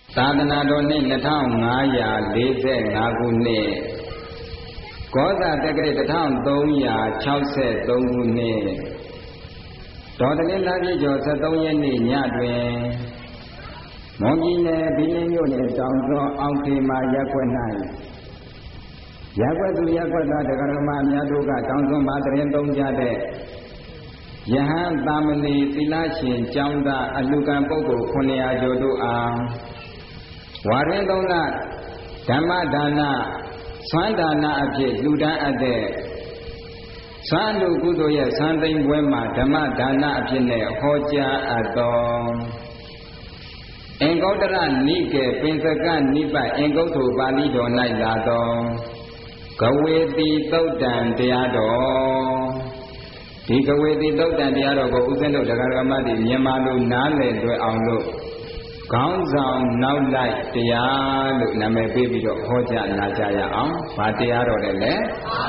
သာသနာတော်နှစ်2545ခုနှစ်ကောဇာတက္ကရာ1363ခုနှစ်ဒေါ်တလင်းလာပြည့်ကျော်73ရက်နေ့ညတွင်မွန်ပြည်နယ်ဘီလင်းမြို့နယ်တောင်ကျော်အောင်ခေမာရပ်ကွက်၌ရပ်ကွက်သူရပ်ကွက်သားတရားဓမ္မများတို့ကတောင်စွန်းမှာတရင်သုံးကြတဲ့ယဟန်သာမဏေသီလရှင်ကျောင်းသားအလူကံပုဂ္ဂိုလ်900ကျော်တို့အားဝါရင်သုံးလဓမ္မဒါနဆွမ်းဒါနအဖြစ်လှူဒန်းအပ်တဲ့ဆွမ်းလူကုသိုလ်ရဲ့ဆွမ်းသိမ်းပွဲမှာဓမ္မဒါနအဖြစ်နဲ့ဟောကြားအပ်တော်အင်္ဂုတ္တရနိကေပင်စကနိပတ်အင်္ဂုတ္တပါဠိတော်၌လာတော်ကဝေတိသုတ်တံတရားတော်ဒီကဝေတိသုတ်တံတရားတော်ကိုဥစဉ်တို့တရားဓမ္မတွေမြန်မာလိုနားလည်တွေ့အောင်လို့ခေါင်းဆောင်နောက်လိုက်တရားလို့နာမည်ပေးပြီးတော့ဟောကြားလာကြရအောင်။ဘာတရားတော်လဲလဲ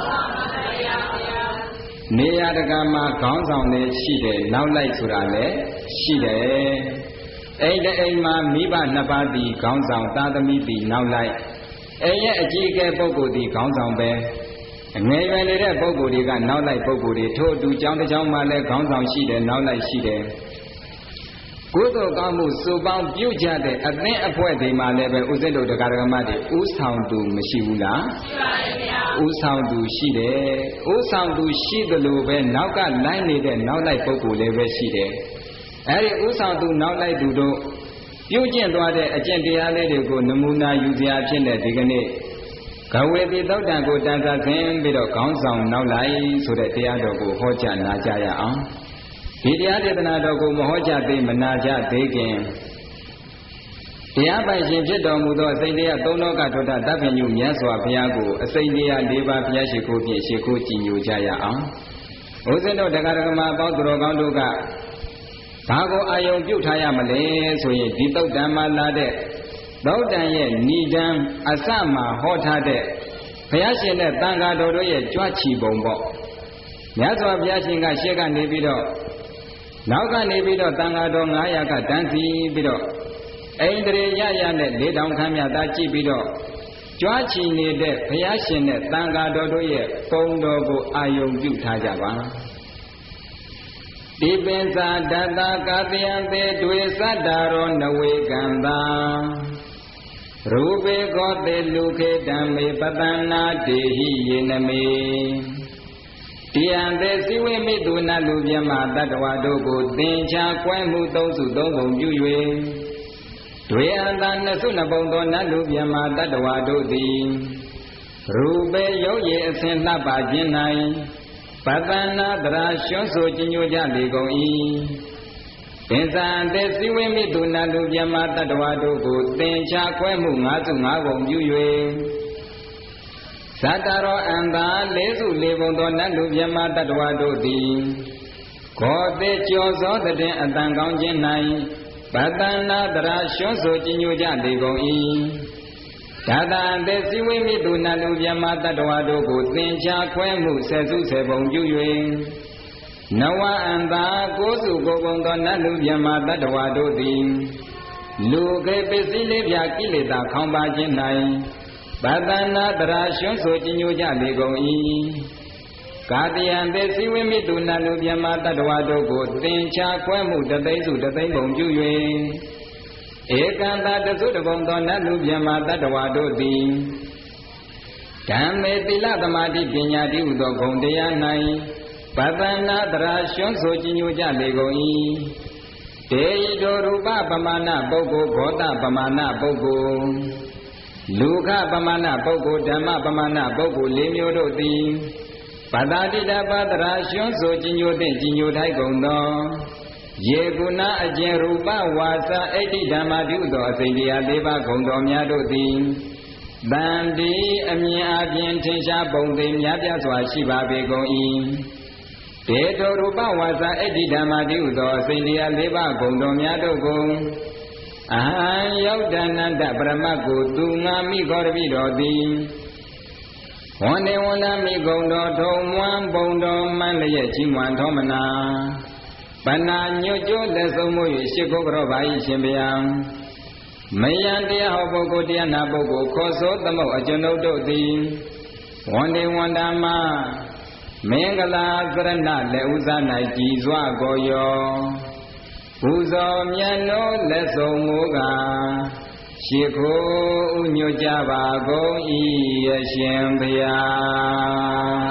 ။နေရာတကာမှာခေါင်းဆောင်လည်းရှိတယ်နောက်လိုက်ဆိုတာလည်းရှိတယ်။အိမ်တအိမ်မှာမိဘနှစ်ပါးသည်ခေါင်းဆောင်သားသမီးသည်နောက်လိုက်အိမ်ရဲ့အကြီးအကဲပုဂ္ဂိုလ်သည်ခေါင်းဆောင်ပဲအငယ်ရွယ်နေတဲ့ပုဂ္ဂိုလ်တွေကနောက်လိုက်ပုဂ္ဂိုလ်တွေထို့အတူကျောင်းတစ်ကျောင်းမှာလည်းခေါင်းဆောင်ရှိတယ်နောက်လိုက်ရှိတယ်ကုသိုလ်ကောင်းမှုစုပေါင်းပြုကြတဲ့အသင်းအဖွဲ့တွေမှာလည်းပဲဥစ္စာတို့တရားဓမ္မတွေဥဆောင်သူမရှိဘူးလားရှိပါတယ်ဗျာဥဆောင်သူရှိတယ်ဥဆောင်သူရှိသလိုပဲနောက်ကလိုက်နေတဲ့နောက်လိုက်ပုဂ္ဂိုလ်လည်းပဲရှိတယ်အဲဒီဥဆောင်သူနောက်လိုက်သူတို့ပြုကျင့်သွားတဲ့အကျင့်တရားလေးတွေကိုနမူနာယူစရာဖြစ်တဲ့ဒီကနေ့ကဝေတိသုတ်တံကိုတန်ခါဆင်းပြီးတော့ခေါင်းဆောင်နောက်လိုက်ဆိုတဲ့တရားတော်ကိုဟောကြားနာကြရအောင်ဒီတရားဒေသနာတော်ကိုမဟောကြားသေးမနာကြသေးခင်တရားပိုင်ရှင်ဖြစ်တော်မူသောအစိမ့်တရားသုံးတော်ကထွတ်တသဗ္ဗညုမြတ်စွာဘုရားကိုအစိမ့်တရား၄ပါးဘုရားရှိခိုးဖြင့်ရှိခိုးကြည်ညိုကြရအောင်ဘုဇင်တို့တရားဓမ္မပေါင်းသူတော်ကောင်းတို့ကဘာကိုအာယုံပြုတ်ထားရမလဲဆိုရင်ဒီသုတ်တံမှာလာတဲ့သုတ်တံရဲ့ဏိဒံအစမှာဟောထားတဲ့ဘုရားရှင်နဲ့တန်ဃာတော်တို့ရဲ့ကြွချီပုံပေါ့မြတ်စွာဘုရားရှင်ကရှေ့ကနေပြီးတော့နောက်ကနေပြီးတော့တန်ဃာတော်900ကတန်းစီပြီးတော့အိန္ဒြေရရနဲ့4000ခန်းမြတ်သားကြည့်ပြီးတော့ကြွချီနေတဲ့ဘုရားရှင်နဲ့တန်ဃာတော်တို့ရဲ့ပုံတော်ကိုအာယုံပြုထားကြပါဒီပင်စာဒတ္တကာတယံသေးတွေသတ္တရောနဝေကံသာရူပေကောတေလူခေဓမ္မေပတနာတေဟိယေနမေတိယံသေးစိဝိမိတုနလူမြမတတ္တဝါတို့ကိုသင်္ချာကွဲမှုသုံးစုသုံးပုံပြု၍တွေအန္တနှစ်စုနှစ်ပုံသောနလူမြမတတ္တဝါတို့သည်ရူပေရုပ်ရည်အစဉ်လှပခြင်း၌ပတနာတရာရှွန်းဆိုကြည်ညိုကြလေကုန်၏ပင်စံသေးစိဝိမိတုနလူမြမတတ္တဝါတို့ကိုသင်္ချာကွဲမှု၅စု၅ပုံပြု၍သတ္တရောအန္တာ၄စု၄ပုံသောနတ်လူမြမတတ္တဝါတို့သည်ခောတိကျော်သောတည်အတန်ကောင်းခြင်း၌ပတနာတရာရှွန်းဆိုကြည်ညိုကြလေကုန်၏ဒါတံသေစိဝိမိတုနတ်လူမြမတတ္တဝါတို့ကိုသင်္ချာခွဲမှု၁၀စု၁၀ပုံပြု၍နဝအန္တာ၉စု၉ပုံသောနတ်လူမြမတတ္တဝါတို့သည်လူခေပစ္စည်းလေးပြကိလေသာခေါင်းပါခြင်း၌ပတနာတရာရှွန်းဆိုကြည်ညိုကြလေကုန်၏ကာတယံသေစိဝိမိတုနလူမြမတတ္တဝါတို့ကိုသင်္ချာခွဲမှုတသိန်းစုတသိန်းပုံပြု၍ဧကံတာတစုတပုံသောနတ်လူမြမတတ္တဝါတို့သည်ဓမ္မေသီလသမာဓိပညာတိဟုသောဂုဏ်တရား၌ပတနာတရာရှွန်းဆိုကြည်ညိုကြလေကုန်၏တေယိတောရူပပမာဏပုဂ္ဂိုလ်ဘောဓပမာဏပုဂ္ဂိုလ်လူခပမာဏပုဂ္ဂိုလ်ဓမ္မပမာဏပုဂ္ဂိုလ်၄မျိုးတို့သည်ပတ္တိတပတရာရှွန်းဆိုကြည်ညိုသင့်ကြည်ညိုထိုက်ကုန်သောယေကုဏအကျဉ်ရူပဝါစာအဋ္ဌိဓမ္မာတုသောအစိမ့်တရား၄ပါးဂုဏ်တော်များတို့သည်တန်ဒီအမြင်အပြင်ထင်ရှားပုံသိများပြားစွာရှိပါပေကုန်၏ဒေတောရူပဝါစာအဋ္ဌိဓမ္မာတုသောအစိမ့်တရား၄ပါးဂုဏ်တော်များတို့ကိုအဟံယောဒနန္တပရမတ်ကိုသူငါမိဂောရပိတော်သည်ဝန္ဒေဝန္ဒမိဂုံတော်ထုံမွမ်းပုံတော်မှန်လျက်ကြီးမွန်ထောမနာပဏာညွတ်ကျိုးလက်ဆုံးမှု၍ရှ िख ုကရောပါ၏ရှင်ဗျာမယံတရားဟောပုဂ္ဂိုလ်တရားနာပုဂ္ဂိုလ်ခောသောသမုတ်အကျွန်ုပ်တို့သည်ဝန္တေဝန္တာမမင်္ဂလာသရဏလက်ဥစား၌ကြည်စွာကိုရောပူဇော်မြတ်နိုးလက်ဆုံးမူကားရှိခိုးဥညွတ်ကြပါကုန်၏အရှင်ဘုရား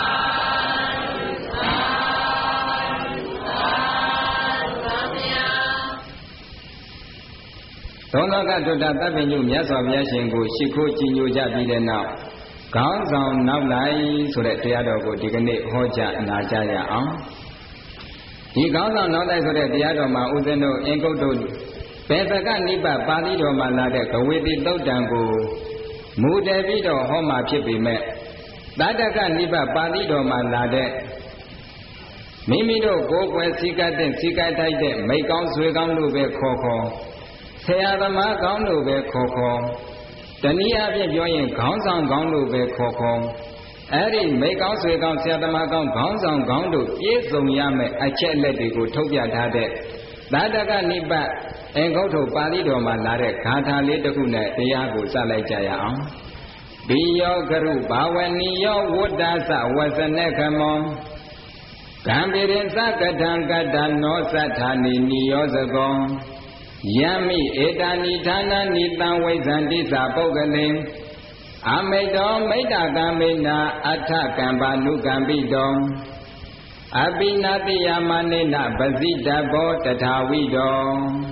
သောလောကတုတ္တသဗ္ဗညုမြတ်စွာဘုရားရှင်ကိုရှိခိုးကြည်ညိုကြပြီးတဲ့နောက်ခေါင်းဆောင်နောက်လိုက်ဆိုတဲ့တရားတော်ကိုဒီကနေ့ဟောကြားနာကြားရအောင်ဒီခေါင်းဆောင်နောက်လိုက်ဆိုတဲ့တရားတော်မှာဦးဇင်းတို့အင်္ဂုတ္တဘေသကနိဗ္ဗာန်ပါဠိတော်မှာလာတဲ့ကဝေတိသုတ်တံကိုမူတည်ပြီးတော့ဟောမှာဖြစ်ပေမဲ့တတ္တကနိဗ္ဗာန်ပါဠိတော်မှာလာတဲ့မိမိတို့ကိုယ်ွယ်စည်းကပ်တဲ့စည်းကပ်ထိုက်တဲ့မိကောင်းဆွေကောင်းလို့ပဲခေါ်ဆရာသမားကောင်းလို့ပဲခေါ်တနည်းအားဖြင့်ပြောရင်ခေါင်းဆောင်ကောင်းလို့ပဲခေါ်အဲ့ဒီမိကောင်းဆွေကောင်းဆရာသမားကောင်းခေါင်းဆောင်ကောင်းတို့ပြည့်စုံရမယ့်အချက်လက်တွေကိုထုတ်ပြထားတဲ့တတ္တကနိဗ္ဗာန်အင်္ဂုတ္တပါဠိတော်မှာလာတဲ့ဂါထာလေးတစ်ခုနဲ့တရားကိုစလိုက်ကြရအောင်ပိယောကရုဘာဝနိယောဝတ္တသဝဇနေကမောကံပိရင်သကထံကတ္တနောသတ္ထာနိနိယောဇကောယမိဧတာနိဌာနာနိတံဝိဇ္ဇန္တိသပုဂ္ဂလိံအမိတောမိတ္တကံမိနာအထကံပါနုကံပိတောအပိနာတိယမနိနပဇိတဘောတထာဝိတော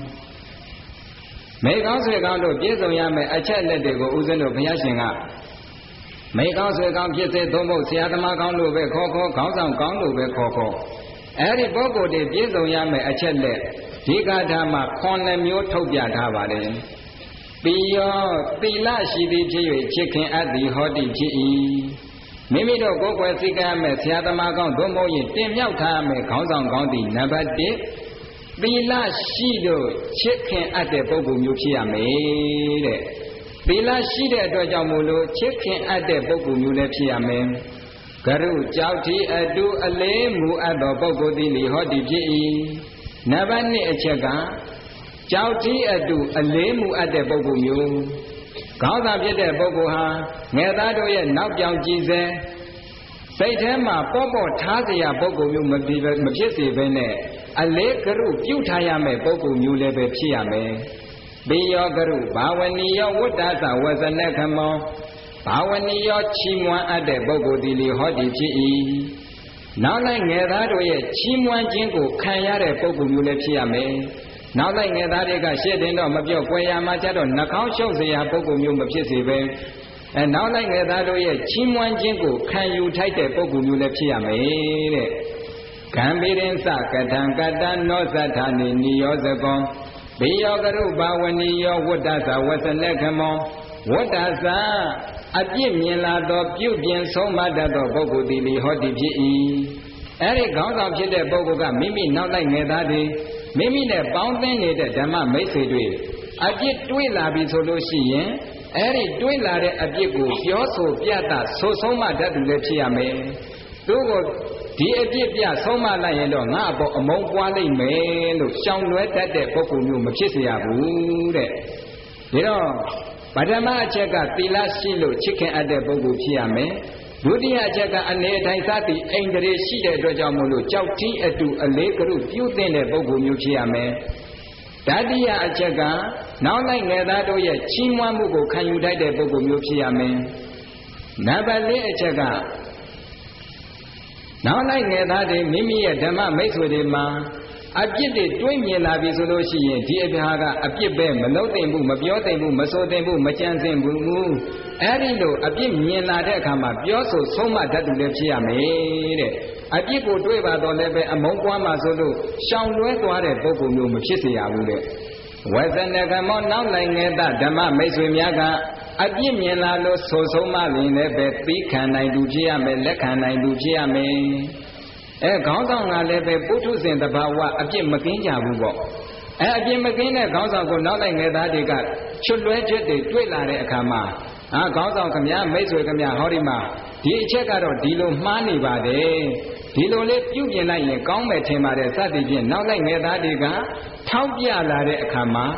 မိကောင်းဆွေကောင်းတို့ပြည့်စုံရမယ့်အချက်လက်တွေကိုဦးဇင်းတို့ဘုရားရှင်ကမိကောင်းဆွေကောင်းဖြစ်စေသုံးဖို့ဆရာသမားကောင်းလို့ပဲခေါ်ခေါင်းဆောင်ကောင်းလို့ပဲခေါ်အဲ့ဒီပုဂ္ဂိုလ်တွေပြည့်စုံရမယ့်အချက်လက်ဒီဂါထာမှာ9မျိုးထုတ်ပြထားပါတယ်ပိယောသီလရှိသည်ဖြစ်၍ချစ်ခင်အပ်သည်ဟောတိဖြစ်၏မိမိတို့ကိုယ်ွယ်စည်းကမ်းမဲ့ဆရာသမားကောင်းသို့မဟုတ်ရင်တင်မြောက်ထားမဲ့ခေါင်းဆောင်ကောင်းသည်နံပါတ်1သီလရှိလို့ချစ်ခင်အပ်တဲ့ပုဂ္ဂိုလ်မျိုးဖြစ်ရမယ်တဲ့သီလရှိတဲ့အတွက်ကြောင့်မို့လို့ချစ်ခင်အပ်တဲ့ပုဂ္ဂိုလ်မျိုးလည်းဖြစ်ရမယ်ကရုကြောက်တိအတုအလေးမူအပ်သောပုဂ္ဂိုလ်သည်လေဟောတိဖြစ်၏နံပါတ်2အချက်ကကြောက်တိအတုအလေးမူအပ်တဲ့ပုဂ္ဂိုလ်မျိုးခေါင်းဆောင်ဖြစ်တဲ့ပုဂ္ဂိုလ်ဟာငယ်သားတို့ရဲ့နောက်ပြောင်ကြည်စေစိတ်ထဲမှာပေါ့ထားเสียပုဂ္ဂိုလ်မျိုးမဖြစ်စေဘဲနဲ့အလေးကရုပြုထားရမယ့်ပုဂ္ဂိုလ်မျိုးလည်းပဲဖြစ်ရမယ်ပိယောကရုဘာဝနိယောဝတ္တသဝဇနခမောဘာဝနိယောချီးမွမ်းအပ်တဲ့ပုဂ္ဂိုလ်သည်လေဟောတိဖြစ်၏နောက်လိုက်ငယ်သားတို့ရဲ့ချီးမွမ်းခြင်းကိုခံရတဲ့ပုဂ္ဂိုလ်မျိုးလည်းဖြစ်ရမယ်နောက်လိုက်ငယ်သားတွေကရှေ့တင်တော့မပြော့ကွယ်ရမှာကြတော့နှာခေါင်းရှုပ်เสียပုဂ္ဂိုလ်မျိုးမဖြစ်စေပဲနောက်လိုက်ငယ်သားတို့ရဲ့ချီးမွမ်းခြင်းကိုခံယူထိုက်တဲ့ပုဂ္ဂိုလ်မျိုးလည်းဖြစ်ရမယ်တဲ့ကံပိရင်သကထံကတ္တနောသတ္ထာနိနိယောဇကောဘေယောကရုဘာဝနိယောဝတ္တသဝသနခမောဝတ္တသအပြစ်မြင်လာသောပြုပြင်ဆုံးမတတ်သောပုဂ္ဂိုလ်သည်လေဟောတိဖြစ်၏အဲ့ဒီခေါင်းဆောင်ဖြစ်တဲ့ပုဂ္ဂိုလ်ကမိမိနောက်လိုက်ငယ်သားတွေမိမိနဲ့ပေါင်းသင်းနေတဲ့ဓမ္မမိတ်ဆွေတွေအပြစ်တွေးလာပြီဆိုလို့ရှိရင်အဲ့ဒီတွေးလာတဲ့အပြစ်ကိုပြောဆိုပြသဆိုဆုံးမတတ်သူလည်းဖြစ်ရမယ်သူကိုဒီအပြစ်ပြဆုံးမလိုက်ရင်တော့ငါ့အပေါ်အမုန်းပွားလိမ့်မယ်လို့ရှောင်လွဲတတ်တဲ့ပုဂ္ဂိုလ်မျိုးမဖြစ်စေရဘူးတဲ့ဒါတော့ပထမအချက်ကသီလရှိလို့ချစ်ခင်အပ်တဲ့ပုဂ္ဂိုလ်ဖြစ်ရမယ်ဒုတိယအချက်ကအနေထိုင်စသည်အိန္ဒြေရှိတဲ့အတွက်ကြောင့်မို့လို့ကြောက်တိအတူအလေးကရုပြုတဲ့ပုဂ္ဂိုလ်မျိုးဖြစ်ရမယ်တတိယအချက်ကနောက်လိုက်ငယ်သားတို့ရဲ့ချီးမွမ်းမှုကိုခံယူတတ်တဲ့ပုဂ္ဂိုလ်မျိုးဖြစ်ရမယ်နံပါတ်4အချက်ကနောက်လိုက်ငယ်သားတွေမိမိရဲ့ဓမ္မမိတ်ဆွေတွေမှာအပြစ်တွေတွေးမြင်လာပြီဆိုလို့ရှိရင်ဒီအပြာကအပြစ်ပဲမလုပ်သိမ့်ဘူးမပြောသိမ့်ဘူးမဆိုသိမ့်ဘူးမကြံစင်ဘူးအဲ့ဒီလိုအပြစ်မြင်လာတဲ့အခါမှာပြောဆိုဆုံးမတတ်သူလည်းဖြစ်ရမယ်တဲ့အပြစ်ကိုတွေးပါတော့လည်းပဲအမုန်းပွားမှဆိုလို့ရှောင်လွဲသွားတဲ့ပုဂ္ဂိုလ်မျိုးမဖြစ်စေရဘူးတဲ့ဝဇနကမောနောက်လိုက်ငယ်သားဓမ္မမိတ်ဆွေများကအပြစ်မြင်လာလို့ဆိုဆုံးမလင်လည်းပဲသီးခံနိုင်သူဖြစ်ရမယ်လက်ခံနိုင်သူဖြစ်ရမယ်ခေါင်းဆောင်ကလည်းပဲပုထုဇဉ်တဘာဝအပြစ်မကင်းကြဘူးပေါ့အပြစ်မကင်းတဲ့ခေါင်းဆောင်ကိုနောက်လိုက်ငယ်သားတွေကချွတ်လွဲချက်တွေတွေ့လာတဲ့အခါမှာခေါင်းဆောင်ခမည်းမိတ်ဆွေခမည်းဟောဒီမှာဒီအချက်ကတော့ဒီလိုမှားနေပါတယ်ဒီလိုလေးပြုပြင်လိုက်ရင်ကောင်းမယ်ထင်ပါတယ်စသည်ဖြင့်နောက်လိုက်ငယ်သားတွေကထောက်ပြလာတဲ့အခါမှာ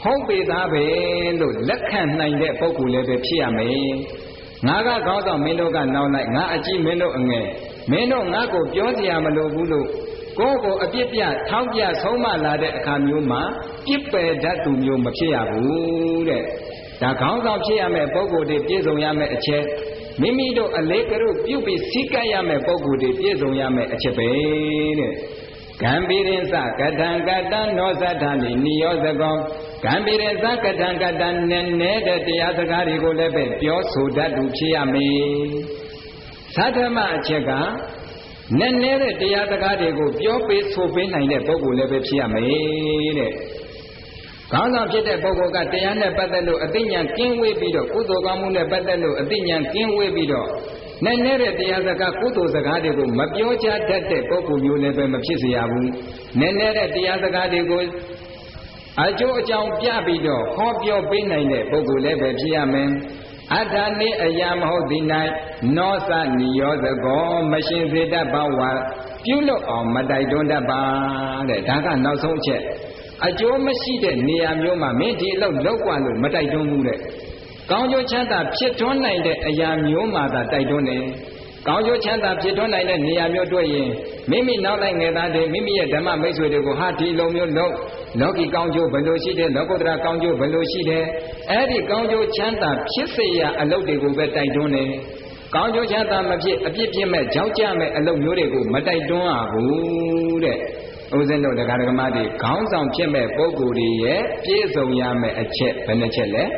ဟုတ်ပေသားပဲလို့လက်ခံနိုင်တဲ့ပုဂ္ဂိုလ်လည်းပဲဖြစ်ရမယ်ငါကခေါင်းဆောင်မင်းတို့ကနောက်လိုက်ငါအကြီးမင်းတို့အငယ်မင်းတို့ငါ့ကိုပြောစရာမလိုဘူးလို့ကိုယ့်ကိုအပြစ်ပြထောက်ပြဆုံးမလာတဲ့အခါမျိုးမှာပြစ်ပယ်တတ်သူမျိုးမဖြစ်ရဘူးတဲ့ဒါခေါင်းဆောင်ဖြစ်ရမယ်ပုဂ္ဂိုလ်တွေပြည့်စုံရမယ်အချက်မိမိတို့အလေးကရုပြုပြီးစည်းကပ်ရမယ်ပုဂ္ဂိုလ်တွေပြည့်စုံရမယ်အချက်ပဲတဲ့ကံပိရိသကတံကတံနောသတ္ထနိနိယောသကောကံပိရိသကတံကတံနဲ့တဲ့တရားစကားတွေကိုလည်းပဲပြောဆိုတတ်သူဖြစ်ရမယ်သတ္တမအချက်ကနဲ့တဲ့တရားစကားတွေကိုပြောပေးဆိုပေးနိုင်တဲ့ပုဂ္ဂိုလ်လည်းပဲဖြစ်ရမယ်တဲ့ခေါင်းဆောင်ဖြစ်တဲ့ပုဂ္ဂိုလ်ကတရားနဲ့ပတ်သက်လို့အသိဉာဏ်ကင်းဝေးပြီးတော့ကုသိုလ်ကောင်းမှုနဲ့ပတ်သက်လို့အသိဉာဏ်ကင်းဝေးပြီးတော့နဲ့တဲ့တရားစကားကုသိုလ်စကားတွေကိုမပြောကြတတ်တဲ့ပုဂ္ဂိုလ်မျိုးလည်းပဲမဖြစ်စေရဘူးနဲ့တဲ့တရားစကားတွေကိုအကျိုးအကြောင်းပြပြီးတော့ဟောပြောပေးနိုင်တဲ့ပုဂ္ဂိုလ်လည်းပဲဖြစ်ရမယ်အတ္တနိအယမဟုတ်သည်၌နောသနိယောသကောမရှင်စေတတ်ပါဝါပြုလို့အောင်မတိုက်တွန်းတတ်ပါတဲ့ဒါကနောက်ဆုံးအချက်အကျိုးမရှိတဲ့နေရာမျိုးမှာမင်းဒီအလုပ်လုပ်กว่าလို့မတိုက်တွန်းဘူးတဲ့ကောင်းကျိုးချမ်းသာဖြစ်ထွန်းနိုင်တဲ့အရာမျိုးမှာသာတိုက်တွန်းတယ်ကောင်းကျိုးချမ်းသာဖြစ်ထွန်းနိုင်တဲ့နေရာမျိုးတွေ့ရင်မိမိနောက်လိုက်ငယ်သားတွေမိမိရဲ့ဓမ္မမိတ်ဆွေတွေကိုဟာဒီလိုမျိုးလုပ်လောကီကောင်းကျိုးဘယ်လိုရှိတယ်လောကုတ္တရာကောင်းကျိုးဘယ်လိုရှိတယ်အဲ့ဒီကောင်းကျိုးချမ်းသာဖြစ်စေရအလုပ်တွေကိုပဲတိုက်တွန်းတယ်ကောင်းကျိုးချမ်းသာမဖြစ်အပြစ်ဖြစ်မဲ့ကြောက်ကြမဲ့အလုပ်မျိုးတွေကိုမတိုက်တွန်းရဘူးတဲ့ဦးဇင်းတို့တရားဓမ္မတွေခေါင်းဆောင်ဖြစ်မဲ့ပုဂ္ဂိုလ်တွေရဲ့ပြည့်စုံရမယ့်အချက်ဘယ်နှချက်လဲ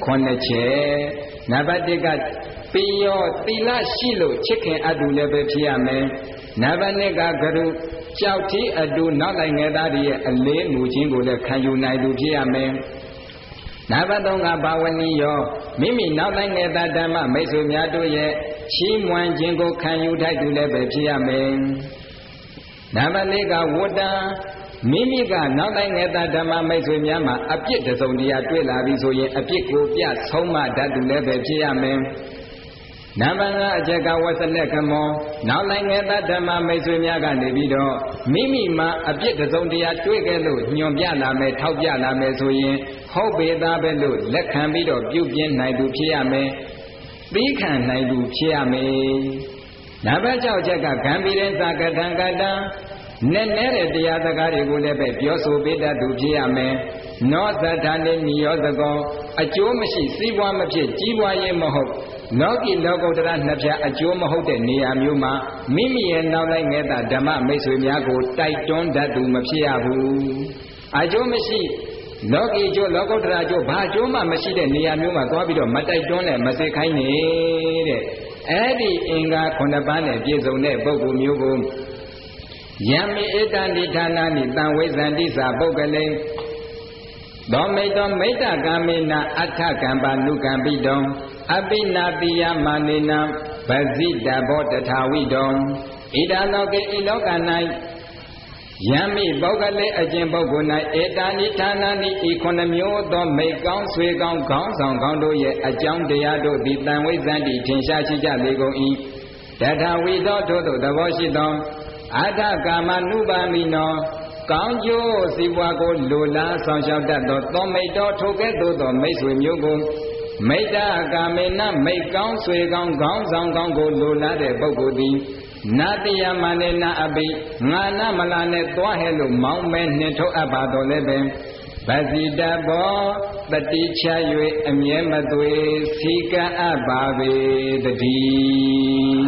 9ချက်နံပါတ်1ကပိယောသီလရှိလို့ချစ်ခင်အတူလည်းပဲဖြစ်ရမယ်နံပါတ်2ကဂရုကြောက်ထီးအတူနောက်လိုက်ငယ်သားတွေရဲ့အလေးမူခြင်းကိုလည်းခံယူနိုင်သူဖြစ်ရမယ်နံပါတ်3ကဘာဝနီယောမိမိနောက်လိုက်ငယ်သားဓမ္မမိတ်ဆွေများတို့ရဲ့ချီးမွမ်းခြင်းကိုခံယူထိုက်သူလည်းပဲဖြစ်ရမယ်နံပါတ်4ကဝတ္တမိမိကနောက်လိုက်ငယ်သားဓမ္မမိတ်ဆွေများမှာအပြစ်တစုံတရာတွေ့လာပြီဆိုရင်အပြစ်ကိုပြဆုံးမတတ်သူလည်းပဲဖြစ်ရမယ်နံပါတ်5အချက်ကဝဆနဲ့ကမောနောက်လိုက်ငယ်သားဓမ္မမိတ်ဆွေများကနေပြီးတော့မိမိမှာအပြစ်တစုံတရာတွေ့ခဲ့လို့ညွန်ပြလာမယ်ထောက်ပြလာမယ်ဆိုရင်ဟုတ်ပေသားပဲလို့လက်ခံပြီးတော့ပြုပြင်းနိုင်သူဖြစ်ရမယ်သီးခံနိုင်သူဖြစ်ရမယ်နံပါတ်6ချက်ကဂံပိရိသကတံကတံနဲ့တဲ့တရားစကားတွေကိုလည်းပဲပြောဆိုပေးတတ်သူဖြစ်ရမယ်နောသတ္ထနိနိယောသကောအကျိုးမရှိစီးပွားမဖြစ်ကြီးပွားရေးမဟုတ်လောကီလောကုတ္တရနှစ်ဖြာအကျိုးမဟုတ်တဲ့နေရာမျိုးမှာမိမိရဲ့နောက်လိုက်ငယ်တာဓမ္မမိတ်ဆွေများကိုတိုက်တွန်းတတ်သူမဖြစ်ရဘူးအကျိုးမရှိလောကီအကျိုးလောကုတ္တရာအကျိုးဘာအကျိုးမှမရှိတဲ့နေရာမျိုးမှာသွားပြီးတော့မတိုက်တွန်းနဲ့မသိခိုင်းနေတဲ့အဲ့ဒီအင်္ဂါ9ပါးနဲ့ပြည့်စုံတဲ့ပုဂ္ဂိုလ်မျိုးကိုယံမိဧတန္တိဌာနာနိတံဝိဇန္တိသာပုဂ္ဂလိသောမိတောမိတ္တကာမေနအဋ္ဌကံပါနုကံပိတောအပိနာတိယမာနေနံဗဇိတဘောတထာဝိတောဣဒံလောကေဤလောက၌ယံမိပုဂ္ဂလိအကျင့်ပုဂ္ဂိုလ်၌ဧတာနိဌာနာနိဤ9မျိုးသောမိကောင်းဆွေကောင်းခေါင်းဆောင်ကောင်းတို့ရဲ့အကြောင်းတရားတို့သည်တံဝိဇ္ဇန္တိထင်ရှားရှိကြလေကုန်၏တထာဝိတောထို့သောသဘောရှိသောအဋ္ဌကာမနုပါမိနောကောင်းကျိုးစီးပွားကိုလိုလားဆောင်ရှောက်တတ်သောသောမိတ်တော်ထိုကဲ့သို့သောမိတ်ဆွေမျိုးကိုမိတ္တကာမေနမိတ်ကောင်းဆွေကောင်းခေါင်းဆောင်ကောင်းကိုလိုလားတဲ့ပုဂ္ဂိုလ်သည်နာတိယမနေနာအပိငါနမလာနဲ့သွားဟဲ့လို့မောင်းမဲနှင်ထုတ်အပ်ပါတော်လည်းပင်ဗဇိတဘောတတိချ၍အမြဲမသွေစီကံအပ်ပါပေတည်း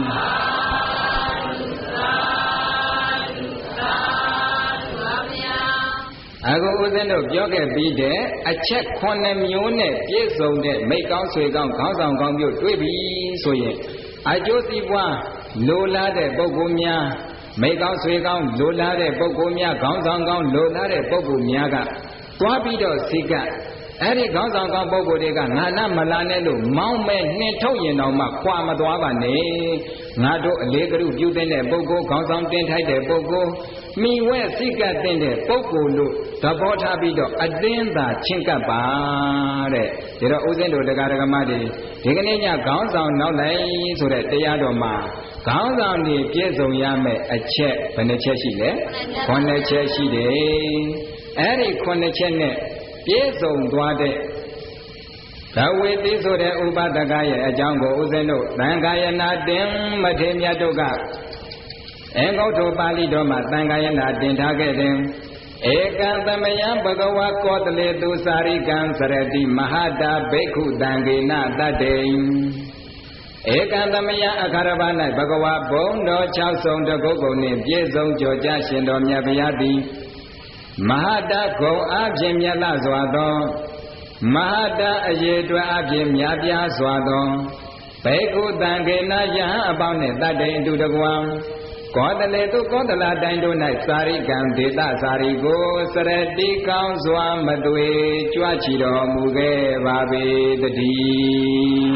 အခုဦးဇင်းတို့ပြောခဲ့ပြီးတဲ့အချက်9မျိုးနဲ့ပြည့်စုံတဲ့မိကောင်းဆွေကောင်းခေါင်းဆောင်ကောင်းမျိုးတွေ့ပြီဆိုရင်အကျိုးစီးပွားလိုလားတဲ့ပုဂ္ဂိုလ်များမိကောင်းဆွေကောင်းလိုလားတဲ့ပုဂ္ဂိုလ်များခေါင်းဆောင်ကောင်းလိုလားတဲ့ပုဂ္ဂိုလ်များကသွားပြီးတော့စိကအဲ့ဒီခေါင်းဆောင်ကောင်းပုဂ္ဂိုလ်တွေကငါနမလာနဲ့လို့မောင်းမဲ့နှင်ထုတ်ရင်တော့မှခွာမသွားပါနဲ့ငါတို့အလေးကရုပြုတဲ့ပုဂ္ဂိုလ်ခေါင်းဆောင်တင်ထိုက်တဲ့ပုဂ္ဂိုလ်မိဝဲစိကတဲ့ပုဂ္ဂိုလ်လို့သဘောထားပြီးတော့အတင်းသာချင်းကပ်ပါတဲ့ဒါတော့ဦးဇင်းတို့တရားဓမ္မတွေဒီကနေ့ညခေါင်းဆောင်နောက်လိုက်ဆိုတဲ့တရားတော်မှာခေါင်းဆောင်တွေပြည့်စုံရမယ့်အချက်ဘယ်နှချက်ရှိလဲ9ချက်ရှိတယ်အဲ့ဒီ9ချက်နဲ့ပြေဆုံးသွားတဲ့ဘဝေတိဆိုတဲ့ဥပဒကရဲ့အကြောင်းကိုဦးဇင်းတို့သံဃာယနာတင်မထေမြတ်တို့ကအင်္ဂုတ္တပါဠိတော်မှာသံဃာယနာတင်ထားခဲ့တဲ့ဧကံသမယံဘဂဝါကောတလေသူစာရိကံစရတိမဟာတာဘိက္ခုတံဂေနတတ္တေဧကံသမယံအခါရပ၌ဘဂဝါဘုံတော်6ဆုံးတကုတ်ကုန်နှင့်ပြည့်စုံကြော်ကြရှင်တော်မြတ်ဗျာသည်မဟာတာဂုံအပြင်မြတ်လစွာသောမဟာတာအရေအတွက်အပြင်မြတ်ပြားစွာသောဘိက္ခုတံဂေနယဟအပေါင်းနှင့်တတ္တေအတုတကွံကောတလေသူကောတလတိုင်းတို့၌စာရိကံဒေသစာရိကိုစရတိကောင်းစွာမသွေကြွချီတော်မူခဲ့ပါပေတည်း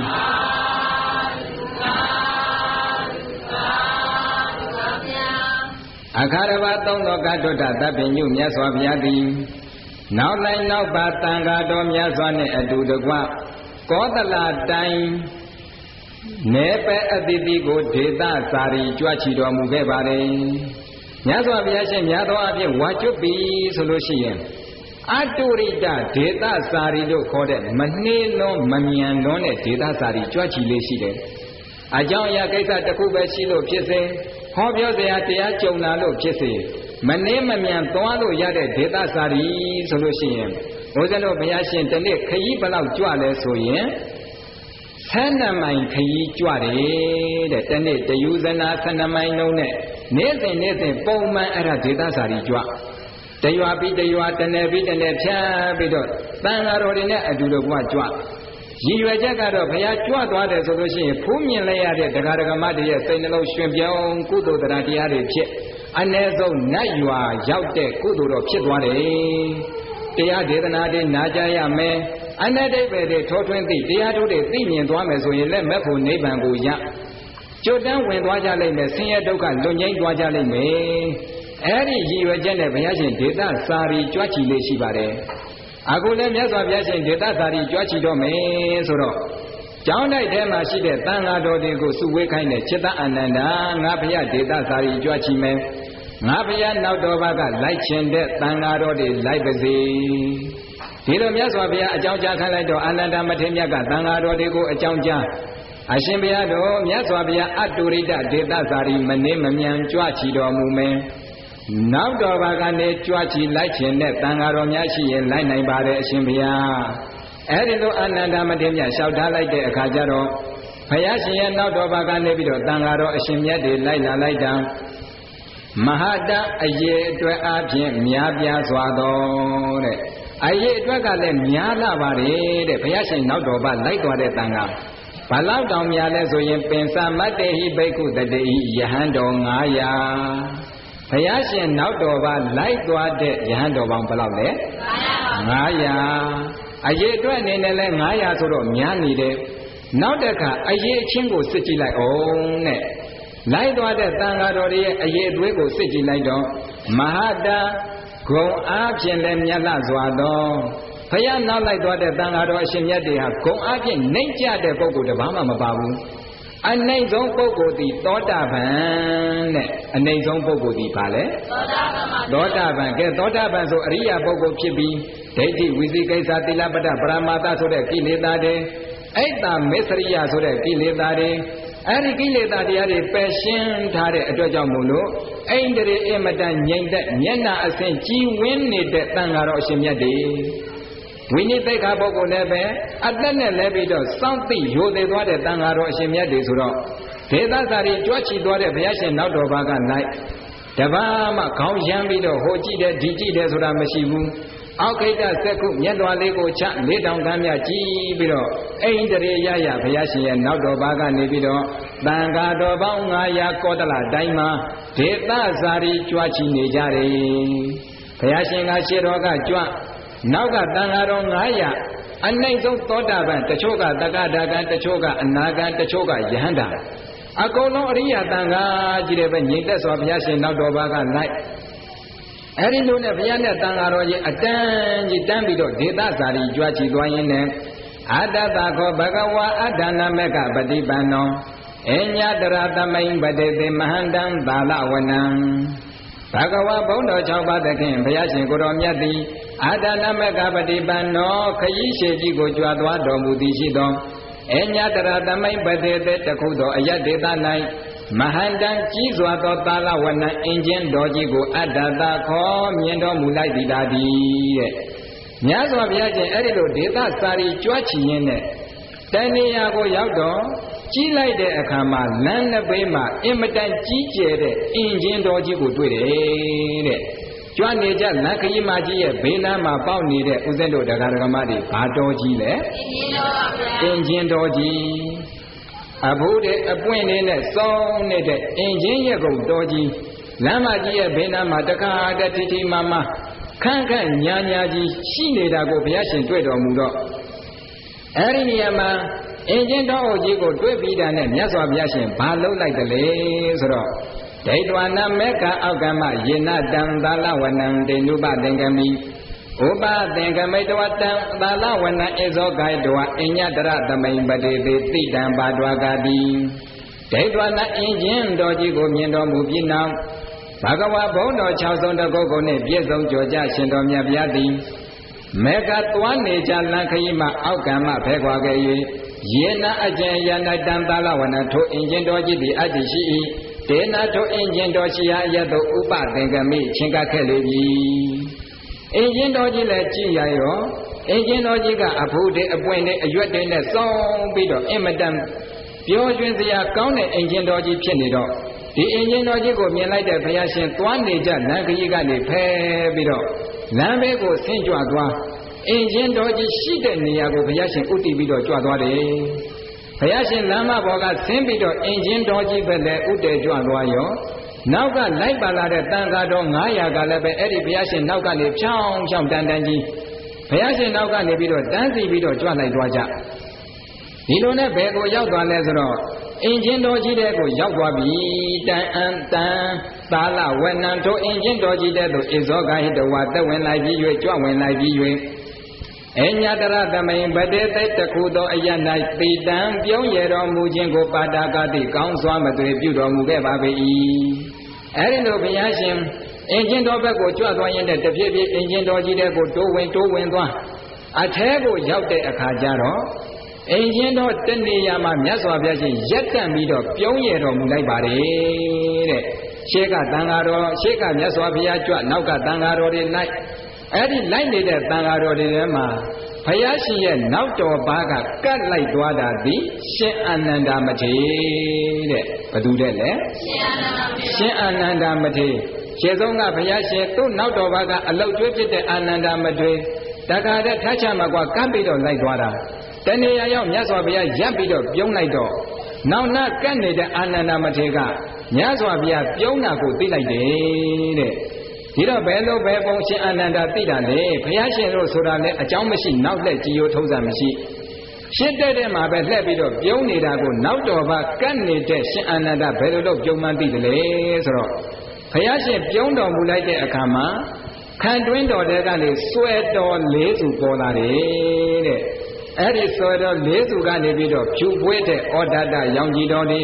အခါရဝသုံးသောကတုတ္တသဗ္ဗညုမြတ်စွာဘုရားသည်နောက်လိုက်နောက်ပါတန်ဃာတော်မြတ်စွာနှင့်အတူတကွကောတလတိုင်းနေပဲအတိတိကိုဒေသစာရီကြွချီတော်မူခဲ့ပါတယ်မြတ်စွာဘုရားရှင်များသောအဖြစ်ဝါကျွတ်ပြီဆိုလို့ရှိရင်အတုရိတဒေသစာရီလို့ခေါ်တဲ့မနှေးလွန်းမမြန်လွန်းတဲ့ဒေသစာရီကြွချီလေးရှိတယ်အကြောင်းအရာကိစ္စတစ်ခုပဲရှိလို့ဖြစ်စေဟောပြောစရာတရားကြုံလာလို့ဖြစ်စေမနှေးမမြန်သွားလို့ရတဲ့ဒေသစာရီဆိုလို့ရှိရင်ဘုရားတို့ဘုရားရှင်တနေ့ခရီးဘလောက်ကြွလဲဆိုရင်12မိုင်ခရီးကြွတယ်တဲ့တနေ့တယူဇနာ12မိုင်လုံးနဲ့နေ့စဉ်ပုံမှန်အဲ့ဒါဒေသစာရီကြွတရွာပြီးတရွာတနယ်ပြီးတနယ်ဖြတ်ပြီးတော့တန်ဃာတော်တွေနဲ့အတူတကွကြွရည်ရွယ်ချက်ကတော့ဘုရားကြွသွားတယ်ဆိုလို့ရှိရင်ဖူးမြင်လိုက်ရတဲ့တရားဓမ္မတွေရဲ့စိတ်နှလုံးရှင်ပြောင်းကုသိုလ်တရားတွေဖြစ်အ ਨੇ ဆုံးနတ်ရွာရောက်တဲ့ကုသိုလ်တော်ဖြစ်သွားတယ်တရားဒေသနာတွေနာကြရမယ်အနတ္တိပဲတွေထောထွင်းသိတရားတို့တွေသိမြင်သွားမယ်ဆိုရင်လည်းမဲ့ဖို့နိဗ္ဗာန်ကိုရကျွတ်တန်းဝင်သွားကြလိမ့်မယ်ဆင်းရဲဒုက္ခလွတ်ငြိမ်းသွားကြလိမ့်မယ်အဲ့ဒီရည်ရွယ်ချက်နဲ့ဘုရားရှင်ဒေသစာရီကြွချီလေးရှိပါတယ်အခုလည်းမြတ်စွာဘုရားရှင်ဒေသစာရီကြွချီတော့မယ်ဆိုတော့ကျောင်းတိုက်ထဲမှာရှိတဲ့တန်ဃာတော်တွေကိုစုဝေးခိုင်းတဲ့จิตအာနန္ဒာငါဘုရားဒေသစာရီကြွချီမယ်ငါဘုရားနောက်တော်ဘကလိုက်ချင်တဲ့တန်ဃာတော်တွေလိုက်ပါစေဒီလိုမြတ်စွာဘုရားအကြောင်းကြားခိုင်းလိုက်တော့အာနန္ဒမထေရမြတ်ကသံဃာတော်တွေကိုအကြောင်းကြားအရှင်ဘုရားတော်မြတ်စွာဘုရားအတုရိတဒေသစာရီမနှေးမမြန်ကြွချီတော်မူမယ်နောက်တော်ဘာကနေကြွချီလိုက်ခြင်းနဲ့သံဃာတော်များရှိရင်လိုက်နိုင်ပါတယ်အရှင်ဘုရားအဲ့ဒီလိုအာနန္ဒမထေရမြတ်လျှောက်ထားလိုက်တဲ့အခါကျတော့ဘုရားရှင်ရဲ့နောက်တော်ဘာကနေပြီးတော့သံဃာတော်အရှင်မြတ်တွေလိုက်လာလိုက်တာမဟာတအရေအတွက်အပြင်များပြားစွာတော်တဲ့အရေးအတွက်ကလည်းများလာပါတယ်တဲ့ဘုရားရှင်နောက်တော်ဘာလိုက်သွားတဲ့တန်ခါဘလောက်တောင်များလဲဆိုရင်ပင်စမတ္တေဟိဘိက္ခုတတေဟိယဟန်တော်900ဘုရားရှင်နောက်တော်ဘာလိုက်သွားတဲ့ယဟန်တော်ပေါင်းဘယ်လောက်လဲ900အရေးအတွက်အနေနဲ့လဲ900ဆိုတော့များနေတယ်နောက်တစ်ခါအရေးအချင်းကိုစစ်ကြည့်လိုက်အောင်တဲ့လိုက်သွားတဲ့တန်ဃာတော်ရဲ့အရေးအသွေးကိုစစ်ကြည့်လိုက်တော့မဟာတာဂုံအားဖြင့်လည်းမြတ်လှစွာသောဘုရားနောက်လိုက်သွားတဲ့တန်ဃာတော်အရှင်မြတ်တွေဟာဂုံအားဖြင့်နှိမ့်ကျတဲ့ပုဂ္ဂိုလ်တစ်ပါးမှမပါဘူးအနှိမ့်ဆုံးပုဂ္ဂိုလ်သည်သောတာပန်တဲ့အနှိမ့်ဆုံးပုဂ္ဂိုလ်သည်ဘာလဲသောတာပန်ကဲသောတာပန်ဆိုအရိယာပုဂ္ဂိုလ်ဖြစ်ပြီးဒိဋ္ဌိဝိသိကိစ္စသီလပတ္တပရမာသဆိုတဲ့ကိလေသာတွေအိတ်တာမစ္စရိယဆိုတဲ့ကိလေသာတွေအဲ့ဒီကိလေသာတရားတွေပယ်ရှင်းထားတဲ့အတွက်ကြောင့်မို့လို့အိန္ဒြေအမတန်ငြိမ်သက်မျက်နှာအဆင့်ကြီးဝင်းနေတဲ့တန်ဃာတော်အရှင်မြတ်တွေဝိနည်းသိက္ခာပုဂ္ဂိုလ်လည်းပဲအသက်နဲ့လဲပြီးတော့စောင့်သိရိုသေသွားတဲ့တန်ဃာတော်အရှင်မြတ်တွေဆိုတော့ဒေသစာရီကြွချီသွားတဲ့ဘုရားရှင်နောက်တော်ဘာကလိုက်တပါးမှခေါင်းရမ်းပြီးတော့ဟိုကြည့်တယ်ဒီကြည့်တယ်ဆိုတာမရှိဘူးအောက်ခိတ္တစက္ခုမျက်တော်လေးကိုချလေးတောင်ကမ်းမြကြည့်ပြီးတော့အိန္ဒြေရရဘုရားရှင်ရဲ့နောက်တော်ဘာကနေပြီးတော့တန်ဃာတော်ပေါင်း900ကောတလတိုင်းမှာဒေသစာရီကြွချီနေကြတယ်ဘုရားရှင်ကရှေ့တော်ကကြွနောက်ကတန်ဃာတော်900အနိုင်ဆုံးသောတာပန်တချို့ကတက္ကဒါကံတချို့ကအနာကံတချို့ကယဟန္တာအကုန်လုံးအရိယာတန်ဃာကြီးတယ်ပဲညီသက်စွာဘုရားရှင်နောက်တော်ဘာကလိုက်အဲ့ဒီလိုနဲ့ဘုရားနဲ့တန်ဃာတော်ကြီးအတန်းကြီးတန်းပြီးတော့ဒေသစာရီကြွချီသွားရင်းနဲ့အတ္တသာခောဘဂဝါအဋ္ဌာနမေကပฏิပန္နောအညတရသမိန်ပတိသေမဟန္တံသာလဝနံဘာဂဝါဘုံတော်6ပါးသခင်ဘုရားရှင်ကိုတော်မြတ်သည်အာဒနာမကပတိပန်နောခရီးရှည်ကြီးကိုကြွားသွားတော်မူသည်ရှိသောအညတရသမိန်ပတိတေတခုသောအယတ်ဒေသ၌မဟန္တံကြီးစွာသောသာလဝဏအင်ချင်းတော်ကြီးကိုအတ္တသာခေါ်မြင်တော်မူလိုက်သည်တာဒီတဲ့မြတ်စွာဘုရားရှင်အဲ့ဒီလိုဒေသစာရီကြွချီရင်းနဲ့တဏှာကိုရောက်တော့ကြီးလိုက်တဲ့အခါမှာလမ်းနှစ်ဘေးမှာအင်မတန်ကြီးကျယ်တဲ့အင်ချင်းတော်ကြီးကိုတွေ့တယ်တဲ့ကြွနေကြလမ်းခရီးမကြီးရဲ့ဘေးနားမှာပေါက်နေတဲ့ဦးဇင်းတို့တရားဓမ္မတွေဘာတော်ကြီးလဲအင်ချင်းတော်ကြီးအဘိုးတဲ့အပွင့်လေးနဲ့စောင်းနေတဲ့အင်ချင်းရဲ့ကုန်တော်ကြီးလမ်းမကြီးရဲ့ဘေးနားမှာတခါတည်းတီမမခန့်ခန့်ညာညာကြီးရှိနေတာကိုဘုရားရှင်တွေ့တော်မူတော့အဲ့ဒီနေရာမှာအင်ချင်းတော်အုပ်ကြီးကိုတွေ့ပြီးတာနဲ့မြတ်စွာဘုရားရှင်ဘာလုပ်လိုက်တယ်လဲဆိုတော့ဒိဋ္ဌဝနာမေကအောက်ကမယေနတံသာလဝနံဒိနုပသင်္ကမိဥပသင်္ကမိတဝတံသာလဝနံဧဇောဂိုက်တဝအညတရသမိန်ပတိတိတိတံပါဒဝကတိဒိဋ္ဌဝနာအင်ချင်းတော်ကြီးကိုမြင်တော်မူပြီးနောက်ဘဂဝါဘုံတော်6ဆုံးတကုတ်ကိုနှင့်ပြည့်စုံကြော်ကြရှင်တော်မြတ်ဗျာသည်မေကသွားနေကြလန်ခရီးမှအောက်ကံမှဖဲခွာခဲ့၍ယေနအကျဉ်ယန္တံသာလဝနထိုအင်ချင်းတော်ကြီးသည်အတ္တိရှိ၏ဒေနာထိုအင်ချင်းတော်ရှိရာအရသို့ဥပသင်္ကမိချင်းကခဲ့လေပြီအင်ချင်းတော်ကြီးလည်းကြည်ရရောအင်ချင်းတော်ကြီးကအဖူးတွေအပွင့်တွေအရွက်တွေနဲ့စောင်းပြီးတော့အင်မတန်ပြောကျွင်းစရာကောင်းတဲ့အင်ချင်းတော်ကြီးဖြစ်နေတော့ဒီအင်ချင်းတော်ကြီးကိုမြင်လိုက်တဲ့ဘုရားရှင်သွားနေကြလမ်းခရီးကနေဖဲပြီးတော့လမ်းဘေးကိုဆင်းကြွသွားအင်ချင်းတော်ကြီးရှိတဲ့နေရာကိုဘုရားရှင်ဥတည်ပြီးတော့ကြွသွားတယ်ဘုရားရှင်လမ်းမဘော်ကဆင်းပြီးတော့အင်ချင်းတော်ကြီးပဲလည်းဥတည်ကြွသွားရောနောက်ကလိုက်ပါလာတဲ့တန်ခါတော်900ကလည်းပဲအဲ့ဒီဘုရားရှင်နောက်ကနေဖြောင်းဖြောင်းတန်တန်ကြီးဘုရားရှင်နောက်ကနေပြီးတော့တန်းစီပြီးတော့ကြွလိုက်သွားကြဒီလိုနဲ့ဘယ်ကိုရောက်သွားလဲဆိုတော့အင်ချင်းတော်ကြီးတဲ့ကိုရောက်သွားပြီတန်အန်တန်သာလဝဏံထိုအင်ချင်းတော်ကြီးတဲ့သို့ဧဇောဂဟိတဝသက်ဝင်လိုက်ပြီး၍ကြွဝင်လိုက်ပြီး၍အညတရသမိန်ပတေသိတခုသောအယ၌တိတံပြုံးရတော်မူခြင်းကိုပါတာကတိကောင်းစွာမသွေပြုတော်မူခဲ့ပါပေ၏အဲဒီလိုဘုရားရှင်အင်ချင်းတော်ဘက်ကိုကြွသွားရင်းနဲ့တဖြည်းဖြည်းအင်ချင်းတော်ကြီးတဲ့ကိုတိုးဝင်သွားအထဲကိုရောက်တဲ့အခါကျတော့အင်ချင်းတော်တနေရာမှာမြတ်စွာဘုရားရှင်ရက်တန့်ပြီးတော့ပြုံးရတော်မူလိုက်ပါတယ်တဲ့ရှေးကတန်ဃာတော်ရှေးကမြတ်စွာဘုရားကြွနောက်ကတန်ဃာတော်တွေလိုက်အဲ့ဒီလိုက်နေတဲ့တန်ဃာတော်တွေထဲမှာဘုရားရှင်ရဲ့နောက်တော်ဘာကကတ်လိုက်သွားတာသည်ရှင်အာနန္ဒာမထေရတဲ့ဘယ်သူတဲ့လဲရှင်အာနန္ဒာမထေရရှေးဆုံးကဘုရားရှင်သူ့နောက်တော်ဘာကအလုတ်ကျွေးဖြစ်တဲ့အာနန္ဒာမထေရတခါတည်းထချမှာကွာကတ်ပြီးတော့လိုက်သွားတာတဏှာရောက်မြတ်စွာဘုရားရပ်ပြီးတော့ပြုံးလိုက်တော့နောက်နာကတ်နေတဲ့အာနန္ဒာမထေရကမြတ်စွာဘုရားပြုံးတာကိုသိလိုက်တယ်တဲ့ဒီတော့ဘယ်လိုပဲပုံရှင်အာနန္ဒာသိတာလေဘုရားရှင်တို့ဆိုတာလည်းအကြောင်းမရှိနောက်လက်ကြည်ရိုးထုံးစံမရှိရှင်းတဲ့မှာပဲလှည့်ပြီးတော့ပြုံးနေတာကိုနောက်တော်ဘာကတ်နေတဲ့ရှင်အာနန္ဒာဘယ်လိုလုပ်ပြုံးမှန်းသိတယ်လေဆိုတော့ဘုရားရှင်ပြုံးတော်မူလိုက်တဲ့အခါမှာခံတွင်းတော်တဲ့ကနေစွဲတော်၄စုပေါ်လာတယ်တဲ့အဲ့ဒီစွဲတော်၄စုကနေပြီးတော့ဖြူပွေးတဲ့ဩဒတရောင်ကြည်တော်တွေ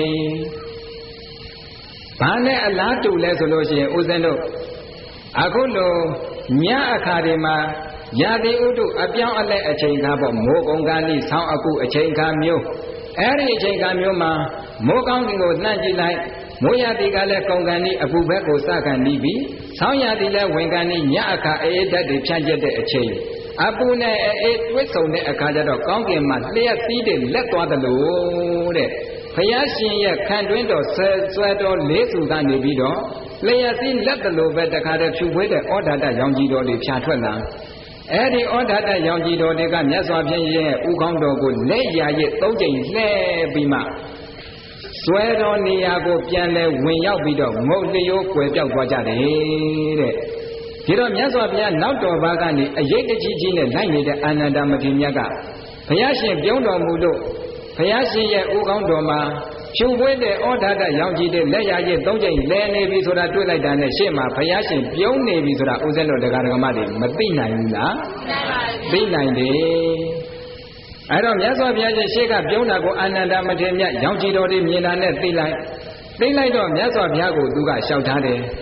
ဘာနဲ့အလားတူလဲဆိုလို့ရှိရင်ဦးဇင်းတို့အခုလိုညအခါတွေမှာရာသီဥတုအပြောင်းအလဲအချိန်ခါပေါ့မိုးကုံကဏီဆောင်းအခုအချိန်ခါမျိုးအဲ့ဒီအချိန်ခါမျိုးမှာမိုးကောင်းကင်ကိုနှံ့ကြည့်လိုက်မိုးရာသီကလည်းကုံကဏီအပူဘက်ကိုစကန်ပြီးပြီဆောင်းရာသီလည်းဝင်ကဏီညအခါအေးဓာတ်တွေဖြန့်ကျက်တဲ့အချိန်အပူနဲ့အေးတွဲဆုံတဲ့အခါကျတော့ကောင်းကင်မှာလျှက်သီးတွေလက်သွားတယ်လို့တဲ့ဘုရားရှင်ရဲ့ခံတွင်းတော်ဆွဲတော်၄စုကနေပြီးတော့လျှက်သီးလက်တယ်လို့ပဲတခါတည်းဖြူပွေးတဲ့ဩဒတရောင်ကြီးတော်တွေဖြာထွက်လာအဲ့ဒီဩဒတရောင်ကြီးတော်တွေကမြတ်စွာဘုရားရဲ့ဥကောင်းတော်ကိုလက်ရရဲ့၃ကြိမ်လှဲပြီးမှဆွဲတော်နေရာကိုပြန်လဲဝင်ရောက်ပြီးတော့ငုတ်လျိုးကွယ်ပြောက်သွားကြတယ်တဲ့ဒီတော့မြတ်စွာဘုရားနောက်တော်ဘာကနေအရေးတကြီးကြီးနဲ့လိုက်နေတဲ့အာနန္ဒာမထေရမြတ်ကဘုရားရှင်ပြုံးတော်မူလို့ဘုရားရှင်ရဲ့ဥကောင်းတော်မှာဖြူပွေးတဲ့ဩဒတရောင်ကြီးတဲ့လက်ရရဲ့၃ကြိမ်လဲနေပြီဆိုတာတွေ့လိုက်တာနဲ့ရှေ့မှာဘုရားရှင်ပြုံးနေပြီဆိုတာဥစဉ်တော်တရားဓမ္မတွေမသိနိုင်ဘူးလားသိနိုင်တယ်အဲ့တော့မြတ်စွာဘုရားရှင်ရှေ့ကပြုံးတာကိုအာနန္ဒာမထေရမြတ်ရောင်ကြီးတော်တွေမြင်တာနဲ့သိလိုက်တော့မြတ်စွာဘုရားကိုသူကလျှောက်ထားတယ်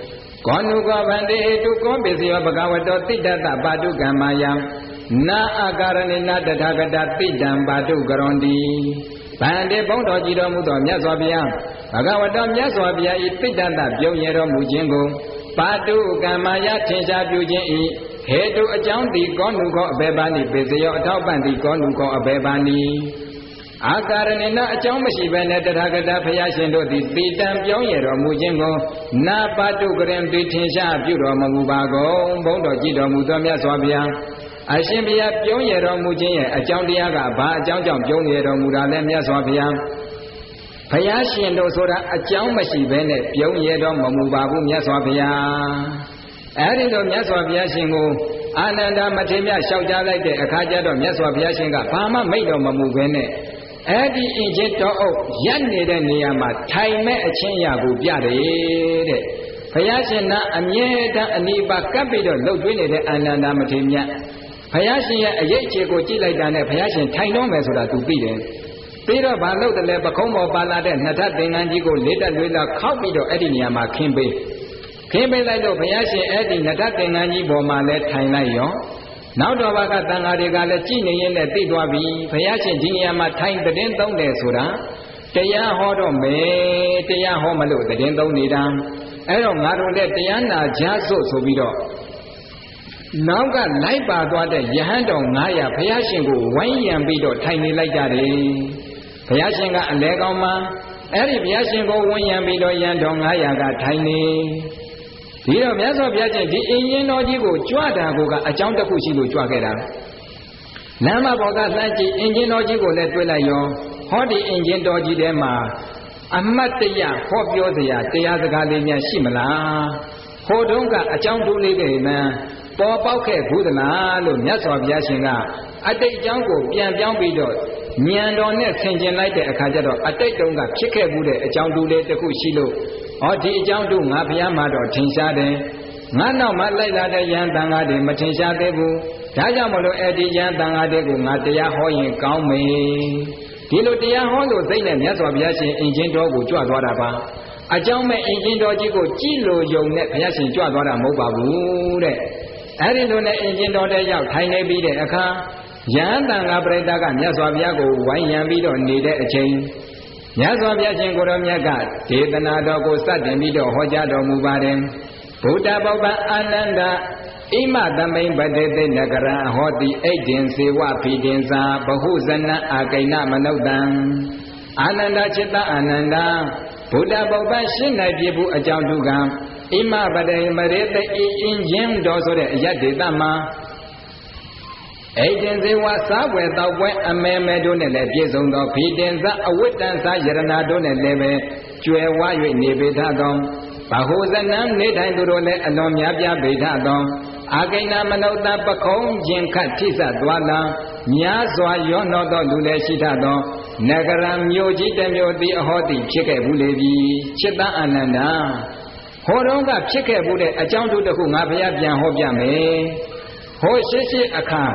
ကောနုကောဗန္တိတုကောပိစီယောဘဂဝတောတိတ္တတပါတုကမ္မယံနာအာကာရဏိနတထာဂတတိတံပါတုကရွန်တိဗန္တိဘုံတော်ကြည်တော်မူသောမြတ်စွာဘုရားဘဂဝတောမြတ်စွာဘုရားဤတိတ္တတပြုံးရတော်မူခြင်းကိုပါတုကမ္မယထင်ရှားပြုခြင်းဤဟေတုအကြောင်းသည်ကောနုကောအဘေပါဏိပိစီယောအထောက်ပံ့သည်ကောနုကောအဘေပါဏိအာကာရဏိနအကြောင်းမရှိဘဲနဲ့တထာဂတဘုရားရှင်တို့သည်တိတံပြောင်းရတော်မူခြင်းကိုနာပါတုကရင်တိထင်ရှားပြုတော်မမူပါကုန်ဘုံတော်ကြည်တော်မူသောမြတ်စွာဘုရားအရှင်ဘုရားပြုံးရတော်မူခြင်းရဲ့အကြောင်းတရားကဘာအကြောင်းကြောင့်ပြုံးရတော်မူတာလဲမြတ်စွာဘုရားဘုရားရှင်တို့ဆိုတာအကြောင်းမရှိဘဲနဲ့ပြုံးရတော်မမူပါဘူးမြတ်စွာဘုရားအဲဒီတော့မြတ်စွာဘုရားရှင်ကိုအာနန္ဒမထေရမြတ်လျှောက်ကြားလိုက်တဲ့အခါကျတော့မြတ်စွာဘုရားရှင်ကဘာမှမိတ်တော်မမူဘဲနဲ့အဲ့ဒီအင်ဂျင်တော်အုပ်ရပ်နေတဲ့နေရာမှာထိုင်မဲ့အချင်းရာကိုပြတယ်တဲ့ဘုရားရှင်ကအမြဲတမ်းအနိပါကပ်ပြီးတော့လှုပ်သွင်းနေတဲ့အာနန္ဒမထေရမြတ်ဘုရားရှင်ရဲ့အရေးအခြေကိုကြည့်လိုက်တာနဲ့ဘုရားရှင်ထိုင်တော့မယ်ဆိုတာသူသိတယ်ပြီးတော့ဘာလို့တလဲပခုံးပေါ်ပါလာတဲ့နှစ်ထပ်သင်္ကန်းကြီးကိုလေးတက်လေးလာခောက်ပြီးတော့အဲ့ဒီနေရာမှာခင်းပေးလိုက်လို့ဘုရားရှင်အဲ့ဒီနှစ်ထပ်သင်္ကန်းကြီးပေါ်မှာလဲထိုင်လိုက်ရောနောက်တော်ဘာကတန်ဃာတွေကလည်းကြည်နေရင်လည်းသိသွားပြီဘုရားရှင်ဒီနေရာမှာထိုင်သတင်းသုံးတယ်ဆိုတာတရားဟောတော့မယ်တရားဟောမလို့သတင်းသုံးနေတာအဲ့တော့ငါတို့လည်းတရားနာကြစို့ဆိုပြီးတော့နောက်ကလိုက်ပါသွားတဲ့ယဟန်တော်900ဘုရားရှင်ကိုဝိုင်းရံပြီးတော့ထိုင်နေလိုက်ကြတယ်ဘုရားရှင်ကအလဲကောင်းမှာအဲ့ဒီဘုရားရှင်ကိုဝိုင်းရံပြီးတော့ယဟန်တော်900ကထိုင်နေဒီတော့မြတ်စွာဘုရားရှင်ဒီအင်ဂျင်တော်ကြီးကိုကြွတာကအကြောင်းတစ်ခုရှိလို့ကြွခဲ့တာလမ်းမပေါ်ကလှမ်းကြည့်အင်ဂျင်တော်ကြီးကိုလည်းတွေ့လိုက်ရောဟောဒီအင်ဂျင်တော်ကြီးထဲမှာအမတ်တရဟောပြောစရာတရားစကားလေးများရှိမလားဟိုတုန်းကအကြောင်းတူလေးတွေမှပေါ်ပေါက်ခဲ့ဘူးသလားလို့မြတ်စွာဘုရားရှင်ကအတိတ်အကြောင်းကိုပြန်ပြောင်းပြီးတော့ဉာဏ်တော်နဲ့ဆင်ခြင်လိုက်တဲ့အခါကျတော့အတိတ်တုန်းကဖြစ်ခဲ့ဘူးတဲ့အကြောင်းတူလေးတစ်ခုရှိလို့ဟောဒီအကြောင်းတို့ငါဘုရားမှာတော့ထင်ရှားတယ်ငါနောက်မှလိုက်လာတဲ့ယဟန်တန်ဃာတွေမထင်ရှားသေးဘူးဒါကြောင့်မလို့အဲ့ဒီယဟန်တန်ဃာတွေကိုငါတရားဟောရင်ကောင်းမယ်ဒီလိုတရားဟောလို့သိတဲ့မြတ်စွာဘုရားရှင်အင်ဂျင်တော်ကိုကြွသွားတာပါအကြောင်းမဲ့အင်ဂျင်တော်ကြီးကိုကြည်လို့ယုံနဲ့ဘုရားရှင်ကြွသွားတာမဟုတ်ပါဘူးတဲ့အဲ့ဒီလိုနဲ့အင်ဂျင်တော်တဲ့ရောက်ထိုင်နေပြီးတဲ့အခါယဟန်တန်ဃာပရိသတ်ကမြတ်စွာဘုရားကိုဝိုင်းရံပြီးတော့နေတဲ့အချိန်မြတ်စွာဘုရားရှင်ကိုရောမြတ်ကဒေသနာတော်ကိုစတင်ပြီးတော့ဟောကြားတော်မူပါတယ်ဗုဒ္ဓဘောပ္ပအာနန္ဒဣမသမိန်ပတေတိနဂရံဟောတိဣဒ္ဓင်စေဝဖိဒင်္စာဘဟုဇနံအာကိဏမနုဿံအာနန္ဒจิตအာနန္ဒဗုဒ္ဓဘောပ္ပရှင်းနိုင်ပြဘူးအကြောင်းတုကံဣမပတေမရေတိအင်းချင်းတော်ဆိုတဲ့အယတ္ဒေတမှာဣဒ္ဓင်စေဝစားပွဲတောက်ပွဲအမဲမဲတို့နဲ့လည်းပြည့်စုံသောဖိတင်္စအဝိတ္တန်စာယရဏတို့နဲ့လည်းပဲကျွယ်ဝ၍နေပေထသောဘဟုဇနံနေထိုင်သူတို့လည်းအလွန်များပြားပေထသောအာကိဏမနုဿပခုံးခြင်းခတ်ထိစသွားလာများစွာရောနှောသောလူလည်းရှိထသောနဂရမြို့ကြီးတစ်မြို့သည်အဟောတိဖြစ်ခဲ့ဘူးလေပြီจิตအာနန္ဒာဟောတော့ကဖြစ်ခဲ့ဘူးတဲ့အကြောင်းတို့တစ်ခုငါဘုရားပြန်ဟောပြမယ်ဟောရှိအခါ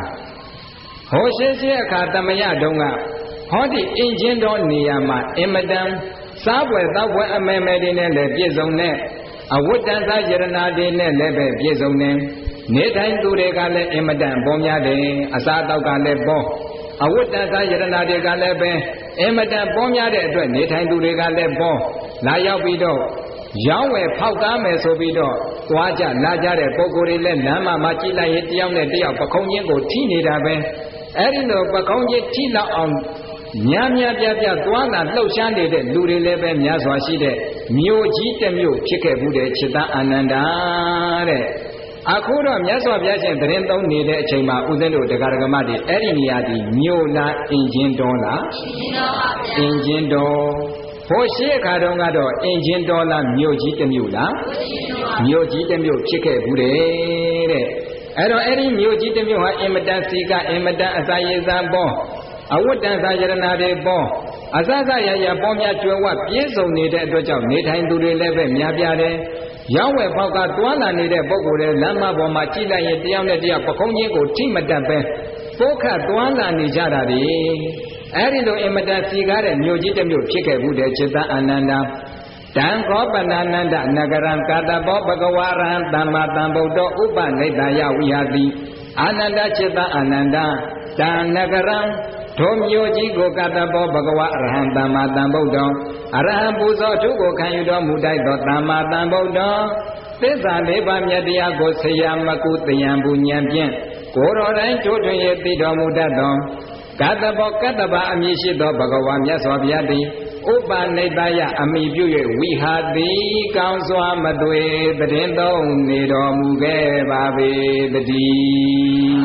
သမယတုံးကဟောဒီအင်ဂျင်တော်နေရာမှာအင်မတန်စားပွဲတောက်ပွဲအမဲမဲတွေနဲ့လည်းပြည့်စုံတဲ့အဝိတ္တန်စာယရဏတွေနဲ့လည်းပဲပြည့်စုံနေနေတိုင်းသူတွေကလည်းအင်မတန်ပေါ်များတယ်အစားတောက်ကလည်းပေါ်အဝိတ္တန်စာယရဏတွေကလည်းပဲအင်မတန်ပေါ်များတဲ့အတွက်နေထိုင်သူတွေကလည်းပေါ်လာရောက်ပြီးတော့ရောင်းဝယ်ဖောက်ကားမယ်ဆိုပြီးတော့သွားကြလာကြတဲ့ပုဂ္ဂိုလ်တွေလည်းလမ်းမှာကြည်လိုက်ရင်တယောက်နဲ့တယောက်ပခုံးချင်းကိုထိနေတာပဲအဲ့ဒီလိုပခုံးချင်းထိလောက်အောင်များပြသွားလာလှုပ်ရှားနေတဲ့လူတွေလည်းပဲများစွာရှိတဲ့မြို့ကြီးတစ်မြို့ဖြစ်ခဲ့ဘူးတဲ့จิตအာနန္ဒာတဲ့အခုတော့မြတ်စွာဘုရားရှင်သတင်းသုံးနေတဲ့အချိန်မှာဦးဇင်းတို့တရားဓမ္မတွေအဲ့ဒီနေရာဒီမြို့လားအင်ဂျင်တော်လားအင်ဂျင်တော်ဟိုရှိအခါတုန်းကတော့အင်ဂျင်တော်လားမြို့ကြီးတစ်မြို့လားမြို့ကြီးတစ်မြို့ဖြစ်ခဲ့ဘူးတဲ့အဲ့တော့အဲ့ဒီမြို့ကြီးတစ်မြို့ဟာအင်မတန်စီကအင်မတန်အစာရေစာပေါ်အဝိတ္တန်စာယရဏတွေပေါ်အစစရရပေါ်များကျွယ်ဝပြည့်စုံနေတဲ့အတွက်ကြောင့်နေထိုင်သူတွေလည်းပဲများပြားတယ်ရောင်းဝယ်ဖောက်ကတွားလာနေတဲ့ပုဂ္ဂိုလ်တွေလမ်းမပေါ်မှာကြည့်လိုက်ရင်တယောက်နဲ့တယောက်ပခုံးချင်းကိုထိမတတ်ပဲပိုးခတ်တွားလာနေကြတာဒီအဲ့ဒီလိုအင်မတန်စီကားတဲ့မြို့ကြီးတစ်မြို့ဖြစ်ခဲ့ဘူးတဲ့จิตအာနန္ဒာတံခောပဏာနန္ဒနဂရံကာတဘောဘဂဝါရဟံသမ္မာသမ္ဗုဒ္ဓဥပနိဒာယဝိဟာတိအာနန္ဒจิตအာနန္ဒတံနဂရံထိုမြို့ကြီးကိုကာတဘောဘဂဝါအရဟံသမ္မာသမ္ဗုဒ္ဓအရဟံပူဇော်ထုကိုခံယူတော်မူတတ်သောသမ္မာသမ္ဗုဒ္ဓသစ္စာလေးပါးမြတ်တရားကိုဆရာမကုတယံပူဉဏ်ဖြင့်ကိုယ်တော်တိုင်းထိုးထွင်းရသိတော်မူတတ်သောကာတဘောကတ္တဗအမည်ရှိသောဘဂဝါမြတ်စွာဘုရားသည်ဥပနိဒာယအမိပြု၍ဝိဟာတိကောင်းစွာမသွေတည်သုံးနေတော်မူခဲ့ပါပေတည်း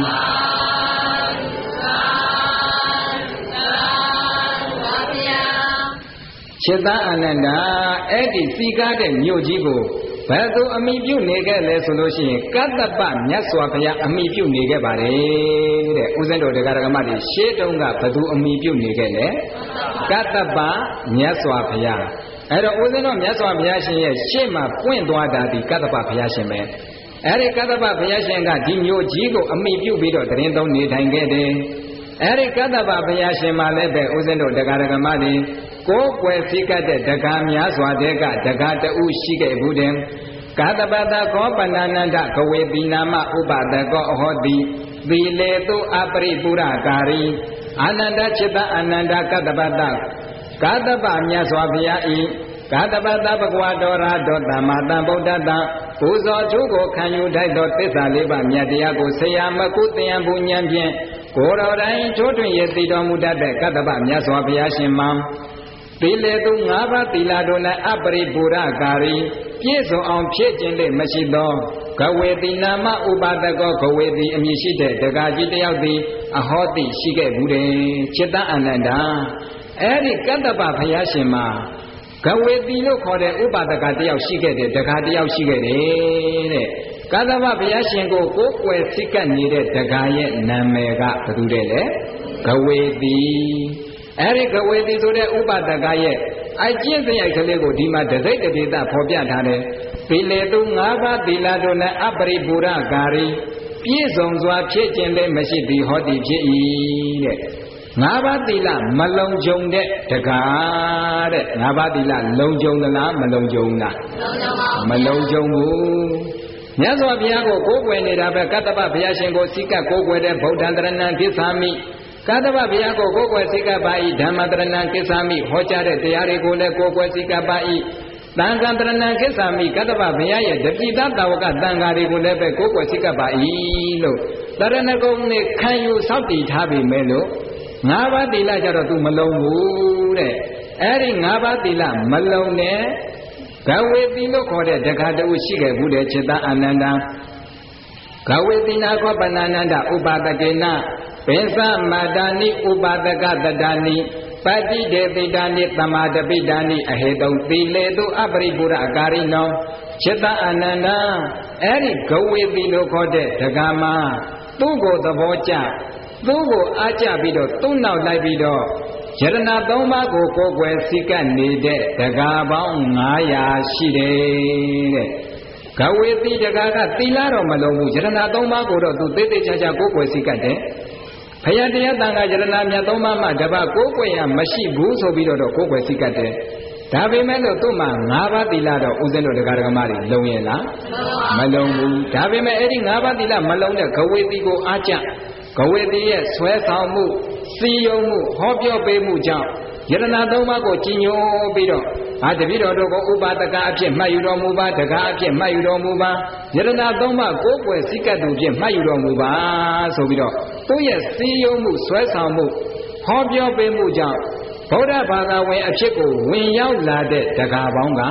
จิตအာနန္ဒာအဲ့ဒီစီကားတဲ့မြို့ကြီးကိုဘယ်သူအမိပြုနေခဲ့လဲဆိုလို့ရှိရင်ကတ္တပမြတ်စွာဘုရားအမိပြုနေခဲ့ပါတယ်တဲ့ဥစဉ်တော်တရားဓမ္မတွေရှေးတုန်းကဘယ်သူအမိပြုနေခဲ့လဲကတ္တပမြတ်စွာဘုရားအဲ့တော့ဥစဉ်တော်မြတ်စွာဘုရားရှင်ရဲ့ရှေ့မှာပွင့်သွားတာဒီကတ္တပဘုရားရှင်ပဲအဲ့ဒီကတ္တပဘုရားရှင်ကဒီမြို့ကြီးကိုအမိပြုပြီးတော့တရင်သုံးနေထိုင်ခဲ့တယ်အဲ့ဒီကတ္တပဘုရားရှင်မှာလည်းပဲဥစဉ်တော်တရားဓမ္မတွေကိုယ်ွယ်စည်းကပ်တဲ့တက္ကများစွာတဲ့ကတက္ကတူရှိခဲ့ဘူးတယ်ကာတပတခောပဏာနန္ဒကဝေတိနာမဥပဒကောအဟောတိသီလေတုအပရိပုရကာရီအာနန္ဒจิตအာနန္ဒကတပတကာတပမြတ်စွာဘုရားဤကာတပတဘဂဝါတော်ရာတော်သမ္မာသမ္ဗုဒ္ဓတပူဇော်ထုကိုခံယူထိုက်သောသစ္စာလေးပါးမြတ်တရားကိုဆရာမကုသယံပူဉဏ်ဖြင့်ကိုယ်တော်တိုင်းထိုးထွင်းရသိတော်မူတတ်တဲ့ကတ္တပမြတ်စွာဘုရားရှင်မှာသီလေသူ၅ပါးသီလတို့၌အပရိပူရကာရီပြည့်စုံအောင်ဖြည့်ခြင်းလေးမရှိသောဂဝေတိနာမဥပါဒကောဂဝေတိအမည်ရှိတဲ့တက္ကကြီးတယောက်သည်အဟောတိရှိခဲ့ဘူးတယ်จิตအာနန္ဒာအဲ့ဒီကတ္တပဘုရားရှင်မှာဂဝေတိလို့ခေါ်တဲ့ဥပါဒကတယောက်ရှိခဲ့တယ်တက္ကတယောက်ရှိခဲ့တယ်တဲ့ကတ္တပဘုရားရှင်ကိုကိုယ်ွယ်စိတ်ကပ်နေတဲ့တက္ကရဲ့နာမည်ကဘယ်သူတဲ့လဲဂဝေတိအဲ့ဒီဂဝေတိဆိုတဲ့ဥပဒကရဲ့အကျင့်စရိုက်ကလေးကိုဒီမှာတစိတ်တဒေသဖော်ပြထားတယ်သီလေသူ၅ပါးသီလတို့နဲ့အပရိပူရကာရီပြည့်စုံစွာဖြစ်ခြင်းလည်းမရှိသည်ဟောတိဖြစ်၏တဲ့၅ပါးသီလမလုံခြုံတဲ့တကားတဲ့၅ပါးသီလလုံခြုံသလားမလုံခြုံလားမလုံခြုံဘူးမြတ်စွာဘုရားကိုကိုးကွယ်နေတာပဲကတ္တပဘုရားရှင်ကိုစိကပ်ကိုးကွယ်တဲ့ဗုဒ္ဓံတရဏံကိစ္ဆာမိကတ္တပဘုရားကိုကိုးကွယ်စိကပ်ပါ၏ဓမ္မတရဏံကိစ္ဆာမိဟောကြားတဲ့တရားတွေကိုလည်းကိုးကွယ်စိကပ်ပါ၏သံဃာတရဏံကိစ္ဆာမိကတ္တပဘုရားရဲ့တပိတတာဝကသံဃာတွေကိုလည်းပဲကိုးကွယ်စိကပ်ပါ၏လို့တရဏဂုံနဲ့ခံယူစောင့်တည်ထားပြီမဲ့လို့၅ပါးသီလကြတော့သူမလုံးဘူးတဲ့အဲ့ဒီ၅ပါးသီလမလုံးနဲ့ဂဝေတိလို့ခေါ်တဲ့တက္ကတူရှိခဲ့ဘူးတဲ့จิตအာနန္ဒာဂဝေတိနာခောပဏာနန္ဒဥပါဒကေနပိသမတာနိဥပါဒကတတာနိပတိဒေပိတာနိသမာတပိတာနိအဟေတုံသီလေတုအပရိပူရအကာရိနောจิตအာနန္ဒာအဲ့ဒီဂဝေတိလို့ခေါ်တဲ့တက္ကမသူ့ကိုသဘောကျသူ့ကိုအားကျပြီးတော့သူ့နောက်လိုက်ပြီးတော့ယရဏ၃ပါးကိုကိုယ်ွယ်စိကပ်နေတဲ့တက္ကပေါင်း900ရှိတယ်တဲ့ဂဝေတိတက္ကကသီလတော့မလုံးဘူးယရဏ၃ပါးကိုတော့သူသေးသေးချာချာကိုယ်ွယ်စိကပ်တယ်ဘုရားတရားတန်ခါယရဏမြတ်၃ပါးမှတပတ်ကိုယ်ွယ်ရမရှိဘူးဆိုပြီးတော့ကိုယ်ွယ်စိကပ်တယ်ဒါပေမဲ့လို့သူ့မှာ၅ပါးသီလတော့ဥစဉ်တို့တရားဓမ္မတွေလုံရဲ့လားမလုံဘူးဒါပေမဲ့အဲ့ဒီ၅ပါးသီလမလုံတဲ့ဂဝေတိကိုအားကျဂဝေတိရဲ့ဆွဲဆောင်မှုစီယုံမှုဟောပြောပေးမှုကြောင့်ယရဏသုံးပါးကိုကြီးညိုပြီးတော့တပည့်တော်တို့ကိုဥပါဒကအဖြစ်မှတ်ယူတော်မူပါတကားအဖြစ်မှတ်ယူတော်မူပါယရဏသုံးပါးကိုယ်ွယ်စိကတ်သူဖြင့်မှတ်ယူတော်မူပါဆိုပြီးတော့သူ့ရဲ့စီယုံမှုဆွဲဆောင်မှုဟောပြောပေးမှုကြောင့်ဗုဒ္ဓဘာသာဝင်အဖြစ်ကိုဝင်ရောက်လာတဲ့တကားပေါင်းက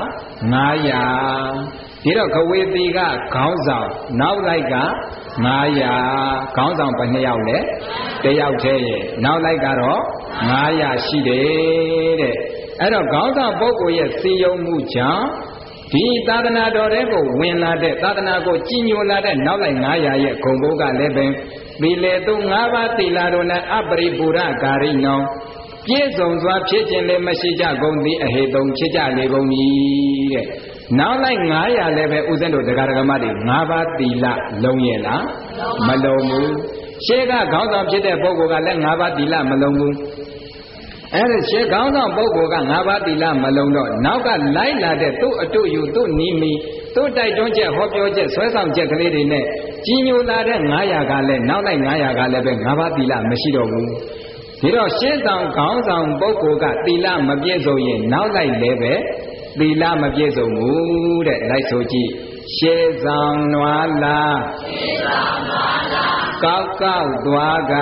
900ဒီတော့ခဝေတိကခေါင်းဆောင်နောက်လိုက်က900ခေါင်းဆောင်ဘယ်နှယောက်လဲတယောက်တည်းရဲ့နောက်လိုက်ကတော့900ရှိတယ်တဲ့အဲ့တော့ခေါင်းဆောင်ပုဂ္ဂိုလ်ရဲ့စီယုံမှုကြောင့်ဒီသာသနာတော်တွေကိုဝင်လာတဲ့သာသနာကိုကြီးညိုလာတဲ့နောက်လိုက်900ရဲ့ဂုဏ်ဘုတ်ကလည်းပဲသီလေသူ5ပါးသီလတော်နဲ့အပရိပူရကာရိနောပြည့်စုံစွာဖြစ်ခြင်းလည်းမရှိကြကုန်သည်အဟေတုံဖြစ်ကြလေကုန်၏တဲ့နောက်လိုက်900လည်းပဲဥစဉ်တို့တရားဓမ္မတွေ5ပါးသီလလုံးရဲ့လားမလုံးဘူးရှေးကခေါင်းဆောင်ဖြစ်တဲ့ပုဂ္ဂိုလ်ကလည်း5ပါးသီလမလုံးဘူးအဲ့ဒါရှေးကောင်းဆောင်ပုဂ္ဂိုလ်က၅ပါးသီလမလုံးတော့နောက်ကလိုက်လာတဲ့သူ့အတူယူသူ့နီးမီသူ့တိုက်တွန်းချက်ဟောပြောချက်ဆွဲဆောင်ချက်ကလေးတွေနဲ့ကြီးညိုလာတဲ့900ကလည်းနောက်လိုက်900ကလည်းပဲ၅ပါးသီလမရှိတော့ဘူးဒီတော့ရှေးဆောင်ခေါင်းဆောင်ပုဂ္ဂိုလ်ကသီလမပြည့်စုံရင်နောက်လိုက်လည်းပဲသီလမပြည့်စုံဘူးတဲ့လိုက်ဆိုကြည့်ရှေးဆောင်နွားလားကောက်ကောက်သွားက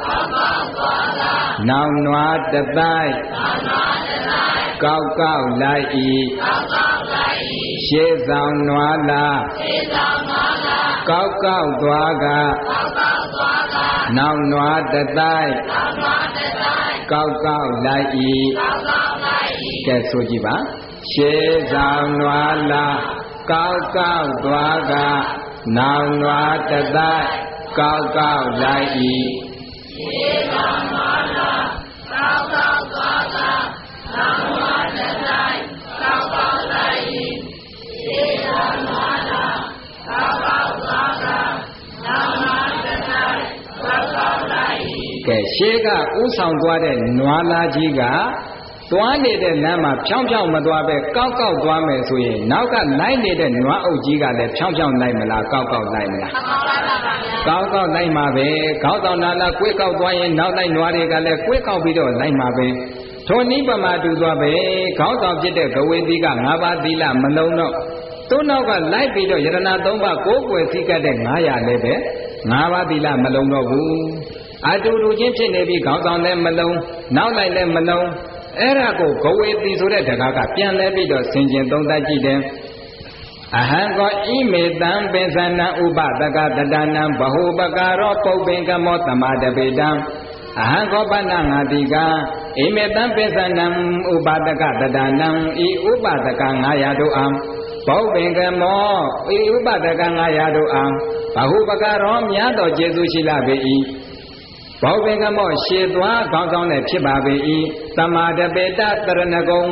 နောင်နွားတတိုက်ကောက်ကောက်လိုက်ဤရှေးဆောင်နွားလားကောက်ကောက်သွားကနောင်နွားတတိုက်ကောက်ကောက်လိုက်ဤကဲဆိုကြည့်ပါရှေးဆောင်နွားလားကောက်ကောက်သွားကနောင်နွားတတိုက်ကောက်ကောက်လိုက်ဤရှေးဆောင်နွားလားကောက်ကောက်သွားကနောင်နွားတတိုက်ကောက်ကောက်လိုက်ဤရှေးဆောင်နွားလားကောက်ကောက်သွားကနောင်နွားတတိုက်ကောက်ကောက်လိုက်ဤကဲရှေးကဥဆောင်သွားတဲ့နွားလားကြီးကသွားနေတဲ့လမ်းမှာဖြောင်းဖြောင်းမသွားပဲကောက်ကောက်သွားမယ်ဆိုရင်နောက်ကလိုက်နေတဲ့နွားအုပ်ကြီးကလည်းဖြောင်းဖြောင်းလိုက်မလားကောက်ကောက်လိုက်မလားကောက်ကောက်လိုက်မှာပဲခေါင်းဆောင်နာလာကွေးကောက်သွားရင်နောက်လိုက်နွားတွေကလည်းကွေးကောက်ပြီးတော့လိုက်မှာပဲထိုနည်းပမာတူသွားပဲခေါင်းဆောင်ဖြစ်တဲ့ဘဝေတိက၅ပါးသီလမလုံးတော့သူ့နောက်ကလိုက်ပြီးတော့ယရဏ၃ပါးကိုးကွယ်စည်းကပ်တဲ့900လည်းပဲ၅ပါးသီလမလုံးတော့ဘူးအတူတူချင်းဖြစ်နေပြီးခေါင်းဆောင်လည်းမလုံးနောက်လိုက်လည်းမလုံးအဲ့ဒါကိုဂဝေတိဆိုတဲ့တကားကပြန်လဲပြီးတော့ဆင်ခြင်သုံးသပ်ကြည့်တယ်အဟံကောဣမေတံပိသနံဥပတကတတနံဘဟုပကာရောပုပ္ပင်ကမောသမာတပေတံအဟံကောပနငါတိကဣမေတံပိသနံဥပတကတတနံဤဥပတက900တို့အာပုပ္ပင်ကမောဤဥပတက900တို့အာဘဟုပကာရောမြတ်တော်ကျေးဇူးရှိလာပေ၏ဘောပင်ကမောရှေသွားခေါင်းဆောင်နဲ့ဖြစ်ပါပေ၏သမာဓပေတတရဏဂုံ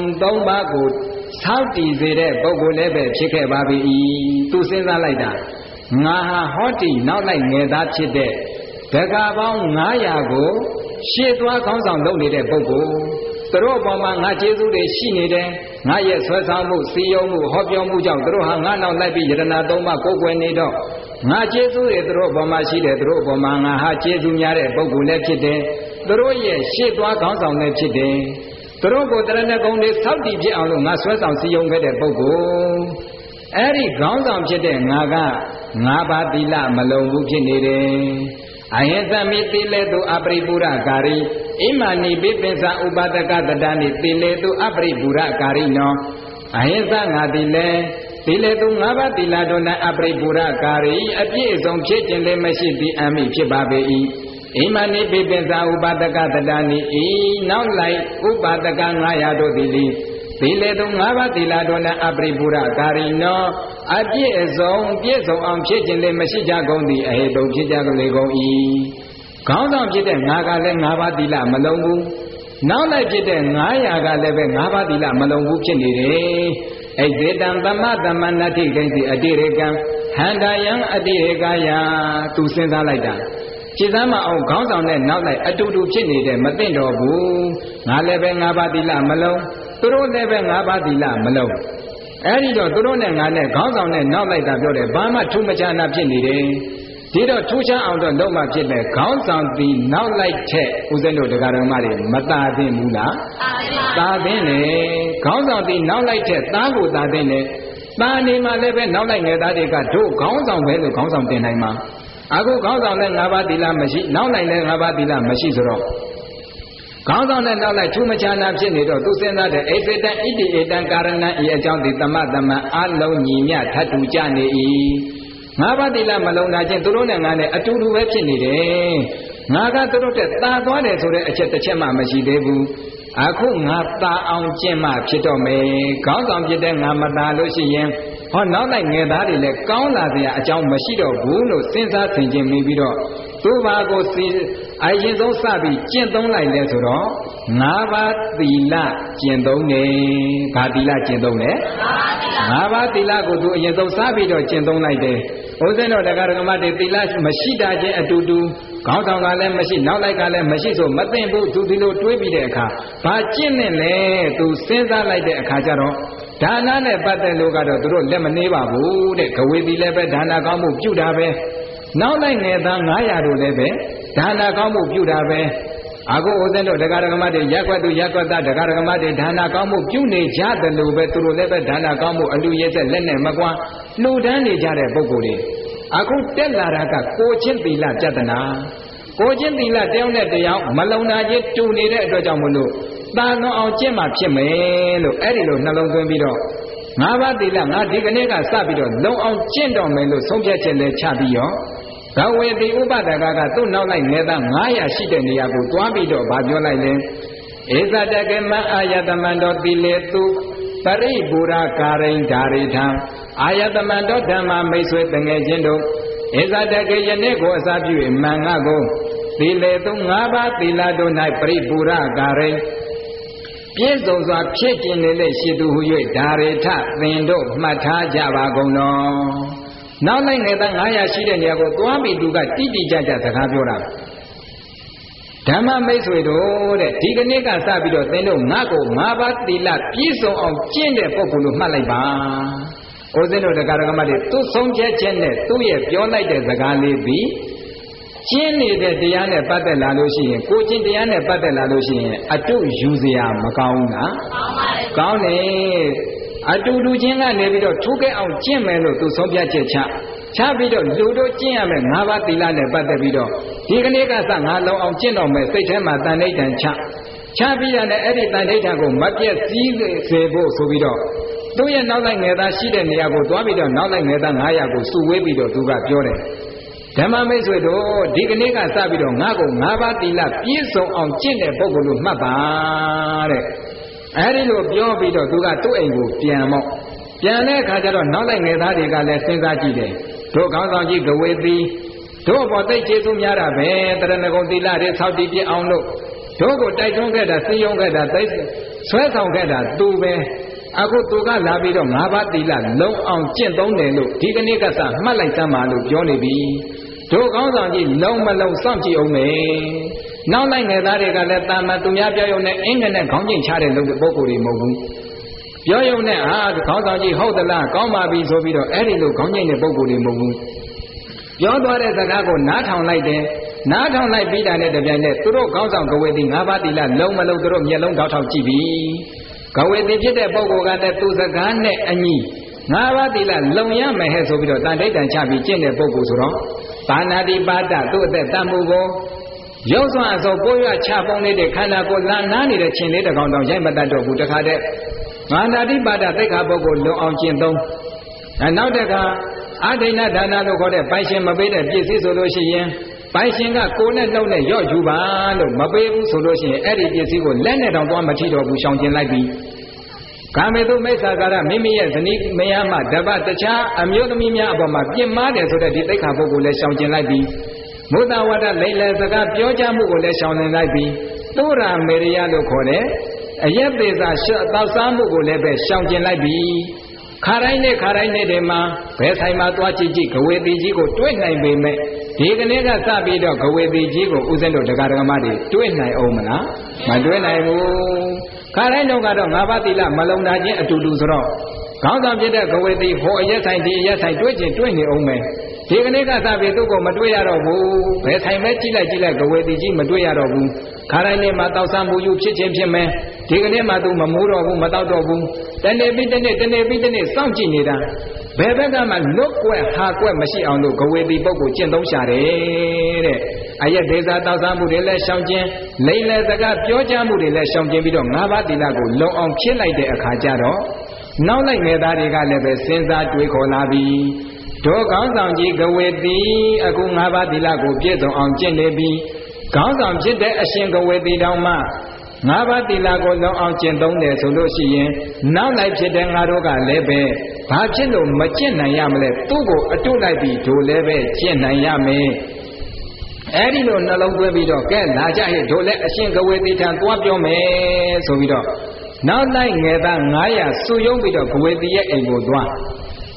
3ပါးကိုဆောက်တည်စေတဲ့ပုဂ္ဂိုလ်လည်းပဲဖြစ်ခဲ့ပါပေ၏သူစဉ်းစားလိုက်တာငါဟာဟောတိနောက်လိုက်ငယ်သားဖြစ်တဲ့ဒကာပေါင်း900ကိုရှေသွားခေါင်းဆောင်လုပ်နေတဲ့ပုဂ္ဂိုလ်သူတို့ဘောမှာငါကျေးဇူးတွေရှိနေတယ်ငါရဲ့ဆွဲဆောင်မှုစီယုံမှုဟောပြောမှုကြောင့်သူတို့ဟာငါနောက်လိုက်ပြီးယရဏ3ပါးကိုယ်ွယ်နေတော့ငါကျေးဇူးတွေသူတို့ဘောမှာရှိတယ်သူတို့ဘောမှာငါဟာကျေးဇူးများတဲ့ပုဂ္ဂိုလ်လည်းဖြစ်တယ်သူတို့ရဲ့ရှေ့သွားခေါင်းဆောင်လည်းဖြစ်တယ်သူတို့ကိုတရဏဂုံတွေဆောက်တည်ဖြစ်အောင်လို့ငါဆွဲဆောင်စည်းရုံးခဲ့တဲ့ပုဂ္ဂိုလ်အဲ့ဒီခေါင်းဆောင်ဖြစ်တဲ့ငါက5ပါးသီလမလုံးဘူးဖြစ်နေတယ်အဟိသမိသီလေတုအပရိပူရကာရိဣမာနိပိပင်္စဥပဒကတတနိသီလေတုအပရိပူရကာရိနောအဟိသငါတိလေသီလေတု5ပါးသီလတို့၌အပရိပူရကာရိအပြည့်စုံဖြစ်ခြင်းလည်းမရှိသည်အမိဖြစ်ပါပေ၏ဣမနိပိပင်္စဥပဒကတတနိဤနောက်လိုက်ဥပဒက900တို့သည်လီသီလေတု5ပါးသီလတို့၌အပရိပူရကာရိနောအပြည့်စုံအောင်ဖြစ်ခြင်းလည်းမရှိကြကုန်သည်အဟေတုံဖြစ်ကြလေကုန်၏ခေါင်းဆောင်ဖြစ်တဲ့ငါကလည်း5ပါးသီလမလုံးဘူးနောက်လိုက်ဖြစ်တဲ့900ကလည်းပဲ5ပါးသီလမလုံးဘူးဖြစ်နေတယ်ဣဇေတံသမသမနတ္ထိကိဉ္စီအတိရေကံဟန္တာယံအတိရေကယသူစဉ်းစားလိုက်တာခြေစမ်းမအောင်ခေါင်းဆောင်နဲ့နောက်လိုက်အတူတူဖြစ်နေတယ်မသိတော့ဘူးငါလည်းပဲ5ပါးသီလမလုံးသူတို့လည်းပဲ5ပါးသီလမလုံးအဲ့ဒီတော့သူတို့နဲ့ငါနဲ့ခေါင်းဆောင်နဲ့နောက်လိုက်တာပြောတယ်ဘာမှထူးမခြားနာဖြစ်နေတယ်ဒီတော့ထူးခြားအောင်တော့လုံးမဖြစ်တဲ့ခေါင်းဆောင်သည်နောက်လိုက်တဲ့ဦးဇင်းတို့တရားတော်မတွေမသာသင့်ဘူးလားသာသင့်တယ်ခေါင်းဆောင်သည်နောက်လိုက်တဲ့သားကိုသာသင့်တယ်သားနေမှလည်းပဲနောက်လိုက်ငယ်သားတွေကတို့ခေါင်းဆောင်ပဲလို့ခေါင်းဆောင်တင်နိုင်မှာအခုခေါင်းဆောင်လည်း5ပါးသီလမရှိနောက်လိုက်လည်း5ပါးသီလမရှိဆိုတော့ခေါင်းဆောင်နဲ့နောက်လိုက်ထူးမခြားနာဖြစ်နေတော့သူစဉ်းစားတဲ့အိစေတံဣတိဧတံကာရဏံဤအကြောင်းသည်သမသမံအလုံးညီမြထပ်တူကြနေ၏5ပါးသီလမလုံးတာချင်းသူတို့နဲ့ငါနဲ့အတူတူပဲဖြစ်နေတယ်ငါကသူတို့တဲ့ตาသွားတယ်ဆိုတဲ့အချက်တစ်ချက်မှမရှိသေးဘူးအခုငါตาအောင်ကျင့်မှဖြစ်တော့မယ်ခေါင်းဆောင်ဖြစ်တဲ့ငါမตาလို့ရှိရင်ဟောနောက်လိုက်ငယ်သားတွေလည်းကောင်းလာစရာအကြောင်းမရှိတော့ဘူးလို့စဉ်းစားသင်ခြင်းမိပြီးတော့သူ့ဘာကိုအရင်ဆုံးစပြီးကျင့်သုံးလိုက်လဲဆိုတော့5ပါးသီလကျင့်သုံးတယ်။ဘာသီလကျင့်သုံးလဲ? 5ပါးသီလကိုသူအရင်ဆုံးစပြီးတော့ကျင့်သုံးလိုက်တယ်။ဇင်းတော်တရားဓမ္မတွေသီလမရှိတာချင်းအတူတူခေါင်းဆောင်ကလည်းမရှိနောက်လိုက်ကလည်းမရှိဆိုမသိဘူးသူဒီလိုတွေးပြီးတဲ့အခါဘာကျင့်နဲ့လဲသူစဉ်းစားလိုက်တဲ့အခါကျတော့ဒါနနဲ့ပတ်သက်လို့ကတော့သူတို့လက်မနှေးပါဘူးတဲ့ကဝေသီလည်းပဲဒါနကောင်းမှုပြုတာပဲနောက်လိုက်ငယ်သား900တို့လည်းပဲဒါနကောင်းမှုပြုတာပဲအခုဦးဇင်းတို့တရားဓမ္မတွေရက်ွက်သူရက်ွက်သားတရားဓမ္မတွေဒါနကောင်းမှုပြုနေကြတယ်လို့ပဲသူတို့လည်းပဲဒါနကောင်းမှုအလူရဲဆက်လက်နဲ့မကွာလှူဒန်းနေကြတဲ့ပုဂ္ဂိုလ်တွေအခုတက်လာတာကကိုချင်းသီလပြဿနာကိုချင်းသီလတယောက်နဲ့တယောက်မလုံနာချင်းတူနေတဲ့အတွက်ကြောင့်မလို့သာလွန်အောင်ကျင့်မှဖြစ်မယ်လို့အဲ့ဒီလိုနှလုံးသွင်းပြီးတော့၅ပါးသီလငါဒီကနေ့ကစပြီးတော့လုံအောင်ကျင့်တော်မယ်လို့ဆုံးဖြတ်ချက်လဲချပြီးရောဘဝေတိဥပဒကသူ့နောက်လိုက်ငယ်သား900ရှိတဲ့နေရာကိုတွားပြီးတော့ဗာပြောလိုက်လဲဧသတကေမအာယတမန္တောတိလေသူပရိပူရာကာရိန်ဓာရိထံအာယတမန္တောဓမ္မမိတ်ဆွေတငယ်ချင်းတို့ဧသတကေယနေ့ကိုအစာပြု၍မန်ငါကိုသီလေသူ5ပါးသီလတို့၌ပရိပူရာကာရိန်ပြည့်စုံစွာဖြစ်ကျင်နေတဲ့ရှိသူဟု၍ဓာရိထသင်တို့မှတ်ထားကြပါကုန်တော်နောက်လိုက်ငယ်သား900ရှိတဲ့နေရာကိုသွားပြီးသူကတိတိကျကျစကားပြောတာဓမ္မမိတ်ဆွေတို့တဲ့ဒီကနေ့ကစပြီးတော့သင်တို့ငါ့ကို5ပါးသီလပြည့်စုံအောင်ကျင့်တဲ့ပုဂ္ဂိုလ်လို့မှတ်လိုက်ပါဦးဇင်းတို့တရားဓမ္မတွေသူ့ဆုံးဖြတ်ချက်နဲ့သူ့ရဲ့ပြောလိုက်တဲ့စကားလေးပြီးကျင့်နေတဲ့တရားနဲ့ပတ်သက်လာလို့ရှိရင်ကိုကျင့်တရားနဲ့ပတ်သက်လာလို့ရှိရင်အတုယူစရာမကောင်းဘူးလားကောင်းတယ်အတူတူချင်းကနေပြီးတော့ထိုးခဲ့အောင်ကျင့်မယ်လို့သူဆုံးဖြတ်ချက်ချပြီးတော့လူတို့ကျင့်ရမယ်၅ပါးသီလနဲ့ပတ်သက်ပြီးတော့ဒီကနေ့ကစငါလုံးအောင်ကျင့်တော်မယ်စိတ်ထဲမှာတန်ဋိဌာန်ချပြီးရတယ်အဲ့ဒီတန်ဋိဌာန်ကိုမပြည့်စည်စေဖို့ဆိုပြီးတော့သူ့ရဲ့နောက်လိုက်ငယ်သားရှိတဲ့နေရာကိုသွားပြီးတော့နောက်လိုက်ငယ်သား900ကိုစုဝေးပြီးတော့သူကပြောတယ်ဓမ္မမိတ်ဆွေတို့ဒီကနေ့ကစပြီးတော့ငါ့ကို5ပါးသီလပြည့်စုံအောင်ကျင့်တဲ့ပုဂ္ဂိုလ်လို့မှတ်ပါတဲ့အဲဒီလိုပြောပြီးတော့သူကသူ့အိမ်ကိုပြန်တဲ့အခါကျတော့နောက်လိုက်ငယ်သားတွေကလည်းစဉ်းစားကြည့်တယ်တို့ခေါင်းဆောင်ကြီးကဝေသီတို့ဘောသိကျေးဇူးများတာပဲတရဏဂုံသီလတွေဆောက်တည်ပြအောင်လို့တို့ကိုတိုက်တွန်းခဲ့တာစည်းရုံးခဲ့တာသိဆွဲဆောင်ခဲ့တာသူပဲအခုသူကလာပြီးတော့5ပါးသီလလုံးအောင်ကျင့်သုံးတယ်လို့ဒီကနေ့ကစမှတ်လိုက်သမ်းပါလို့ပြောနေပြီတို့ခေါင်းဆောင်ကြီးလုံးမလုံးစောင့်ကြည့်အောင်မယ်နောက်လိုက်ငယ်သားတွေကလည်းတာမန်သူများပြောရုံနဲ့အင်္ဂနဲ့ခေါင်းကျင်ချတဲ့ပုဂ္ဂိုလ်တွေမဟုတ်ဘူးပြောရုံနဲ့ဟာခေါင်းဆောင်ကြီးဟုတ်သလားကောင်းပါပြီဆိုပြီးတော့အဲ့ဒီလိုခေါင်းကျင်တဲ့ပုဂ္ဂိုလ်တွေမဟုတ်ဘူးပြောသွားတဲ့စကားကိုနားထောင်လိုက်တယ်နားထောင်လိုက်ပြီးတာနဲ့တပြိုင်နက်သူတို့ခေါင်းဆောင်ကဝေတိ5ပါးသီလလုံးမလုံးသူတို့မျက်လုံးထောက်ကြည့်ပြီကဝေတိဖြစ်တဲ့ပုဂ္ဂိုလ်ကလည်းသူစကားနဲ့အညီ5ပါးသီလလုံရမယ်ဟဲ့ဆိုပြီးတော့တန်ဋိဌာန်ချပြီးကျင့်တဲ့ပုဂ္ဂိုလ်ဆိုတော့ပါဏာတိပါဒသူ့အသက်တန်မှုကိုရုပ်စွမ်းအစောပိုးရွချပုံလေးတဲ့ခန္ဓာကိုယ်လန်းနားနေတဲ့ခြင်းလေးတစ်ကောင်တောင်ရိုက်မတတ်တော့ဘူးတခါတည်းမာနာတိပါဒသိက္ခာပုဂ္ဂိုလ်လုံအောင်ကျင့်သုံးနောက်တခါအာဒိဏဒါနလို့ခေါ်တဲ့ပိုင်ရှင်မပေးတဲ့ပြည့်စည်ဆိုလို့ရှိရင်ပိုင်ရှင်ကကိုယ်နဲ့နှုတ်နဲ့ရော့ယူပါလို့မပေးဘူးဆိုလို့ရှိရင်အဲ့ဒီပစ္စည်းကိုလက်နဲ့တောင်သွားမထိတော့ဘူးရှောင်ကျင်လိုက်ပြီကာမေတုမိစ္ဆာကာရမိမိရဲ့ဇနီးမယားမှတပတ်တခြားအမျိုးသမီးများအပေါ်မှာပြစ်မှားတယ်ဆိုတဲ့ဒီသိက္ခာပုဂ္ဂိုလ်လည်းရှောင်ကျင်လိုက်ပြီမုဒ္ဒဝါဒလိမ့်လေစကားပြောကြမှုကိုလည်းရှောင်နေလိုက်ပြီသုရာမေရိယလို့ခေါ်တဲ့အယက်သေးစာတောက်စားမှုကိုလည်းပဲရှောင်ကျင်လိုက်ပြီခါတိုင်းနဲ့တွေမှာဘယ်ဆိုင်မှာသွားကြည့်ကဝေတိကြီးကိုတွေ့နိုင်ပေမဲ့ဒီကနေ့ကစပြီးတော့ကဝေတိကြီးကိုဥစဉ်တို့တရားဓမ္မတွေတွေ့နိုင်အောင်မလားမတွေ့နိုင်ဘူးခါတိုင်းတော့ကတော့5ပါးသီလမလုံတာချင်းအတူတူဆိုတော့ခေါင်းဆောင်ဖြစ်တဲ့ကဝေတိဟောအရက်ဆိုင်ဒီအရက်ဆိုင်တွေ့ချင်းတွေ့နေအောင်မယ်ဒီကနေ့ကစပြီးသူ့ကိုမတွေ့ရတော့ဘူးဘယ်ဆိုင်ပဲကြည့်လိုက်ကဝေတိကြီးမတွေ့ရတော့ဘူးခါတိုင်းနေ့မှာတောက်စားမှုယူဖြစ်ခြင်းဖြစ်မယ်ဒီကနေ့မှသူမမိုးတော့ဘူးမတောက်တော့ဘူးတနေ့ပြီးတနေ့စောင့်ကြည့်နေတာဘယ်ဘက်ကမှလွတ်ကွက်ဟာကွက်မရှိအောင်လို့ကဝေတိပုဂ္ဂိုလ်ကျင့်သုံးရှာတယ်တဲ့အယက်ဒေသတောက်စားမှုတွေလည်းရှောင်ကျဉ်လိမ့်လေစကားပြောကြမှုတွေလည်းရှောင်ကျဉ်ပြီးတော့5ပါးသီလကိုလုံအောင်ဖြစ်လိုက်တဲ့အခါကျတော့နောက်လိုက်ငယ်သားတွေကလည်းပဲစဉ်းစားတွေးခေါ်လာပြီတို့ခေါင်းဆောင်ကြီးကဝေတိအခု5ပါးသီလကိုပြည့်စုံအောင်ကျင့်နေပြီခေါင်းဆောင်ဖြစ်တဲ့အရှင်ကဝေတိတောင်မှ5ပါးသီလကိုလုံအောင်ကျင့်သုံးတယ်ဆိုလို့ရှိရင်နောက်လိုက်ဖြစ်တဲ့ငါတို့ကလည်းပဲဘာဖြစ်လို့မကျင့်နိုင်ရမလဲသူ့ကိုအတုလိုက်ပြီးတို့လည်းပဲကျင့်နိုင်ရမယ်အဲ့ဒီလိုနှလုံးသွင်းပြီးတော့ကဲလာကြဟဲ့တို့လည်းအရှင်ကဝေတိထံသွားပြောမယ်ဆိုပြီးတော့နောက်လိုက်ငယ်သား900စုယုံပြီးတော့ကဝေတိရဲ့အိမ်ကိုသွား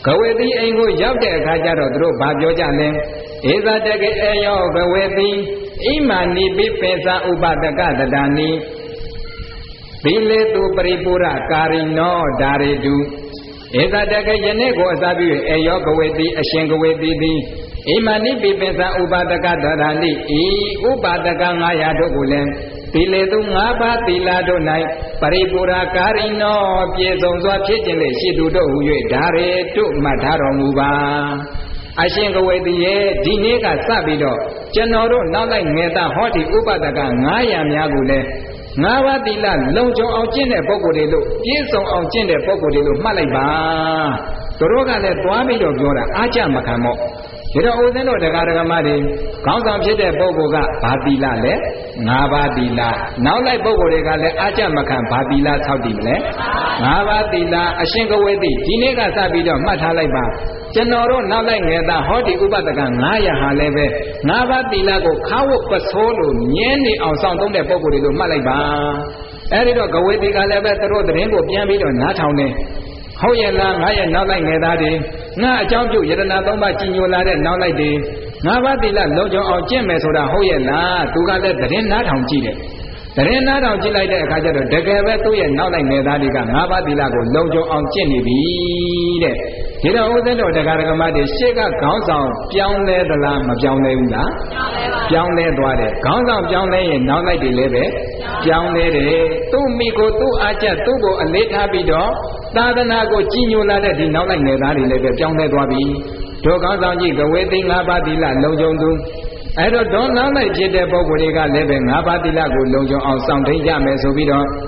ကဝေတိအိမ်ကိုရောက်တဲ့အခါကျတော့သူတို့ဘာပြောကြလဲဧဇတကေအယောကဝေတိဣမာနိပိပိသဥပဒကတဒာနိသီလေတုပရိပူရကာရိနောဒါရေတုဧဇတကေယနေ့ကိုအစာပြုအယောကဝေတိအရှင်ကဝေတိသည်ဣမာနိပိပိသဥပဒကတဒာနိဤဥပဒက900တို့ကိုလည်းသီလေသူ5ပါးသီလတို့၌ပရိပူရာကာရိနောပြေဆုံးစွာဖြစ်ခြင်းလေရှိသူတို့ဟူ၍ဒါရေတို့မှတ်ထားတော်မူပါအရှင်ကဝေတိရဲ့ဒီနေ့ကစပြီးတော့ကျွန်တော်တို့နောက်လိုက်ငယ်သားဟောဒီဥပဒက900များကိုလည်း5ပါးသီလလုံခြုံအောင်ကျင့်တဲ့ပုဂ္ဂိုလ်တွေလို့ပြည့်စုံအောင်ကျင့်တဲ့ပုဂ္ဂိုလ်တွေလို့မှတ်လိုက်ပါသူတို့ကလည်းသွားပြီးတော့ပြောတာအားကြမခံမော့ဒါတော့ဦးဇင်းတို့တရားဓမ္မတွေခေါင်းဆောင်ဖြစ်တဲ့ပုဂ္ဂိုလ်ကဘာသီလလဲ5ပါးသီလနောက်လိုက်ပုဂ္ဂိုလ်တွေကလည်းအားကြမခံဘာသီလဆောက်တည်မလဲ5ပါးသီလအရှင်ကဝေတိဒီနေ့ကစပြီးတော့မှတ်ထားလိုက်ပါကျွန်တော်တို့နောက်လိုက်ငယ်သားဟောဒီဥပဒက900ဟာလည်းပဲ5ပါးသီလကိုခါဝတ်ပစိုးလို့မြဲနေအောင်ဆောင်သုံးတဲ့ပုဂ္ဂိုလ်တွေလို့မှတ်လိုက်ပါအဲဒီတော့ကဝေတိကလည်းပဲသူတို့သတင်းကိုပြန်ပြီးတော့နားထောင်နေဟုတ်ရဲ့လားငါရဲ့နောက်လိုက်ငယ်သားတွေငါအကြောင်းပြုယတနာ3ပါးကြီးညိုလာတဲ့နောက်လိုက်တွေ5ပါးသီလလုံခြုံအောင်ကျင့်မယ်ဆိုတာဟုတ်ရဲ့လားသူကလည်းသတင်းနားထောင်ကြည့်တယ်သတင်းနားထောင်ကြည့်လိုက်တဲ့အခါကျတော့တကယ်ပဲသူ့ရဲ့နောက်လိုက်ငယ်သားတွေက5ပါးသီလကိုလုံခြုံအောင်ကျင့်နေပြီတဲ့ဒီတော့ဦးဇင်းတော်တရားဓမ္မတွေရှေ့ကခေါင်းဆောင်ပြောင်းလဲသလားမပြောင်းလဲဘူးလားပြောင်းလဲသွားတယ်ခေါင်းဆောင်ပြောင်းလဲရင်နောက်လိုက်တွေလည်းပဲပြောင်းလဲတယ်သူ့မိကိုသူ့အားကျသူ့ကိုအလေးထားပြီးတော့သာသနာကိုကြီးညိုလာတဲ့ဒီနောက်လိုက်ငယ်သားတွေလည်းပဲပြောင်းလဲသွားပြီတို့ခေါင်းဆောင်ကြီးကဝေသိ5ပါးသီလလုံခြုံသူအဲ့တော့ဒေါနောက်လိုက်ဖြစ်တဲ့ပုဂ္ဂိုလ်တွေကလည်းပဲ5ပါးသီလကိုလုံခြုံအောင်စောင့်ထိန်ကြမယ်ဆိုပြီးတော့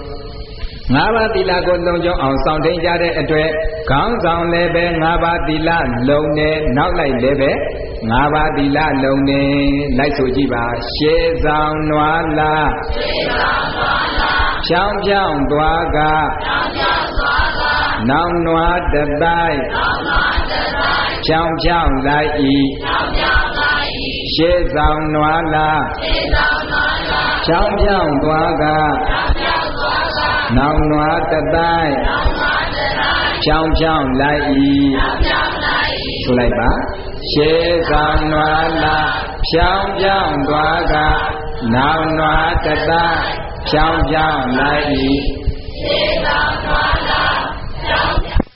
5ပါးသီလကိုလုံခြုံအောင်စောင့်ထိန်ကြတဲ့အတွက်ခေါင်းဆောင်လည်းပဲ5ပါးသီလလုံနေနောက်လိုက်လည်းပဲ5ပါးသီလလုံနေလိုက်ဆိုကြည့်ပါရှေးဆောင်နွားလားဖြောင်းဖြောင်းသွားကနောင်နွားတတိုက်ဖြောင်းဖြောင်းလိုက်ဤရှေးဆောင်နွားလားဖြောင်းဖြောင်းသွားကနောင်နွားတတိုက်ဖြောင်းဖြောင်းလိုက်ဤဆိုလိုက်ပါရှေးဆောင်နွားလားဖြောင်းဖြောင်းသွားကနောင်နွားတတိုက်ဖြောင်းဖြောင်းလိုက်ဤရှေးဆောင်နွားလားဖြောင်း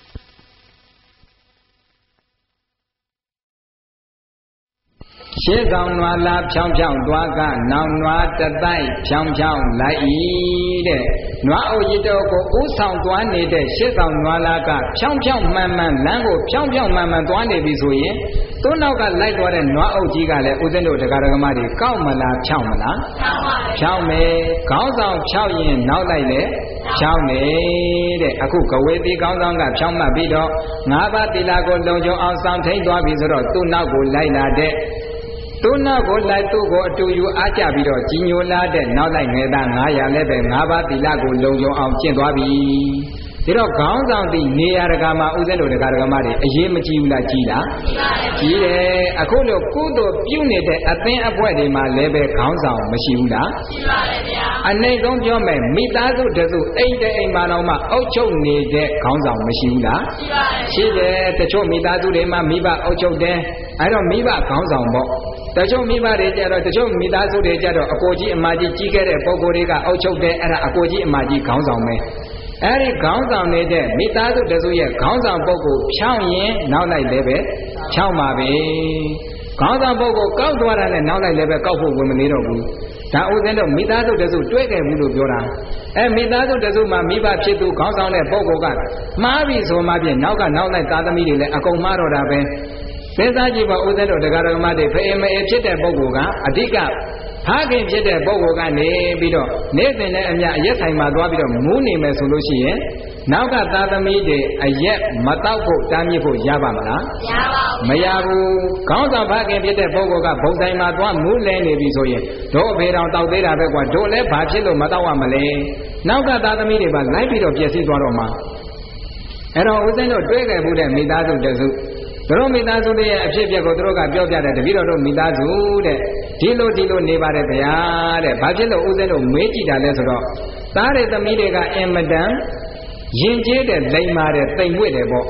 ရှေးဆောင်နွားလားဖြောင်းဖြောင်းသွားကနောင်နွားတတိုက်ဖြောင်းဖြောင်းလိုက်ဤတဲ့နွားအုပ်ကြီးတော်ကိုဥဆောင်သွားနေတဲ့ရှေးဆောင်နွားလားကဖြောင်းဖြောင်းမှန်မှန်လမ်းကိုဖြောင်းဖြောင်းမှန်မှန်သွားနေပြီဆိုရင်သူ့နောက်ကလိုက်သွားတဲ့နွားအုပ်ကြီးကလည်းဦးဇင်းတို့တရားဓမ္မတွေကောက်မလားဖြောင်းမလားဖြောင်းမယ်ခေါင်းဆောင်ဖြောင်းရင်နောက်လိုက်လေဖြောင်းနေတဲ့အခုကဝေတိခေါင်းဆောင်ကဖြောင်းမှတ်ပြီးတော့5ပါးသီလကိုလုံခြုံအောင်ဆောင်ထိန်သွားပြီဆိုတော့သူ့နောက်ကိုလိုက်လာတဲ့သူနောက်ကိုလိုက်သူ့ကိုအတူယူအားကြပြီးတော့ကြီးညိုလာတဲ့နောက်လိုက်ငယ်သား900လည်းပဲ5ပါးသီလကိုလုံခြုံအောင်ကျင့်သွားပြီဒီတော့ခေါင်းဆောင်သည်နေရာတကာမှာဦးဇင်းတို့တရားဓမ္မတွေအရေးမကြီးဘူးလားကြီးလားကြီးတယ်အခုလို့ကုသိုလ်ပြုနေတဲ့အသင်းအဖွဲ့တွေမှာလည်းပဲခေါင်းဆောင်မရှိဘူးလားရှိပါတယ်ဗျာအနိုင်ဆုံးပြောမယ်မိသားစုတစုအိမ်တဲ့အိမ်မှာတော့မှအုပ်ချုပ်နေတဲ့ခေါင်းဆောင်မရှိဘူးလားရှိပါတယ်ရှိတယ်တချို့မိသားစုတွေမှာမိဘအုပ်ချုပ်တယ်အဲ့တော့မိဘခေါင်းဆောင်ပေါ့တချို့မိဘတွေကြတော့တချို့မိသားစုတွေကြတော့အကိုကြီးအမကြီးကြီးခဲ့တဲ့ပုဂ္ဂိုလ်တွေကအုပ်ချုပ်တယ်အဲ့ဒါအကိုကြီးအမကြီးခေါင်းဆောင်ပဲအဲ့ဒီခေါင်းဆောင်နေတဲ့မိသားစုတစုရဲ့ခေါင်းဆောင်ပုဂ္ဂိုလ်ဖြောင်းရင်နောက်လိုက်လည်းပဲဖြောင်းပါပဲခေါင်းဆောင်ပုဂ္ဂိုလ်ကောက်သွားတာနဲ့နောက်လိုက်လည်းပဲကောက်ဖို့ဝင်မနေတော့ဘူးဒါဥစဉ်တော့မိသားစုတစုတွဲခဲ့ဘူးလို့ပြောတာမိသားစုတစုမှာမိဘဖြစ်သူခေါင်းဆောင်တဲ့ပုဂ္ဂိုလ်ကမှားပြီဆိုမှဖြင့်နောက်ကနောက်လိုက်သားသမီးတွေလည်းအကုန်မှားတော့တာပဲစဉ်းစားကြည့်ပါဦးဇင်းတို့တရားတော်မှာတွေဖေမအေဖြစ်တဲ့ပုဂ္ဂိုလ်ကအဓိကဖခင်ဖြစ်တဲ့ပုဂ္ဂိုလ်ကနေပြီးတော့နေ့စဉ်နဲ့အမျှအရက်ဆိုင်မှာသွားပြီးတော့မူးနေမယ်ဆိုလို့ရှိရင်နောက်ကသားသမီးတွေအရက်မတောက်ဖို့တားမြစ်ဖို့ရပါမလားမရဘူးခေါင်းဆောင်ဖခင်ဖြစ်တဲ့ပုဂ္ဂိုလ်ကဘုံဆိုင်မှာသွားမူးလဲနေပြီဆိုရင်တို့အဖေတော်တောက်သေးတာပဲကွာတို့လည်းဘာဖြစ်လို့မတောက်ရမလဲနောက်ကသားသမီးတွေပါလိုက်ပြီးတော့ပြည့်စည်သွားတော့မှာအဲ့တော့ဦးဇင်းတို့တွေးခဲ့မှုတဲ့မိသားစုတစုတို့မိသားစုတွေရဲ့အဖြစ်အပျက်ကိုတို့ကပြောပြတယ်တပည့်တော်တို့မိသားစုတဲ့ဒီလိုနေပါတယ်ဗျာတဲ့ဘာဖြစ်လို့ဦးဇင်းတို့မေးကြည့်တာလဲဆိုတော့သားတွေသမီးတွေကအင်မတန်ယဉ်ကျေးတဲ့လိမ္မာတဲ့တိမ်မွေ့တယ်ပေါ့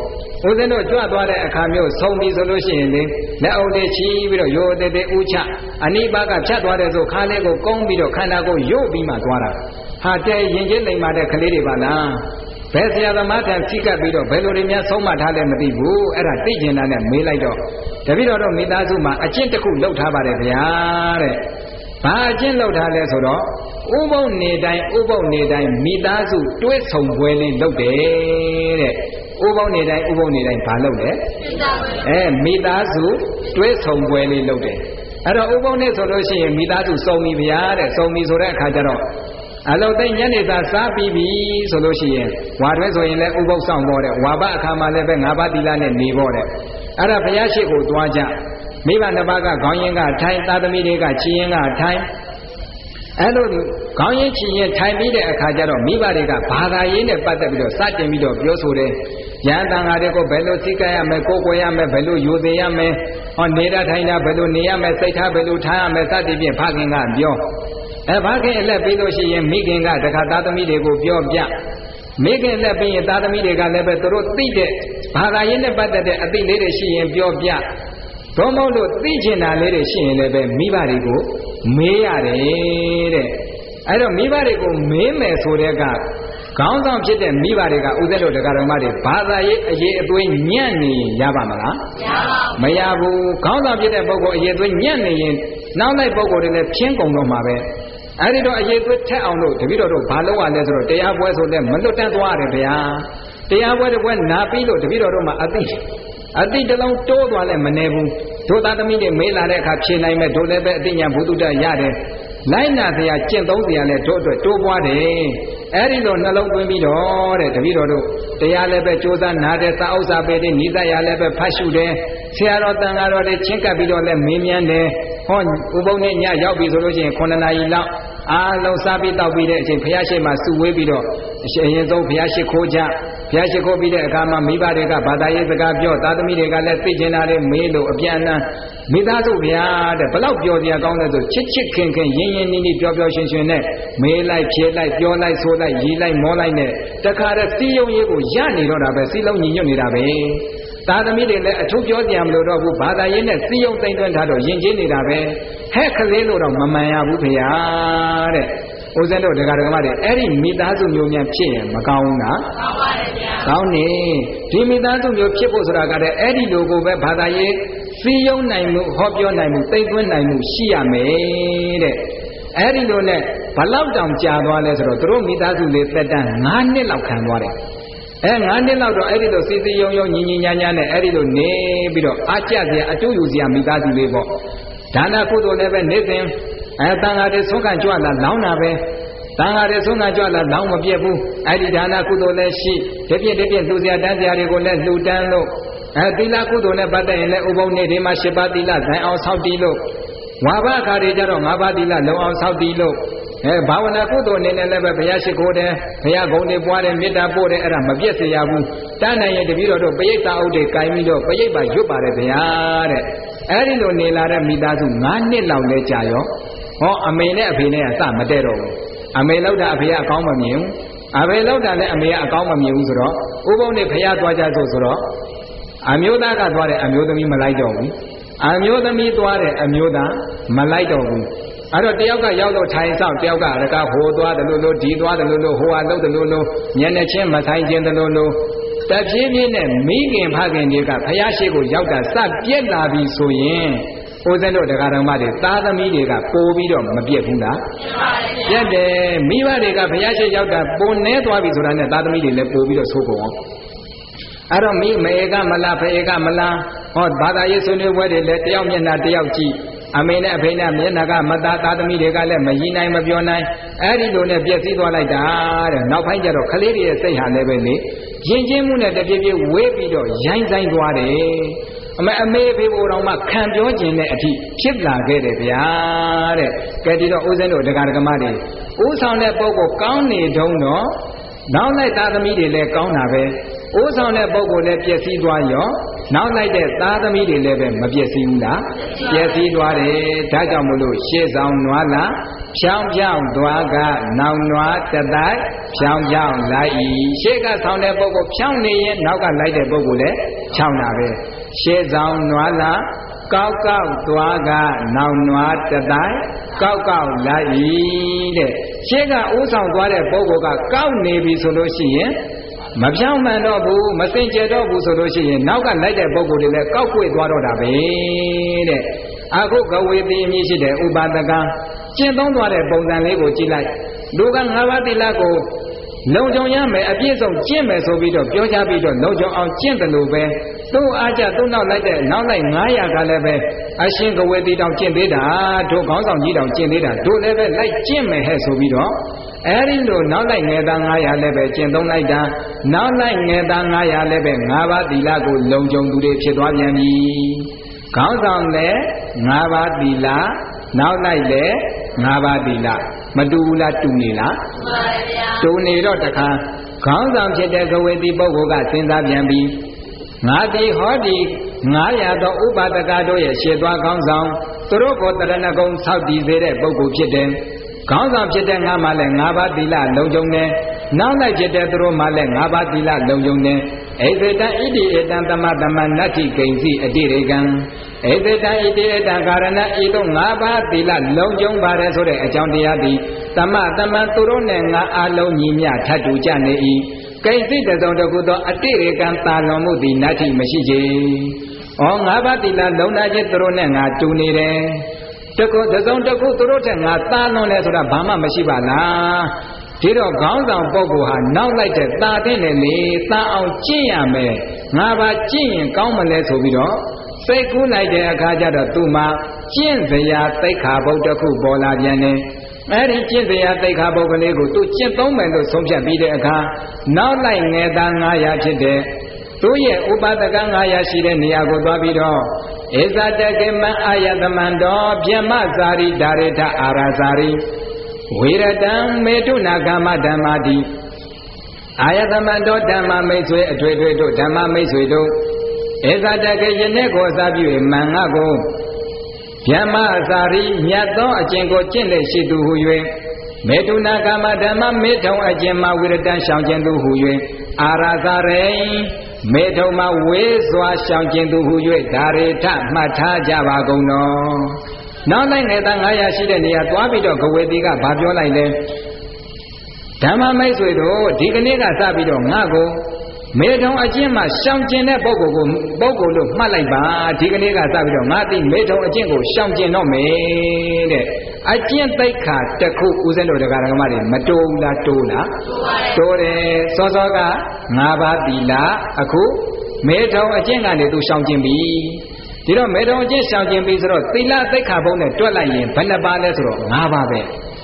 ဦးဇင်းတို့ကြွသွားတဲ့အခါမျိုးဆုံးပြီဆိုလို့ရှိရင်လေလက်အုပ်လေးချီပြီးတော့ရိုသေးသေးဥချအနိပါကဖြတ်သွားတယ်ဆိုခါလေးကိုကုန်းပြီးတော့ခန္ဓာကိုယို့ပြီးမှသွားတာဟာတဲ့ရင်ကျင်းလိမ်မာတဲ့ကလေးတွေပါလားဘယ်ဆရာသမားထံစိတ်ကပ်ပြီးတော့ဘယ်လိုတွေများဆုံးမထားလဲမသိဘူးအဲ့ဒါသိကျင်တာနဲ့မေးလိုက်တော့တပည့်တော်တို့မိသားစုမှာအကျင့်တစ်ခုလုပ်ထားပါတယ်ဗျာတဲ့ဘာအကျင့်လုပ်ထားလဲဆိုတော့ဥပုပ်နေတိုင်းမိသားစုတွဲဆုံပွဲလေးလုပ်တယ်တဲ့ဥပုပ်နေတိုင်းဘာလုပ်လဲမိသားစုတွဲဆုံပွဲလေးလုပ်တယ်အဲ့တော့ဥပုပ်နေဆိုလို့ရှိရင်မိသားစုစုံပြီဗျာတဲ့စုံပြီဆိုတဲ့အခါကျတော့အလုံးသိညနေသာစားပြီးပြီဆိုလို့ရှိရင်ဝါတွဲဆိုရင်လည်းဥပုပ်ဆောင်ပေါ်တဲ့ဝါဘအခါမှာလည်းပဲ၅ပါးသီလနဲ့နေပေါ်တဲ့အဲ့ဒါဘုရားရှိခိုးသွားကြမိဘနှစ်ပါးကခေါင်းရင်းကထိုင်သားသမီးတွေကခြေရင်းကထိုင်အဲ့လိုခေါင်းရင်းခြေရင်းထိုင်ပြီးတဲ့အခါကျတော့မိဘတွေကဘာသာရေးနဲ့ပတ်သက်ပြီးတော့စတင်ပြီးတော့ပြောဆိုတယ်ရဟန်းတန်ဃာတွေကိုဘယ်လိုသိကြရမယ်ကိုယ်ကိုယ်ရမယ်ဘယ်လိုယူသေးရမယ်ဟောနေတာထိုင်တာဘယ်လိုနေရမယ်စိတ်ထားဘယ်လိုထားရမယ်စသည်ဖြင့်ဖခင်ကပြောဖခင်အလက်ပြီးလို့ရှိရင်မိခင်ကတခါသားသမီးတွေကိုပြောပြမိခင်လက်ပြီးရင်သားသမီးတွေကလည်းပဲသူတို့သိတဲ့ဘာသာရေးနဲ့ပတ်သက်တဲ့အသိလေးတွေရှိရင်ပြောပြတော့မဟုတ်လို့သိချင်တာလေးတွေရှိရင်လည်းပဲမိဘတွေကိုမေးရတယ်တဲ့အဲ့တော့မိဘတွေကိုမေးမယ်ဆိုတဲ့ကခေါင်းဆောင်ဖြစ်တဲ့မိဘတွေကဥစ္စာတို့တရားတော်မတွေဘာသာရေးအရေးအသွေးညံ့နေရင်ရပါမလားမရဘူးခေါင်းဆောင်ဖြစ်တဲ့ပုဂ္ဂိုလ်အရေးအသွေးညံ့နေရင်နောက်လိုက်ပုဂ္ဂိုလ်တွေလည်းဖြင်းကုန်တော့မှာပဲအဲ့ဒီတော့အရေးအသွေးထက်အောင်လို့တပည့်တော်တို့ဘာလုပ်ရလဲဆိုတော့တရားပွဲဆိုလည်းမလွတ်တတ်သွားရတယ်ဗျာတရားပွဲတစ်ပွဲနာပြီးလို့တပည့်တော်တို့မှာအတိတလုံးတိုးသွားလဲမနေဘူးတို့သားသမီးတွေမေးလာတဲ့အခါဖြေနိုင်မဲ့တို့လည်းပဲအတိညာဘုသူတ္တရတယ်လိုက်နာစရာကျင့်သုံးစရာလည်းတို့အတွက်တိုးပွားတယ်အဲ့ဒီလိုနှလုံးသွင်းပြီးတော့တဲ့တပည့်တော်တို့တရားလည်းပဲကြိုးစားနာတဲ့စာဥစ္စာပေတဲ့နိစ္စရာလည်းပဲဖတ်ရှုတယ်ဆရာတော်တန်ဃာတော်တွေချင်းကပ်ပြီးတော့လည်းမေးမြန်းတယ်ဟောဥပုံနဲ့ညရောက်ပြီဆိုလို့ရှိရင်9 နာရီလောက်အားလုံးစားပြီးတောက်ပြီးတဲ့အချိန်ဘုရားရှိခိုးမှာစုဝေးပြီးတော့အရင်ဆုံးဘုရားရှိခိုးကြဘုရားရှိခိုးပြီးတဲ့အခါမှာမိဘတွေကဘာသာရေးစကားပြောသားသမီးတွေကလည်းသိကျင်တာတွေမေးလို့အပြန်အလှန်မိသားစုဗျာတဲ့ဘလောက်ပြောစရာကောင်းလဲဆိုချစ်ချစ်ခင်ခင်ရင်းရင်းနှီးနှီးပြောရှင်ရှင်နဲ့မေးလိုက်ဖြေလိုက်ပြောလိုက်ဆိုလိုက်ရီလိုက်မောလိုက်နဲ့တခါတည်းစီယုံရေးကိုရနေတော့တာပဲစီလုံးညီညွတ်နေတာပဲသားသမီးတွေလည်းအထုပ်ပြောစရာမလိုတော့ဘူးဘာသာရေးနဲ့စီယုံသိမ့်သွင်းထားတော့ယဉ်ကျေးနေတာပဲဟဲ့ကလေးလို့တော့မမှန်ရဘူးဖေဟာတဲ့ဦးဇင်းတို့တရားဓမ္မတွေအဲ့ဒီမိသားစုမျိုးများဖြစ်ရင်မကောင်းဘူးလားကောင်းပါတယ်ဗျာကောင်းနေဒီမိသားစုမျိုးဖြစ်ဖို့ဆိုတာကတည်းအဲ့ဒီလိုကိုပဲဘာသာရေးစီယုံနိုင်မှုဟောပြောနိုင်မှုသိမ့်သွင်းနိုင်မှုရှိရမယ်တဲ့အဲ့ဒီလိုနဲ့ဘလောက်တောင်ကြာသွားလဲဆိုတော့တို့မိသားစုလေးသက်တမ်း9 နှစ်လောက်ခံသွားတယ်9 နှစ်လောက်တော့အဲ့ဒီလိုစီစီယုံယုံညီညီညာညာနဲ့အဲ့ဒီလိုနေပြီးတော့အားကျစရာအတူယူစရာမိသားစုလေးပေါ့ဒါနကုသိုလ်လည်းပဲနေ့စဉ်တန်ဃာတွေဆုံးခံကြွလာလောင်းတာပဲတန်ဃာတွေဆုံးခံကြွလာလောင်းမပြတ်ဘူးအဲ့ဒီဒါနကုသိုလ်လည်းရှိတပြည့်လှူစရာတန်းစရာတွေကိုလည်းလှူတန်းလို့သီလကုသိုလ်နဲ့ပတ်သက်ရင်လည်းဥပုံနေ့ဒီမှာ7 ပါးသီလဇန်အောင်ဆောက်တည်လို့ဝါဘအခါတွေကြတော့5 ပါးသီလလုံအောင်ဆောက်တည်လို့ဘာဝနာကုသိုလ်အနေနဲ့လည်းပဲဘုရားရှိခိုးတယ်ဘုရားဂုဏ်တွေပွားတယ်မေတ္တာပို့တယ်အဲ့ဒါမပြည့်စရာဘူးတန်းနိုင်ရင်တပည့်တော်တို့ပရိသတ်အုပ်တွေကင်ပြီးတော့ပရိတ်ပါရွတ်ပါတယ်ဗျာတဲ့အဲ့ဒီလိုနေလာတဲ့မိသားစု9 နှစ်လောက်လဲကြာရောဟောအမေနဲ့အဖေနဲ့ကစမတည့်တော့ဘူးအမေလောက်တာအဖေကအကောင်းမမြင်ဘူးအဖေလောက်တာလည်းအမေကအကောင်းမမြင်ဘူးဆိုတော့ဥပုံနဲ့ဘုရားသွားကြဆိုတော့အမျိုးသားကသွားတယ်အမျိုးသမီးမလိုက်တော့ဘူးအမျိုးသမီးသွားတယ်အမျိုးသားမလိုက်တော့ဘူးအဲ့တော့တယောက်ကရောက်တော့ထိုင်ဆောင်တယောက်ကရကဟိုသွားတယ်လို့ဒီသွားတယ်လို့ဟိုဟာလှုပ်တယ်လို့ညနေချင်းမဆိုင်ခြင်းတယ်လို့တဖြည်းဖြည်းနဲ့မိခင်ဖခင်တွေကဘုရားရှိခိုးရောက်တာစပြက်လာပြီဆိုရင်ဦးဇင်းတို့တရားတော်မတွေသားသမီးတွေကပိုပြီးတော့မပြက်ဘူးလားပြက်တယ်မိဘတွေကဘုရားရှိရောက်တာပုံနေသွားပြီဆိုတာနဲ့သားသမီးတွေလည်းပိုပြီးတော့ဆိုးကုန်အောင်အဲ့တော့မိမေကမလားဖေကမလားဟောဘာသာရေးဆွေးနွေးပွဲတွေလည်းတယောက်မျက်နှာတယောက်ကြည့်အမေနဲ့အဖေနဲ့မျက်နှာကမသားသမီးတွေကလည်းမရည်နိုင်မပြောနိုင်အဲ့ဒီလိုနဲ့ပြည့်စည်သွားလိုက်တာတဲ့နောက်ပိုင်းကျတော့ကလေးတွေရဲ့စိတ်ဟာလည်းပဲလေရင်ချင်းမှုနဲ့တပြေးပြေးဝေးပြီးတော့ရိုင်းဆိုင်သွားတယ်အမေဖေဘိုးတော်မှခံပြောခြင်းနဲ့အထိဖြစ်လာခဲ့တယ်ဗျာတဲ့ကဲဒီတော့ဦးဇင်းတို့တရားဓမ္မတွေဥဆောင်တဲ့ပုဂ္ဂိုလ်ကောင်းနေတုံးတော့နောက်လိုက်သားသမီးတွေလည်းကောင်းတာပဲဥဆောင်တဲ့ပုဂ္ဂိုလ်လည်းပြည့်စည်သွားရောနောက်လိုက်တဲ့သားသမီးတွေလည်းပဲမပြည့်စည်ဘူးလားပြည့်စည်သွားတယ်ဒါကြောင့်မလို့ရှေ့ဆောင်နွားလားဖြောင်းဖြောင်းသွားကနောင်နွားတတိုက်ဖြောင်းဖြောင်းလိုက်ဤရှေ့ကဆောင်တဲ့ပုဂ္ဂိုလ်ဖြောင်းနေရင်နောက်ကလိုက်တဲ့ပုဂ္ဂိုလ်လည်းဖြောင်းတာပဲရှေ့ဆောင်နွားလားကောက်ကောက်သွားကနောင်နွားတတိုက်ကောက်ကောက်လိုက်ဤတဲ့ရှေ့ကဥဆောင်သွားတဲ့ပုဂ္ဂိုလ်ကကောက်နေပြီဆိုလို့ရှိရင်မဖြောင်းမှန်တော့ဘူးမစင်ကြယ်တော့ဘူးဆိုလို့ရှိရင်နောက်ကလိုက်တဲ့ပုဂ္ဂိုလ်တွေလည်းကောက်ကွေ့သွားတော့တာပဲတဲ့အခုကဝေတိအမည်ရှိတဲ့ဥပါဒကကျင့်သုံးသွားတဲ့ပုံစံလေးကိုကြည့်လိုက်လူက၅ပါးသီလကိုလုံခြုံရမယ်အပြည့်စုံကျင့်မယ်ဆိုပြီးတော့ပြောကြပြီးတော့လုံခြုံအောင်ကျင့်တယ်လို့ပဲသူ့အားကြသူ့နောက်လိုက်တဲ့နောက်လိုက်900ကလည်းပဲအရှင်ကဝေတိတောင်ကျင့်သေးတာတို့ခေါင်းဆောင်ကြီးတောင်ကျင့်သေးတာတို့လည်းပဲလိုက်ကျင့်မယ်ဟဲ့ဆိုပြီးတော့အဲဒီလိုနောက်လိုက်ငယ်သား900လည်းပဲကျင့်သုံးလိုက်တာနောက်လိုက်ငယ်သား900လည်းပဲ5ပါးသီလကိုလုံခြုံသူတွေဖြစ်သွားပြန်ပြီခေါင်းဆောင်လည်း5ပါးသီလနောက်လိုက်လည်း5ပါးသီလမတူဘူးလားတူနေလားမှန်ပါဗျာတူနေတော့တခါခေါင်းဆောင်ဖြစ်တဲ့ကဝေတိပုဂ္ဂိုလ်ကစဉ်းစားပြန်ပြီးငါဒီဟောဒီ900သောဥပါဒကတို့ရဲ့ရှေ့သွားခေါင်းဆောင်သူတို့ကိုတရဏဂုံဆောက်တည်စေတဲ့ပုဂ္ဂိုလ်ဖြစ်တယ်ခေါင်းဆောင်ဖြစ်တဲ့ငါမှလည်း5ပါးသီလလုံခြုံတယ်နောက်လိုက်ဖြစ်တဲ့သူတို့မှလည်း5ပါးသီလလုံခြုံတယ်ဧသေတံဣတိဧတံသမသမနတ္ထိကိဉ္စီအတိရေကံဧသေတံဣတိဧတံကာရဏဤသို့5ပါးသီလလုံခြုံပါတယ်ဆိုတဲ့အကြောင်းတရားသည်သမသမသူတို့နဲ့ငါအလုံးညီမျှထပ်တူကြနေ၏ကိဉ္စီတစုံတစ်ခုသောအတိရေကံတာလွန်မှုသည်နတ္ထိမရှိချေဩ5ပါးသီလလုံနာခြင်းသူတို့နဲ့ငါတူနေတယ်တစုံတစ်ခုသူတို့ထက်ငါတာလွန်တယ်ဆိုတာဘာမှမရှိပါလားဒီတော့ခေါင်းဆောင်ပုဂ္ဂိုလ်ဟာနောက်လိုက်တဲ့တာတဲ့နဲ့လေတာအောင်ကျင့်ရမယ်ငါပါကျင့်ရင်ကောင်းမလဲဆိုပြီးတော့စိတ်ကူးလိုက်တဲ့အခါကျတော့သူ့မှာကျင့်စရာသိက္ခာပုဒ်တစ်ခုပေါ်လာပြန်တယ်အဲဒီကျင့်စရာသိက္ခာပုဒ်ကလေးကိုသူကျင့်သုံးမယ်လို့ဆုံးဖြတ်ပြီးတဲ့အခါနောက်လိုက်ငယ်သား900ဖြစ်တဲ့သူရဲ့ဥပါဒက900ရှိတဲ့နေရာကိုသွားပြီးတော့ဧဇတကေမအာယတမန္တောဗျမဇာရိဒါရေထအာရာဇာရိဝေရတံမေတုနာကာမဓမ္မာတိအာယတမန္တောဓမ္မမိတ်ဆွေအထွေထွေတို့ဓမ္မမိတ်ဆွေတို့ဧဇတကေယနေ့ကိုအစာပြု၍မန်ငါကိုဗျမဇာရိမြတ်သောအကျင့်ကိုကျင့်လေရှိသူဟု၍မေတုနာကာမဓမ္မမေထုံအကျင့်မှာဝေရတံရှောင်ခြင်းသူဟု၍အာရာဇာရိမေထုံမှာဝေးစွာရှောင်ခြင်းသူဟု၍ဒါရေထမှတ်ထားကြပါကုန်တော်နောက်လိုက်ငယ်သား900ရှိတဲ့နေရာသွားပြီးတော့ကဝေတိကဘာပြောလိုက်လဲဓမ္မမိတ်ဆွေတို့ဒီကနေ့ကစပြီးတော့ငါကိုမေထုံအကျင့်မှာရှောင်ကျင်တဲ့ပုဂ္ဂိုလ်လို့မှတ်လိုက်ပါဒီကနေ့ကစပြီးတော့ငါသိမေထုံအကျင့်ကိုရှောင်ကျင်တော့မယ်တဲ့အကျင့်သိက္ခာတစ်ခုဦးဇင်းတို့တရားဓမ္မတွေမတိုးဘူးလားတိုးလားတိုးတယ်စောစောက5ပါးသီလအခုမေထုံအကျင့်ကနေသူရှောင်ကျင်ပြီဒီတော့မေထုံအကျင့်ရှောင်ကျင်ပြီဆိုတော့သီလသိက္ခာဘုံနဲ့တွက်လိုက်ရင်ဘယ်နှပါလဲဆိုတော့5ပါးပဲ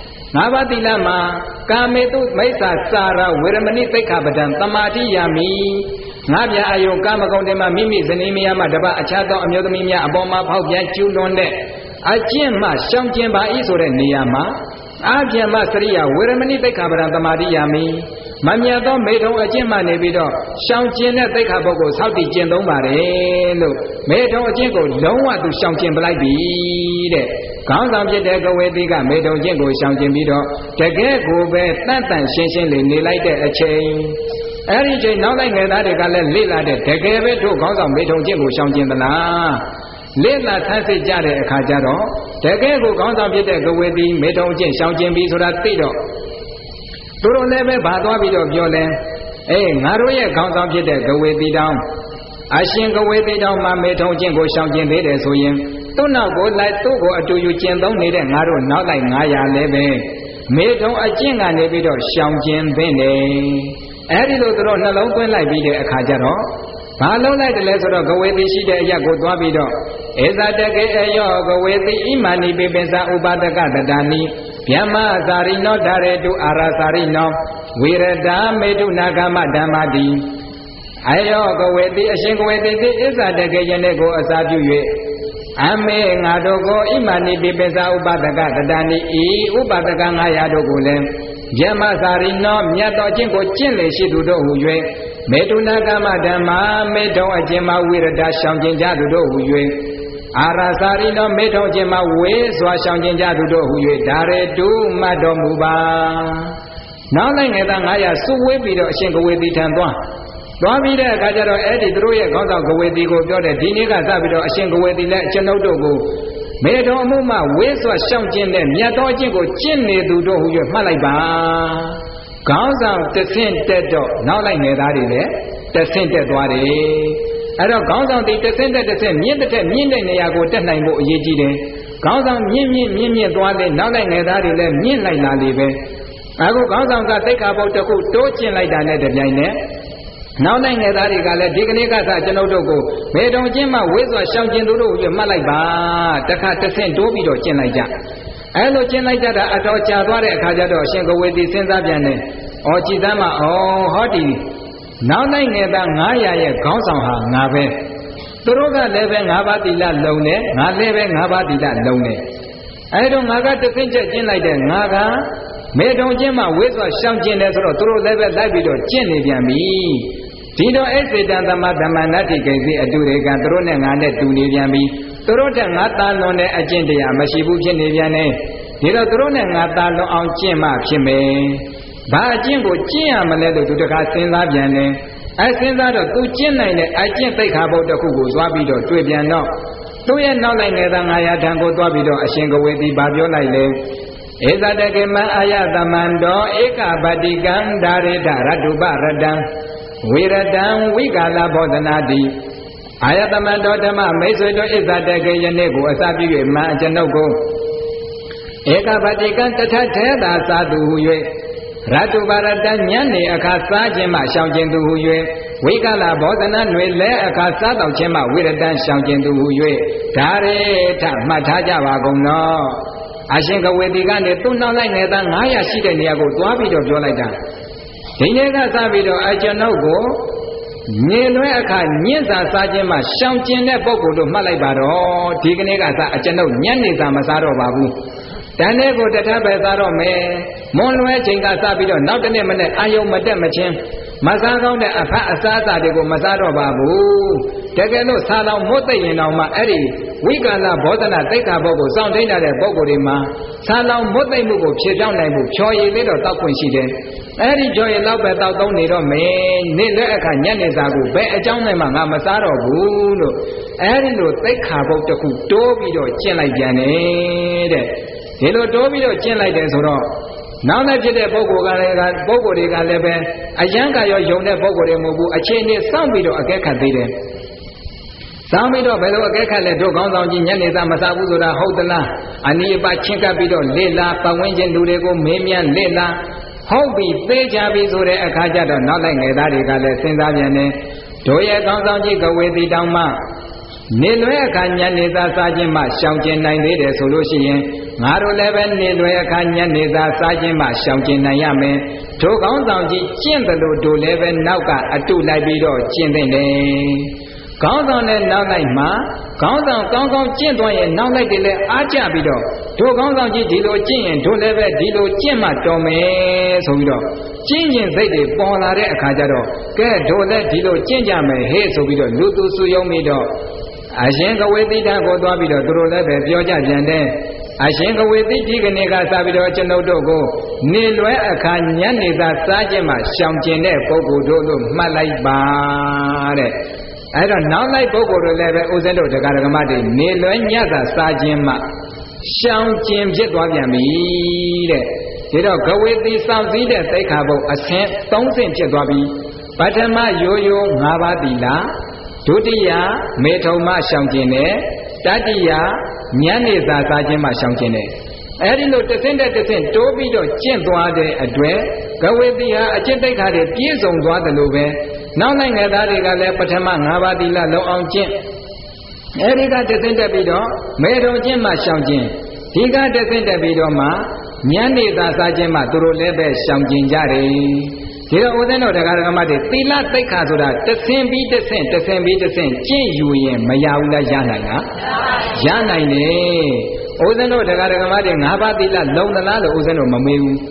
5ပါးသီလမှာကာမေတုမိစ္ဆာစာရဝေရမဏိသိက္ခာပဒံသမာဓိယာမိငါးပြာအယုံကာမဂုဏ်တွေမှာမိမိဇနီးမယားမှတပတ်အခြားသောအမျိုးသမီးများအပေါ်မှာဖောက်ပြန်ကျူးလွန်တဲ့အကျင့်မှရှောင်ကျင်ပါ၏ဆိုတဲ့နေရာမှာအာပြမစရိယဝေရမဏိသိက္ခာပဒံသမာဓိယာမိမမြတ်သောမေထုံအကျင့်မှနေပြီးတော့ရှောင်ကျင်တဲ့သိက္ခာပုဂ္ဂိုလ်ဆောက်တည်ကျင့်သုံးပါတယ်လို့မေထုံအကျင့်ကိုလုံးဝသူရှောင်ကျင်ပလိုက်ပြီတဲ့ခေါင်းဆောင်ဖြစ်တဲ့ကဝေတိကမေထုံကျင့်ကိုရှောင်ကျင်ပြီးတော့တကယ်ကိုပဲတန်တန်ရှင်းရှင်းလေးနေလိုက်တဲ့အချိန်အဲ့ဒီချိန်နောက်လိုက်ငယ်သားတွေကလည်းလေ့လာတဲ့တကယ်ပဲတို့ခေါင်းဆောင်မေထုံကျင့်ကိုရှောင်ကျင်သလားလေ့လာဆန်းစစ်ကြတဲ့အခါကျတော့တကယ်ကိုခေါင်းဆောင်ဖြစ်တဲ့ကဝေတိမေထုံကျင့်ရှောင်ကျင်ပြီးဆိုတာသိတော့သူတို့လည်းပဲဗာသွားပြီးတော့ပြောလဲငါတို့ရဲ့ခေါင်းဆောင်ဖြစ်တဲ့ကဝေတိတောင်အရှင်ကဝေတိတောင်မှာမေထုံကျင့်ကိုရှောင်ကျင်သေးတယ်ဆိုရင်သူ့နောက်ကိုလိုက်သူ့ကိုအတူယူကျင့်သုံးနေတဲ့ငါတို့နောက်လိုက်900လည်းပဲမေထုံအကျင့်ကနေပြီးတော့ရှောင်ကျင်သင့်တယ်အဲဒီလိုသူတို့နှလုံးသွင်းလိုက်ပြီးတဲ့အခါကျတော့ဘာလုံးလိုက်တယ်လဲဆိုတော့ကဝေတိရှိတဲ့အရက်ကိုသွားပြီးတော့ဧဇတကေအယောကဝေတိဣမာနိပိပိစဥပါဒကတတာနိဗျမဇာရိနောဓာရေတုအာရာဇာရိနောဝေရဒာမေတုနာဂမဓမ္မတိအယောကဝေတိအရှင်ကဝေတိတိဣဇတကေယနေ့ကိုအစာပြု၍အမေငါတို့ကိုဣမာနိပိပိစဥပါဒကတတာနိဤဥပါဒက900တို့ကိုလည်းဗျမဇာရိနောမြတ်တော်ချင်းကိုကျင့်လေရှိသူတို့ဟူ၍မေတုနာကမ္မဓမ္မာမေထုံအကျဉ်မဝိရဒရှောင်ကျင်ကြသူတို့ဟူ၍အာရသာရိနောမေထုံအကျဉ်မဝေစွာရှောင်ကျင်ကြသူတို့ဟူ၍ဒါရေတုမှတ်တော်မူပါနောက်လိုက်ငယ်သား900စုဝေးပြီးတော့အရှင်ကဝေတိထံသွားပြီးတဲ့အခါကျတော့အဲ့ဒီသူတို့ရဲ့ခေါင်းဆောင်ကဝေတိကိုပြောတယ်ဒီနေ့ကစပြီးတော့အရှင်ကဝေတိလည်းကျွန်ုပ်တို့ကိုမေတော်အမှုမှဝေးစွာရှောင်ကျင်တဲ့မြတ်တော်အကျင့်ကိုကျင့်နေသူတို့ဟူ၍မှတ်လိုက်ပါခေါင်းဆောင်တဆင့်တက်တော့နောက်လိုက်ငယ်သားတွေလည်းတဆင့်တက်သွားတယ်အဲ့တော့ခေါင်းဆောင်ဒီတဆင့်တက်တဆင့်မြင့်တဲ့မြင့်တဲ့နေရာကိုတက်နိုင်ဖို့အရေးကြီးတယ်ခေါင်းဆောင်မြင့်သွားတယ်နောက်လိုက်ငယ်သားတွေလည်းမြင့်လိုက်လာလေပဲအခုခေါင်းဆောင်ကတိတ်ခါဘုတ်တစ်ခုတိုးကျင့်လိုက်တာနဲ့တပြိုင်နက်နောက်လိုက်ငယ်သားတွေကလည်းဒီကနေ့ကစကျွန်ုပ်တို့ကိုမေတုံချင်းမှဝေးစွာရှောင်ကျင်သူတို့ကိုမှတ်လိုက်ပါတခါတဆင့်တိုးပြီးတော့ကျင့်လိုက်ကြအဲလိုကျင့်လိုက်ကြတာအတော်ကြာသွားတဲ့အခါကျတော့အရှင်ကဝေတိစဉ်းစားပြန်တယ်ဩကြည်သမ်းမဩဟောဒီနောက်လိုက်ငယ်သား900ရဲ့ခေါင်းဆောင်ဟာငါပဲသူတို့ကလည်းပဲ9ပါးသီလလုံတယ်ငါလည်းပဲ9ပါးသီလလုံတယ်အဲတော့ငါကတဆင့်ချက်ကျင့်လိုက်တဲ့ငါကမေတုံချင်းမှဝေးစွာရှောင်ကျင်တယ်ဆိုတော့သူတို့လည်းပဲလိုက်ပြီးတော့ကျင့်နေပြန်ပြီဒီတော့အိစေတံသမဓမ္မနတ္တိကိစီအတူတွေကသူတို့နဲ့ငါနဲ့တူနေပြန်ပြီသူတို့တဲ့ငါသာလွန်တဲ့အကျင့်တရားမရှိဘူးဖြစ်နေပြန်တယ်ဒီတော့သူတို့နဲ့ငါသာလွန်အောင်ကျင့်မှဖြစ်မယ်ဘာအကျင့်ကိုကျင့်ရမလဲလို့သူတခါစဉ်းစားပြန်တယ်အဲစဉ်းစားတော့သူကျင့်နိုင်တဲ့အကျင့်သိက္ခာပုဒ်တစ်ခုကိုသွားပြီးတော့တွေ့ပြန်တော့သူ့ရဲ့နောက်လိုက်ငယ်သား900ထံကိုသွားပြီးတော့အရှင်ကဝေတိဗာပြောလိုက်လေဧသတကေမအာယသမန္တောဧကပတိကံဒါရေတရတုပရတံဝေရတံဝိကာလဘောဓနာတိအာယသမန္တောဓမ္မမိတ်ဆွေတို့ဧသတကေယနေ့ကိုအစပြု၍မှကျွန်ုပ်ကိုဧကပတိကံတထထဲသာသာသူဟု၍ရတုပရတံညနေအခါစားခြင်းမှရှောင်ကျင်သူဟု၍ဝိကာလဘောဓနာတွင်လည်းအခါစားတော်ခြင်းမှဝေရတံရှောင်ကျင်သူဟု၍ဒါရေထမှတ်ထားကြပါကုန်သောအရှင်ကဝေတိကနေသူ့နောက်လိုက်ငယ်သား900ရှိတဲ့နေရာကိုသွားပြီးတော့ပြောလိုက်တာဒီနေ့ကစပြီးတော့အကျွန်ုပ်ကိုနေလွဲအခါညင့်စာစားခြင်းမှာရှောင်ကျင်တဲ့ပုဂ္ဂိုလ်တို့မှတ်လိုက်ပါတော့ဒီကနေ့ကစအကျွန်ုပ်ညနေစာမစားတော့ပါဘူးတန်တဲ့ကိုတထပ်ပဲစားတော့မယ်မွန်လွဲချိန်ကစပြီးတော့နောက်တနေ့မနေ့အာယုံမတက်မချင်းမစားကောင်းတဲ့အဖအစားအစာတွေကိုမစားတော့ပါဘူးတကယ်လို့စားလောင်မွတ်သိရင်တော့မှအဲ့ဒီဝိကာလဘောဓနာသိက္ခာပုဒ်ကိုစောင့်ထိန်တဲ့ပုဂ္ဂိုလ်တွေမှာစားလောင်မွတ်သိမှုကိုဖြေပြောင်းနိုင်မှုဖြော်ရည်လေးတော့တောက်ခွင့်ရှိတယ်အဲ့ဒီဖြော်ရည်တော့ပဲတောက်သုံးနေတော့မယ်နေ့လည်းအခါညနေစာကိုဘယ်အကြောင်းနဲ့မှငါမစားတော့ဘူးလို့အဲ့ဒီလိုသိက္ခာပုဒ်တစ်ခုတိုးပြီးတော့ကျင့်လိုက်ပြန်တဲ့ဒီလိုတိုးပြီးတော့ကျင့်လိုက်တယ်ဆိုတော့နောက်နဲ့ဖြစ်တဲ့ပုဂ္ဂိုလ်တွေကလည်းပဲအယံကရောယုံတဲ့ပုဂ္ဂိုလ်တွေမဟုတ်ဘူးအခြေအနေစောင့်ပြီးတော့အကဲခတ်သေးတယ်စောင့်ပြီးတော့ဘယ်လိုအကဲခတ်လဲတို့ကောင်းဆောင်ကြီးညနေစာမစားဘူးဆိုတာဟုတ်သလားအနိယပချင်းကပ်ပြီးတော့လေ့လာပတ်ဝန်းကျင်လူတွေကိုမေးမြန်းလေ့လာဟုတ်ပြီသိကြပြီဆိုတဲ့အခါကျတော့နောက်လိုက်ငယ်သားတွေကလည်းစဉ်းစားပြန်တယ်တို့ရဲ့ကောင်းဆောင်ကြီးကဝေတိတောင်မှနေလွဲအခါညနေစာစားခြင်းမှရှောင်ကျင်နိုင်သေးတယ်ဆိုလို့ရှိရင်ငါတို့လည်းပဲနေလွဲအခါညနေစာစားခြင်းမှရှောင်ကျင်နိုင်ရမယ်ထိုကောင်းဆောင်ကြီးကျင့်တယ်လို့တို့လည်းပဲနောက်ကအတုလိုက်ပြီးတော့ကျင့်တဲ့နေကောင်းဆောင်နဲ့နောက်လိုက်မှကောင်းဆောင်ကောင်းကောင်းကျင့်သွားရင်နောက်လိုက်တယ်လည်းအားကြပြီးတော့တို့ကောင်းဆောင်ကြီးဒီလိုကျင့်ရင်တို့လည်းပဲဒီလိုကျင့်မှတော်မယ်ဆိုပြီးတော့ကျင့်ရင်စိတ်တွေပေါ်လာတဲ့အခါကျတော့ကဲတို့လည်းဒီလိုကျင့်ကြမယ်ဟဲ့ဆိုပြီးတော့လူသူစုယုံပြီးတော့အရှင်ကဝေတိတကိုသွားပြီးတော့သူတို့လည်းပဲပြောကြပြန်တဲ့အရှင်ကဝေတိဒီကနေ့ကစပြီးတော့ကျွန်ုပ်တို့ကိုနေလွဲအခါညနေသာစားခြင်းမှာရှောင်ကျင်တဲ့ပုဂ္ဂိုလ်တို့လို့မှတ်လိုက်ပါတဲ့အဲ့တော့နောက်လိုက်ပုဂ္ဂိုလ်တွေလည်းပဲဦးဇင်းတို့တရားဓမ္မတွေနေလွဲညသာစားခြင်းမှာရှောင်ကျင်ဖြစ်သွားပြန်ပြီတဲ့ဒီတော့ကဝေတိစောင့်စည်းတဲ့သိက္ခာပုဒ်အဆင့်3ဆင့်ဖြစ်သွားပြီပထမရိုးရိုး5ပါးသီလဒုတိယမေထုံမှရှောင်ကျင်တယ်တတိယညနေစာစားခြင်းမှရှောင်ကျင်တယ်အဲ့ဒီလိုတစ်ဆင့်တဲ့တစ်ဆင့်တိုးပြီးတော့ကျင့်သွားတဲ့အတွက်ကဝေတိဟာအကျင့်သိက္ခာတွေပြည့်စုံသွားတယ်လို့ပဲနောက်နိုင်ငံသားတွေကလည်းပထမ5ပါးသီလလုံအောင်ကျင့်အဲ့ဒီကတစ်ဆင့်တက်ပြီးတော့မေထုံကျင့်မှရှောင်ကျင်ဒီကတစ်ဆင့်တက်ပြီးတော့မှညနေစာစားခြင်းမှသူတို့လည်းပဲရှောင်ကျင်ကြတယ်ဒီတော့ဦးဇင်းတို့တရားဓမ္မတွေသီလသိက္ခာဆိုတာတစ်ဆင့်ပြီးတစ်ဆင့်တစ်ဆင့်ပြီးတစ်ဆင့်ကျင့်ယူရင်မရဘူးလားရနိုင်လားရနိုင်တယ်ဦးဇင်းတို့တရားဓမ္မတွေ5ပါးသီလလုံသလားလို့ဦးဇင်းတို့မမေးဘူး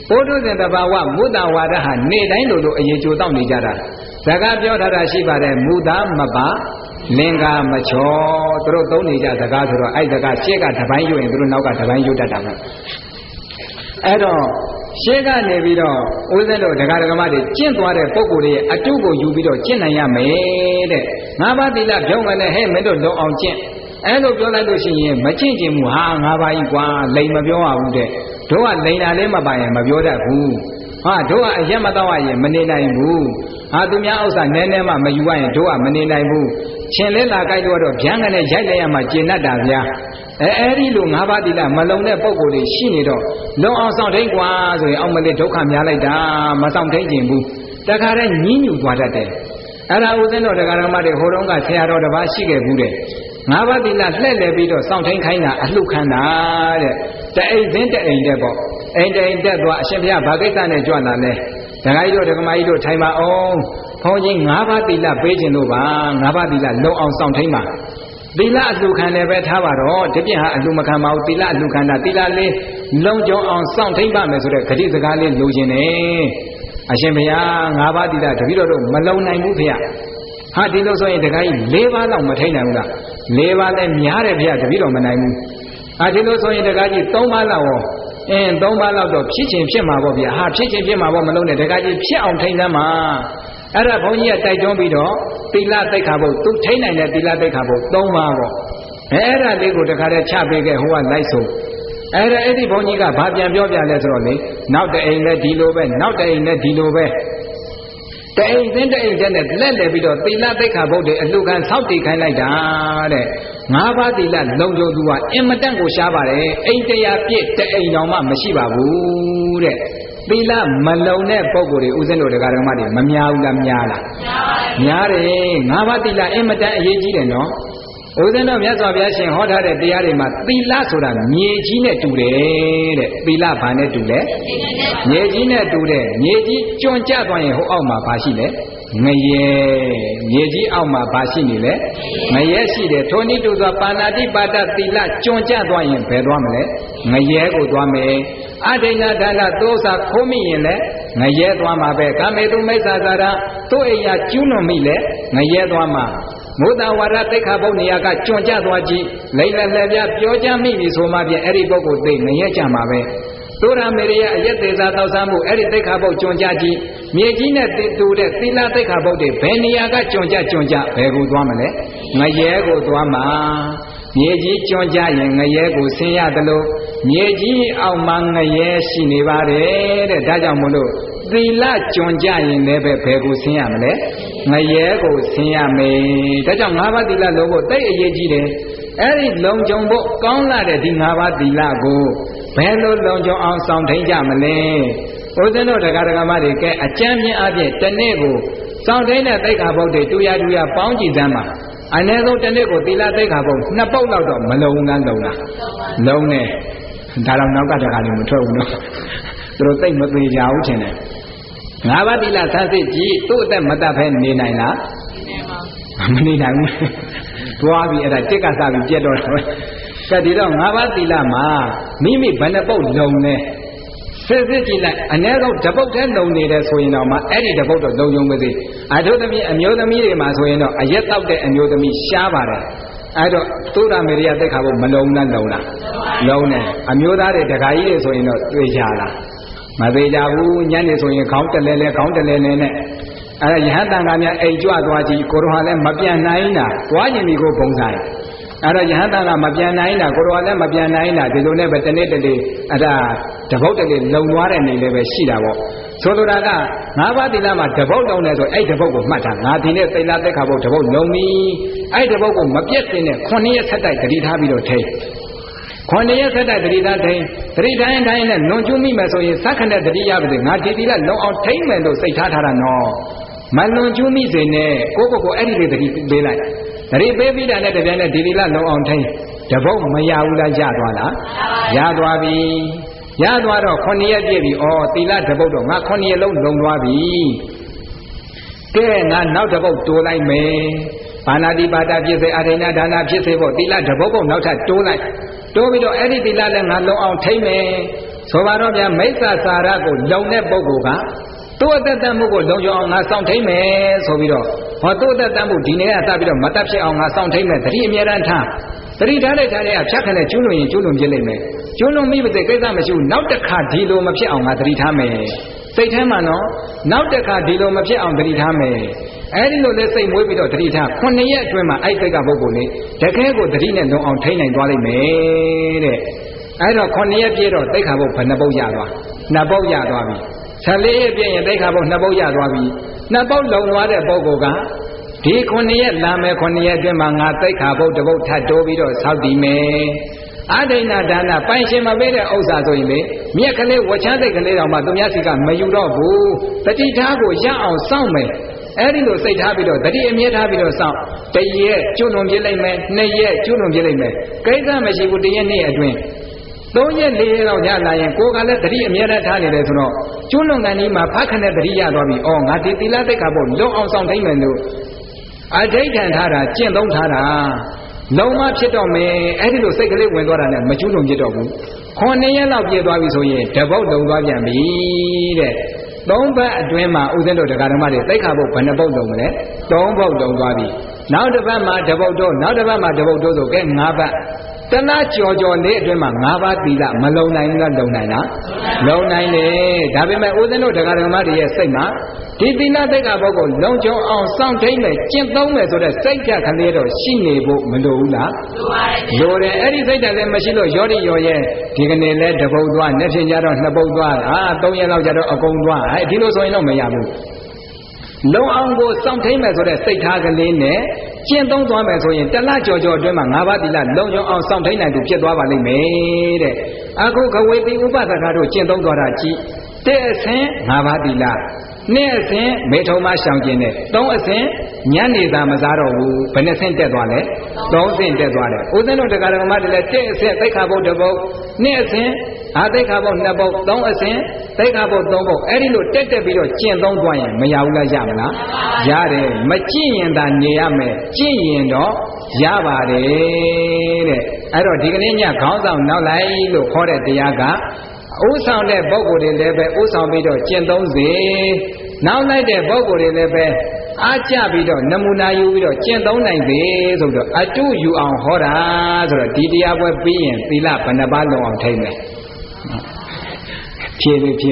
ပုထုဇဉ်တဘာဝမုဒ္ဒဝါဒဟာနေတိုင်းလိုအရေးကြိုးတောက်နေကြတာစကားပြောထားတာရှိပါတယ်မူသားမပါလင်္ကာမချောသူတို့သုံးနေကြစကားဆိုတော့အဲ့စကားရှေ့ကတပိုင်းယူရင်သူတို့နောက်ကတပိုင်းယူတတ်တာပဲအဲ့တော့ရှေ့ကနေပြီးတော့ဦးဇင်းတို့ဒကာဒကမတွေကျင့်သွားတဲ့ပုံကိုယ်တွေအတုကိုယူပြီးတော့ကျင့်နိုင်ရမယ်တဲ့ငါးပါးသီလပြောင်းမယ်နဲ့ဟဲ့မင်းတို့လုံအောင်ကျင့်အဲ့လိုပြောလိုက်လို့ရှိရင်မကျင့်ကျင်ဘူးဟာငါးပါးကြီးကွာလိန်မပြောရဘူးတဲ့တို့ကလိန်တာလေးမပိုင်ရင်မပြောတတ်ဘူးဟာတို့ကအရက်မတော့ရရင်မနေနိုင်ဘူးဟာသူများဥစ္စာနည်းနည်းမှမယူရရင်တို့ကမနေနိုင်ဘူးရှင်လဲလာကြိုက်တော့ဗျမ်းကနေရိုက်လိုက်ရမှကျင်တတ်တာဗျာအဲ့ဒီလိုငါးပါးသီလမလုံတဲ့ပုံကိုယ်တွေရှိနေတော့လုံအောင်ဆောင်ထိန်ကွာဆိုရင်အောင်မလေးဒုက္ခများလိုက်တာမဆောင်ထိန်ကျင်ဘူးတခါတည်းညှင်းညူသွားတတ်တယ်အဲ့ဒါဦးဇင်းတော်တရားဓမ္မတွေဟိုတုန်းကဆရာတော်တစ်ပါးရှိခဲ့ဘူးတဲ့ငါးပါးသီလလှည့်လည်ပြီးတော့ဆောင်ထိန်ခိုင်းတာအလှခံတာတဲ့တအိမ်စင်းတအိမ်တဲ့ပေါ့အိမ်တအိမ်တက်သွားအရှင်ဘုရားဘာကိစ္စနဲ့ကြွလာလဲဒကာကြီးတို့ဒကမကြီးတို့ထိုင်ပါအောင်ဘုန်းကြီးငါးပါးသီလပေးခြင်းလို့ပါငါးပါးသီလလုံအောင်ဆောင်ထိန်ပါသီလအလှခံလည်းပဲထားပါတော့ဒီပြင်ဟာအလှမခံပါဘူးသီလအလှခံတာသီလလေးလုံကြုံအောင်စောင့်ထိန်ပါမယ်ဆိုတဲ့ဂတိစကားလေးလိုချင်တယ်အရှင်ဘုရားငါးပါးသီလတပည့်တော်တို့မလုံနိုင်ဘူးဖေရဟာဒီလိုဆိုရင်တခါကြီး၄ပါးလောက်မထိန်နိုင်ဘူးလား၄ပါးလည်းများတယ်ဖေရတပည့်တော်မနိုင်ဘူးဟာဒီလိုဆိုရင်တခါကြီး၃ပါးလောက်ရော၃ပါးလောက်တော့ဖြစ်ချင်းဖြစ်မှာပေါ့ဗျာဟာဖြစ်ချင်းဖြစ်မှာပေါ့မလုံးနဲ့တခါကြီးဖြစ်အောင်ထိန်သမ်းမှာအဲ့ဒါဘုန်းကြီးကတိုက်တွန်းပြီးတော့သီလသိက္ခာပုဒ်သူထိန်နိုင်တဲ့သီလသိက္ခာပုဒ်၃ပါးပေါ့အဲ့ဒါလေးကိုတခါတည်းချပေးခဲ့ဟိုကလိုက်ဆိုအဲ့ဒီဘုန်းကြီးကဘာပြန်ပြောပြလဲဆိုတော့လေနောက်တအိမ်လည်းဒီလိုပဲနောက်တအိမ်လည်းဒီလိုပဲတအိမ်သိတအိမ်တည်းနဲ့လက်လည်ပြီးတော့သီလသိက္ခာပုဒ်တွေအလှခံဆောက်တည်ခိုင်းလိုက်တာတဲ့ငါးပါးသီလလုံခြုံသူကအင်မတန်ကိုရှားပါတယ်အိမ်တရားပြည့်တအိမ်တော်မှမရှိပါဘူးတဲ့သီလမလုံတဲ့ပုဂ္ဂိုလ်တွေဥစဉ်တို့တရားဓမ္မတွေမများဘူးလားများလားများတယ်ငါးပါးသီလအင်မတန်အရေးကြီးတယ်နော်ဥစဉ်တို့မြတ်စွာဘုရားရှင်ဟောထားတဲ့တရားတွေမှာသီလဆိုတာမြေကြီးနဲ့တူတယ်တဲ့သီလဘာနဲ့တူလဲမြေကြီးနဲ့တူတယ်မြေကြီးကျွံကျသွားရင်ဟိုအောက်မှာဘာရှိလဲငရဲမြေကြီးအောက်မှာဘာရှိနေလဲငရဲရှိတယ်ထိုနည်းတူသောပါဏာတိပါဒသီလကျွံကျသွားရင်ဘယ်သွားမလဲငရဲကိုသွားမယ်အဒိဏဒါနသောစာခိုးမိရင်လည်းငရဲသွားမှာပဲကာမေတုမိစ္ဆာသာရသူ့အိယာကျူးလွန်မိလဲငရဲသွားမှာမုဒ္ဒဝါဒသိက္ခာပုဒ်နေရာကကျွံ့ကျသွားကြည့်လိမ့်လည်းပြပြောကြမိပြီဆိုမှပြန်အဲ့ဒီပုဂ္ဂိုလ်သိငရဲကြမှာပဲသုရမေရိယအယက်သေးသာတောက်စားမှုအဲ့ဒီသိက္ခာပုဒ်ကျွံ့ကျကြည့်မြေကြီးနဲ့တူတဲ့သီလသိက္ခာပုဒ်တွေဘယ်နေရာကကျွံ့ကျဘယ်ကိုသွားမလဲငရဲကိုသွားမှာမြေကြီးကျွံ့ကျရင်ငရဲကိုဆင်းရသလိုမြေကြီးအောက်မှာငရဲရှိနေပါတယ်တဲ့ဒါကြောင့်မို့လို့သီလကျွံ့ကျရင်လည်းပဲဘယ်ကိုဆင်းရမလဲငရဲကိုဆင်းရမယ်ဒါကြောင့်၅ပါးသီလလုံးဖို့တိတ်အရေးကြီးတယ်အဲ့ဒီလုံခြုံဖို့ကောင်းလာတဲ့ဒီ၅ပါးသီလကိုဘယ်လိုလုံခြုံအောင်ဆောင်ထိန်ကြမလဲဥစဉ်တို့တရားဓမ္မတွေကဲအကျမ်းပြင်းအပြည့်တစ်နေ့ကိုဆောင်ထိန်တဲ့သိက္ခာပုဒ်တွေတူရပေါင်းကြည့်စမ်းပါအနည်းဆုံးတစ်နေ့ကိုသီလသိက္ခာပုဒ်2ပုဒ်လောက်တော့မလုံဘူးလားလုံလားလုံနေဒါတော့နောက်ကတခါလည်းမထွက်ဘူးနော်သူတို့သိမ့်မသေးကြဘူးထင်တယ်ငါးပါးသီလဆန်းစစ်ကြည့်သူ့အသက်မတတ်ဖဲနေနိုင်လားမနေနိုင်ဘူးသွားပြီအဲ့ဒါတစ်ကစားပြီးပြက်တော့တယ်ကဲဒီတော့ငါးပါးသီလမှာမိမိဘယ်နှပုတ်လုံလဲစစ်ကြည့်လိုက်အ ਨੇ ဆုံးတပုတ်တည်းလုံနေတယ်ဆိုရင်တော့မှအဲ့ဒီတပုတ်တော့လုံုံမသိအထုသမီးအမျိုးသမီးတွေမှာဆိုရင်တော့အရက်တောက်တဲ့အမျိုးသမီးရှားပါတယ်အဲ့တော့သုဒ္ဓမေရိယသိက္ခာပုဒ်မလုံလားလုံတယ်အမျိုးသားတွေဒကာကြီးတွေဆိုရင်တော့သိကြလားမသေးကြဘူးညနေဆိုရင်ခေါင်းတလဲနဲ့အဲ့ဒါယဟန်တန်ခါများအိမ်ကြွသွားကြည့်ကိုရောဟာလည်းမပြန်နိုင်တာသွားရင်ဒီကိုဘုံဆိုင်အဲ့တော့ယဟန်တန်ခါမပြန်နိုင်တာကိုရောဟာလည်းမပြန်နိုင်တာဒီလိုနဲ့ပဲတနေ့အဲ့ဒါတပုတ်တလေလုံသွားတဲ့နေလည်းပဲရှိတာပေါ့ဆိုလိုတာက၅ပါးသီလမှာတပုတ်လုံးတယ်ဆိုအဲ့တပုတ်ကိုမှတ်တာငါဒီနေ့သီလသိက္ခာပုဒ်တပုတ်လုံပြီအဲ့တပုတ်ကိုမပြတ်စင်နဲ့9ရက်ဆက်တိုက်တတိထားပြီးတော့ထိ9ရက်ဆက်တိုက်တတိထားထိတတိတိုင်းတိုင်းနဲ့လွန်ကျူးမိမယ်ဆိုရင်စက္ကနဲ့တတိရပါစေငါဒီသီလလုံအောင်ထိမ့်မယ်လို့စိတ်ထားတာနော်မလွန်ကျူးမိစေနဲ့ကိုအဲ့ဒီလေးတတိပေးလိုက်တတိပေးပြီးတာနဲ့တပြိုင်နဲ့ဒီသီလလုံအောင်ထိမ့်တပုတ်မရဘူးလားရသွားလားရသွားပြီရသွားတော့9ရက်ပြည့်ပြီဩသီလတပုတ်တော့ငါ9ရက်လုံးလုံသွားပြီကဲငါနောက်တပုတ်တိုးလိုက်မယ်ဘာနာတိပါဒဖြစ်စေအရိဏဒါနဖြစ်စေဖို့သီလတပုတ်နောက်ထပ်တိုးလိုက်တိုးပြီးတော့အဲ့ဒီသီလလည်းငါလုံအောင်ထိမ့်မယ်ဆိုပါတော့ဗျာမိစ္ဆာစာရကိုလုံတဲ့ပုဂ္ဂိုလ်ကသူ့အသက်တမ်းမှုကိုလုံခြုံအောင်ငါစောင့်ထိန်မယ်ဆိုပြီးတော့ဟောသူ့အသက်တမ်းမှုဒီနေ့ကစပြီးတော့မတတ်ဖြစ်အောင်ငါစောင့်ထိန်မယ်တတိအမြဲတမ်းထားတတိထားလိုက်တာတွေကဖြတ်ခနဲ့ကျွလွန်ရင်ကျွလွန်ပြစ်လိုက်မယ်ကျွလွန်မိမသိကိစ္စမရှိဘူးနောက်တစ်ခါဒီလိုမဖြစ်အောင်ငါတတိထားမယ်စိတ်ထဲမှာနော်နောက်တစ်ခါဒီလိုမဖြစ်အောင်တတိထားမယ်အဲဒီလိုလဲစိတ်မွေးပြီးတော့တတိထား9ရက်အတွင်းမှာအဲ့စိတ်ကပုဂ္ဂိုလ်လေးတကယ်ကိုတတိနဲ့လုံအောင်ထိန်းနိုင်သွားလိမ့်မယ်တဲ့အဲ့တော့9ရက်ပြည့်တော့သိက္ခာပုဒ်ဘယ်နှပုဒ်ရသွား2ပုဒ်ရသွားပြီ14ရက်ပြည့်ရင်သိက္ခာပုဒ်2ပုဒ်ရသွားပြီ2ပုဒ်လုံသွားတဲ့ပုဂ္ဂိုလ်ကဒီ9ရက်လာမယ်9ရက်အတွင်းမှာငါသိက္ခာပုဒ်တစ်ပုဒ်ထပ်တိုးပြီးတော့ဆောက်တည်မယ်အဒိဏဒါနပိုင်ရှင်မပေးတဲ့ဥစ္စာဆိုရင်လေမြက်ကလေးဝချမ်းစိတ်ကလေးတောင်မှသူများစီကမယူတော့ဘူးတတိထားကိုရအောင်စောင့်မယ်အဲ့ဒီလိုစိတ်ထားပြီးတော့တတိအမြဲထားပြီးတော့စောင့်တရက်ကျွလွန်ပြစ်လိုက်မယ်2ရက်ကျွလွန်ပြစ်လိုက်မယ်ကိစ္စမရှိဘူးတရက်နေ့အတွင်း3ရက်4ရက်လောက်ရလာရင်ကိုယ်ကလည်းတတိအမြဲတမ်းထားနေတယ်ဆိုတော့ကျွလွန်ကန်ကြီးမှာဖတ်ခနဲ့တတိရသွားပြီဩငါဒီသီလသိက္ခာပုဒ်လုံအောင်ဆောင်တိုင်းမယ်လို့အဋိဋ္ဌံထားတာကျင့်သုံးထားတာလုံးဝဖြစ်တော့မယ်အဲ့ဒီလိုစိတ်ကလေးဝင်သွားတာနဲ့မကျွလွန်ပြစ်တော့ဘူး9ရက်လောက်ပြည့်သွားပြီဆိုရင်တပုတ်လုံသွားပြန်ပြီတဲ့3ဘက်အတွင်းမှာဥစဉ်တို့တရားဓမ္မတွေသိက္ခာပုဒ်ဘယ်နှပုဒ်လုံမလဲ3ပုဒ်လုံသွားပြီနောက်တစ်ပတ်မှာတပုတ်တို့နောက်တစ်ပတ်မှာတပုတ်တို့ဆိုကဲ5ဘက်တလားကြော်ကြော်လေးအတွင်းမှာ5ပါးသီလမလုံနိုင်ဘူးလားလုံနိုင်လားလုံနိုင်တယ်ဒါပေမဲ့ဥစဉ်တို့တရားဓမ္မတွေရဲ့စိတ်မှာဒီသီလသိက္ခာပုဒ်ကိုလုံခြုံအောင်စောင့်ထိန်မယ်ကျင့်သုံးမယ်ဆိုတဲ့စိတ်ဓာတ်ကလေးတော့ရှိနေဖို့မလိုဘူးလားလိုတယ်အဲ့ဒီစိတ်ဓာတ်လည်းမရှိလို့ရောတိရောရဲ့ဒီကနေ့လဲတပုတ်သွားနေ့ဖြင့်ကြတော့2ပုတ်သွား3ရက်လောက်ကြတော့အကုန်သွားဒီလိုဆိုရင်တော့မရဘူးလုံအောင်ကိုစောင့်ထိန်မယ်ဆိုတဲ့စိတ်ထားကလေးနဲ့ကျင့်သုံးသွားမယ်ဆိုရင်တလကြော်ကြော်အတွင်းမှာ5ပါးသီလလုံခြုံအောင်စောင့်ထိန်နိုင်သူဖြစ်သွားပါလိမ့်မယ်တဲ့အခုခဝေတိဥပဒကတို့ကျင့်သုံးသွားတာကြည့်တဲ့အဆင့်5ပါးသီလ2အဆင့်မေထုံမရှောင်ကျင်တယ်3အဆင့်ညနေသာမစားတော့ဘူးဘယ်နှဆင့်တက်သွားလဲ3ဆင့်တက်သွားတယ်ဦးဇင်းတို့တရားဓမ္မတွေလည်း1အဆင့်သိက္ခာပုဒ်1ပုဒ်2အဆင့်သိက္ခာပုဒ်2ပုဒ်3အဆင့်သိက္ခာပုဒ်3ပုဒ်အဲ့ဒီလိုတက်ပြီးတော့ကျင့်သုံးသွားရင်မရဘူးလားရမလားရတယ်မကျင့်ရင်သာနေရမယ်ကျင့်ရင်တော့ရပါတယ်တဲ့အဲ့တော့ဒီကနေ့ညခေါင်းဆောင်နောက်လိုက်လို့ခေါ်တဲ့တရားကဥဆောင်တဲ့ပုဂ္ဂိုလ်တွေလည်းပဲဥဆောင်ပြီးတော့ကျင့်သုံးစေနောက်လိုက်တဲ့ပုဂ္ဂိုလ်တွေလည်းပဲအားကျပြီးတော့နမူနာယူပြီးတော့ကျင့်သုံးနိုင်စေဆိုတော့အတုယူအောင်ဟောတာဆိုတော့ဒီတရားပွဲပြီးရင်သီလဘယ်နှပါးလုံအောင်ထိမ့်မယ်ဖြေလေ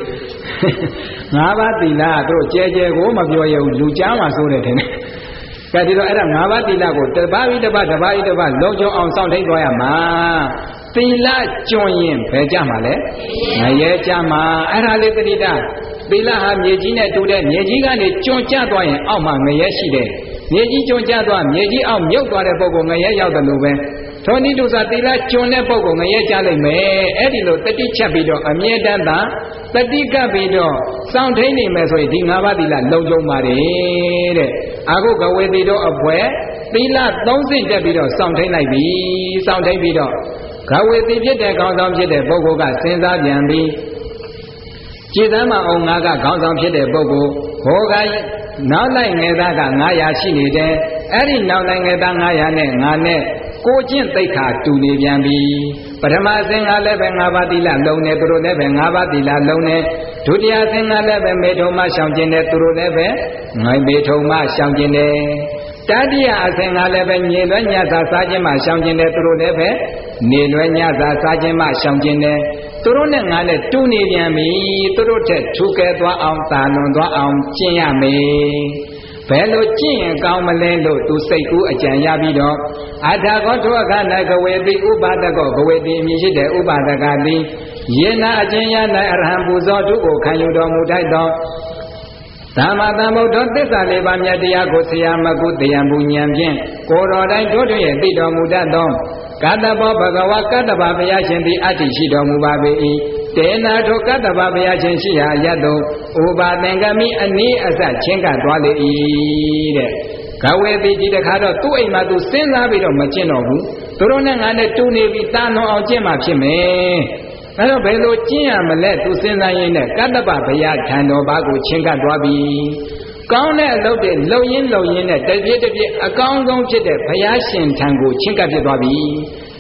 5ပါးသီလတို့ကျဲကျဲကိုမပြောရဘူးလူကြားမှာဆိုတယ်ထင်တယ်ကဲဒီတော့အဲ့ဒါ5ပါးသီလကိုတစ်ပါးပြီးတစ်ပါးလုံခြုံအောင်စောင့်ထိန်သွားရမှာသီလကျွံရင်ဘယ်ကြမှာလဲငရဲကြမှာအဲ့ဒါလေးတတိတသီလဟာမြေကြီးနဲ့တူတဲ့မြေကြီးကနေကျွံကျသွားရင်အောက်မှာငရဲရှိတယ်မြေကြီးကျွံကျသွားမြေကြီးအောက်မြုပ်သွားတဲ့ပုဂ္ဂိုလ်ငရဲရောက်တယ်လို့ပဲထိုနည်းတူစွာသီလကျွံတဲ့ပုဂ္ဂိုလ်ငရဲကြလိမ့်မယ်အဲ့ဒီလိုတတိချက်ပြီးတော့အမြဲတမ်းသာတတိကပ်ပြီးတော့စောင့်ထိန်နေမယ်ဆိုရင်ဒီ5ပါးသီလလုံခြုံပါတယ်တဲ့အခုကဝေတိတို့အပွဲသီလ3ဆင့်တက်ပြီးတော့စောင့်ထိန်လိုက်ပြီစောင့်ထိန်ပြီးတော့ကဝေတိဖြစ်တဲ့ခေါင်းဆောင်ဖြစ်တဲ့ပုဂ္ဂိုလ်ကစဉ်းစားပြန်ပြီးကြည်သမ်းမအောင်ငါကခေါင်းဆောင်ဖြစ်တဲ့ပုဂ္ဂိုလ်ဘောကနောက်လိုက်ငယ်သားက900ရှိနေတယ်အဲ့ဒီနောက်လိုက်ငယ်သား900နဲ့ငါနဲ့ကိုကျင့်သိက္ခာတူနေပြန်ပြီပထမဆင်ကလည်းပဲ5ပါးသီလလုံနေသူတို့လည်းပဲ5ပါးသီလလုံနေဒုတိယဆင်ကလည်းပဲမေထုံမရှောင်ကျင်တယ်သူတို့လည်းပဲငိုင်မေထုံမရှောင်ကျင်တယ်တတိယအဆင်ကလည်းပဲနေလွဲညစာစားခြင်းမှရှောင်ကျင်တယ်သူတို့လည်းပဲနေလွဲညစာစားခြင်းမှရှောင်ကျင်တယ်သူတို့နဲ့ငါနဲ့တူနေပြန်ပြီသူတို့ထက်ထူးကဲသွားအောင်တာလွန်သွားအောင်ကျင့်ရမယ်ဘယ်လိုကျင့်ရင်ကောင်းမလဲလို့သူစိတ်ကူးအကြံရပြီးတော့အထာကောထောအခဏကဝေတိဥပါဒကောဘဝေတိအမည်ရှိတဲ့ဥပါဒကသည်ယေနာအကျဉ်းရ၌အရဟံပူဇော်တုကိုခံယူတော်မူတတ်သောသမ္မာသမ္ဗုဒ္ဓသစ္စာလေးပါးမြတ်တရားကိုဆရာမကုတရားမှုဉာဏ်ဖြင့်ကိုယ်တော်တိုင်းတို့ရဲ့သိတော်မူတတ်သောကတ္တဘောဘဂဝါကတ္တဗဘုရားရှင်သည်အတ္တိရှိတော်မူပါပေ၏တေနာထိုကတ္တဗဘုရားရှင်ရှိရာယတ်သို့ဥပါသင်္ကမိအနည်းအစချင်းကသွားလေ၏တဲ့ကဝေတိဒီတခါတော့သူ့အိမ်မှာသူစဉ်းစားပြီးတော့မကျင့်တော့ဘူးသူတို့နဲ့ငါနဲ့တူနေပြီးတာလွန်အောင်ကျင့်မှဖြစ်မယ်အဲ့တော့ဘယ်လိုကျင့်ရမလဲသူစဉ်းစားရင်းနဲ့ကတ္တဗဘုရားထံတော်ဘာကိုချင်းကသွားပြီကောင်းတဲ့အလုပ်တွေလုံရင်းနဲ့တပြည့်အကောင်းဆုံးဖြစ်တဲ့ဘုရားရှင်ထံကိုချင်းကပ်ဖြစ်သွားပြီ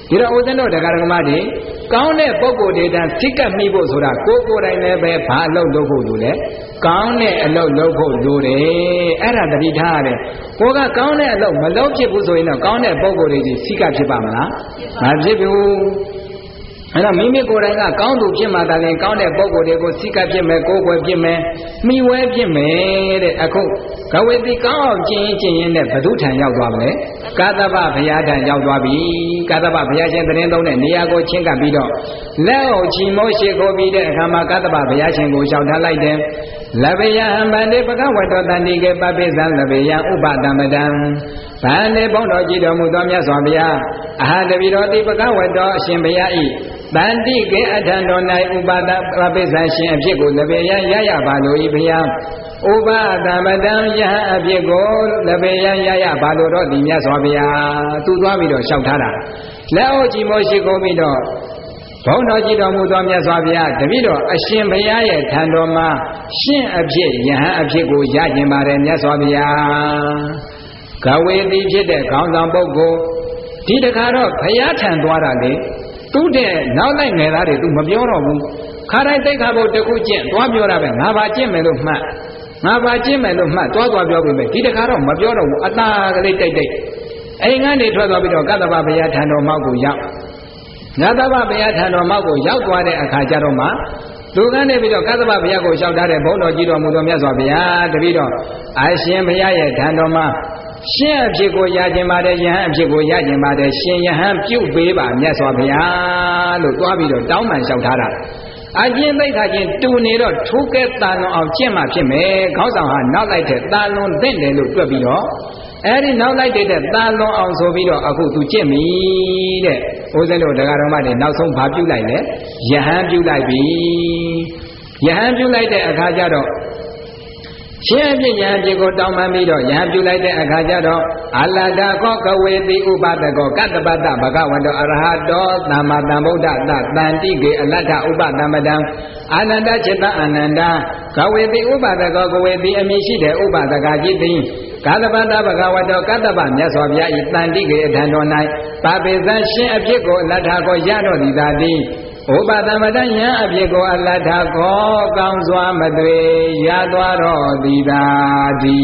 ဒီတော့ဦးဇင်းတို့တရားဓမ္မတွေကောင်းတဲ့ပုဂ္ဂိုလ်တွေတန်းစိတ်ကပ်မိဖို့ဆိုတာကိုယ်တိုင်လည်းပဲဘာအလုပ်လုပ်ဖို့လိုလဲကောင်းတဲ့အလုပ်လုပ်ဖို့လိုတယ်အဲ့ဒါတတိထားရတယ်ကိုကကောင်းတဲ့အလုပ်မလုပ်ဖြစ်ဘူးဆိုရင်တော့ကောင်းတဲ့ပုဂ္ဂိုလ်တွေကြီးစိတ်ကပ်ဖြစ်ပါမလားမဖြစ်ဘူးအဲ့တော့မိမိကိုယ်တိုင်ကကောင်းသူဖြစ်မှသာလျှင်ကောင်းတဲ့ပုဂ္ဂိုလ်တွေကိုစိတ်ကပ်ဖြစ်မယ်ကိုယ်ွယ်ဖြစ်မယ်မိဝဲဖြစ်မယ်တဲ့အခုကဝေတိကောင်းအောင်ကျင့်ရင်နဲ့ဘု து ထံရောက်သွားမလဲကာသဗ္ဗဘုရားထံရောက်သွားပြီကာသဗ္ဗဘုရားရှင်သတင်းသုံးတဲ့နေရာကိုချင်းကပ်ပြီးတော့လက်အောင်ချီမိုးရှိခိုးပြီးတဲ့အခါမှာကာသဗ္ဗဘုရားရှင်ကိုလျှောက်ထားလိုက်တယ်လဗေယံဗန္တိပကဝတ္တောတန္တိကေပပိသံလဗေယံဥပတမတံဗန္တိဘုန်းတော်ကြည်တော်မူသောမြတ်စွာဘုရားအဟံတပိတော်တိပကဝတ္တောအရှင်ဘုရားဤတန္တိကေအထံတော်၌ဥပတပပိသံရှင်အဖြစ်ကိုလဗေယံရရပါလို၏ဘုရားဥပတမတံယဟအဖြစ်ကိုလဗေယံရရပါလိုတော့ဒီမြတ်စွာဘုရားသူသွားပြီးတော့လျှောက်ထားတာလက်အိုကြည်မိုးရှိခိုးပြီးတော့ဘုန်းတော်ကြည်တော်မူသောမြတ်စွာဘုရားတပည့်တော်အရှင်ဘုရားရဲ့ထံတော်မှာရှင်းအဖြစ်ယဟန်အဖြစ်ကိုရကျင်ပါတယ်မြတ်စွာဘုရားကဝေတိဖြစ်တဲ့ခေါင်းဆောင်ပုဂ္ဂိုလ်ဒီတခါတော့ဘုရားထံသွားတာလေသူ့တဲ့နောက်လိုက်ငယ်သားတွေသူမပြောတော့ဘူးခါတိုင်းသိက္ခာပုဒ်တစ်ခုကျင့်သွားပြောတာပဲငါဘာကျင့်မယ်လို့မှတ်ငါဘာကျင့်မယ်လို့မှတ်သွားပြောပြီမယ်ဒီတခါတော့မပြောတော့ဘူးအတာကလေးတိတ်အိမ်ကနေထွက်သွားပြီးတော့ကတ္တဗဘုရားထံတော်မောက်ကိုရောက်ကတ္တဗဘုရားထံတော်မောက်ကိုရောက်သွားတဲ့အခါကျတော့မှသူကနေပြီးတော့ကတ္တဗဘုရားကိုလျှောက်ထားတဲ့ဘုန်းတော်ကြီးတော်မူသောမြတ်စွာဘုရားတပည့်တော်အရှင်ဘုရားရဲ့ထံတော်မှာရှင်အဖြစ်ကိုရခြင်းပါတယ်ယဟန်အဖြစ်ကိုရခြင်းပါတယ်ရှင်ယဟန်ပြုတ်ပေးပါမြတ်စွာဘုရားလို့သွားပြီးတော့တောင်းပန်လျှောက်ထားတာအကျင့်သိက္ခာချင်းတူနေတော့ထိုးကဲတာလွန်အောင်ကျင့်မှဖြစ်မယ်ခေါင်းဆောင်ဟာနောက်လိုက်တဲ့တာလွန်သင့်တယ်လို့တွက်ပြီးတော့အဲ့ဒီနောက်လိုက်တဲ့တာလွန်အောင်ဆိုပြီးတော့အခုသူကျင့်ပြီတဲ့ဦးဇင်းတို့တရားတော်မတွေနောက်ဆုံးဘာပြုလိုက်လဲယဟန်ပြုလိုက်ပြီယဟန်ပြုလိုက်တဲ့အခါကျတော့ရှင်အပြည့်ယဟန်ပြည့်ကိုတောင်းပန်ပြီးတော့ယဟန်ပြုလိုက်တဲ့အခါကျတော့အလတ္တခောကဝေတိဥပဒကောကတ္တပတ္တဘဂဝတောအရဟတောသမ္မာသမ္ဗုဒ္ဓတတန္တိကေအလတ္ထဥပတမတံအာနန္ဒจิตအာနန္ဒကဝေတိဥပဒကောကဝေတိအမည်ရှိတဲ့ဥပဒကจิตသည်ကာသပတ္တဘဂဝတောကတ္တပမြတ်စွာဘုရားဤတန္တိကေအထံတော်၌ပါပေသံရှင်အဖြစ်ကိုအလတ္ထကိုရတော်သည်သာသည်ဥပသမတယံအဖြစ်ကိုအလတ္ထကိုကောင်းစွာမသွေရသွားတော်သည်သာဒီ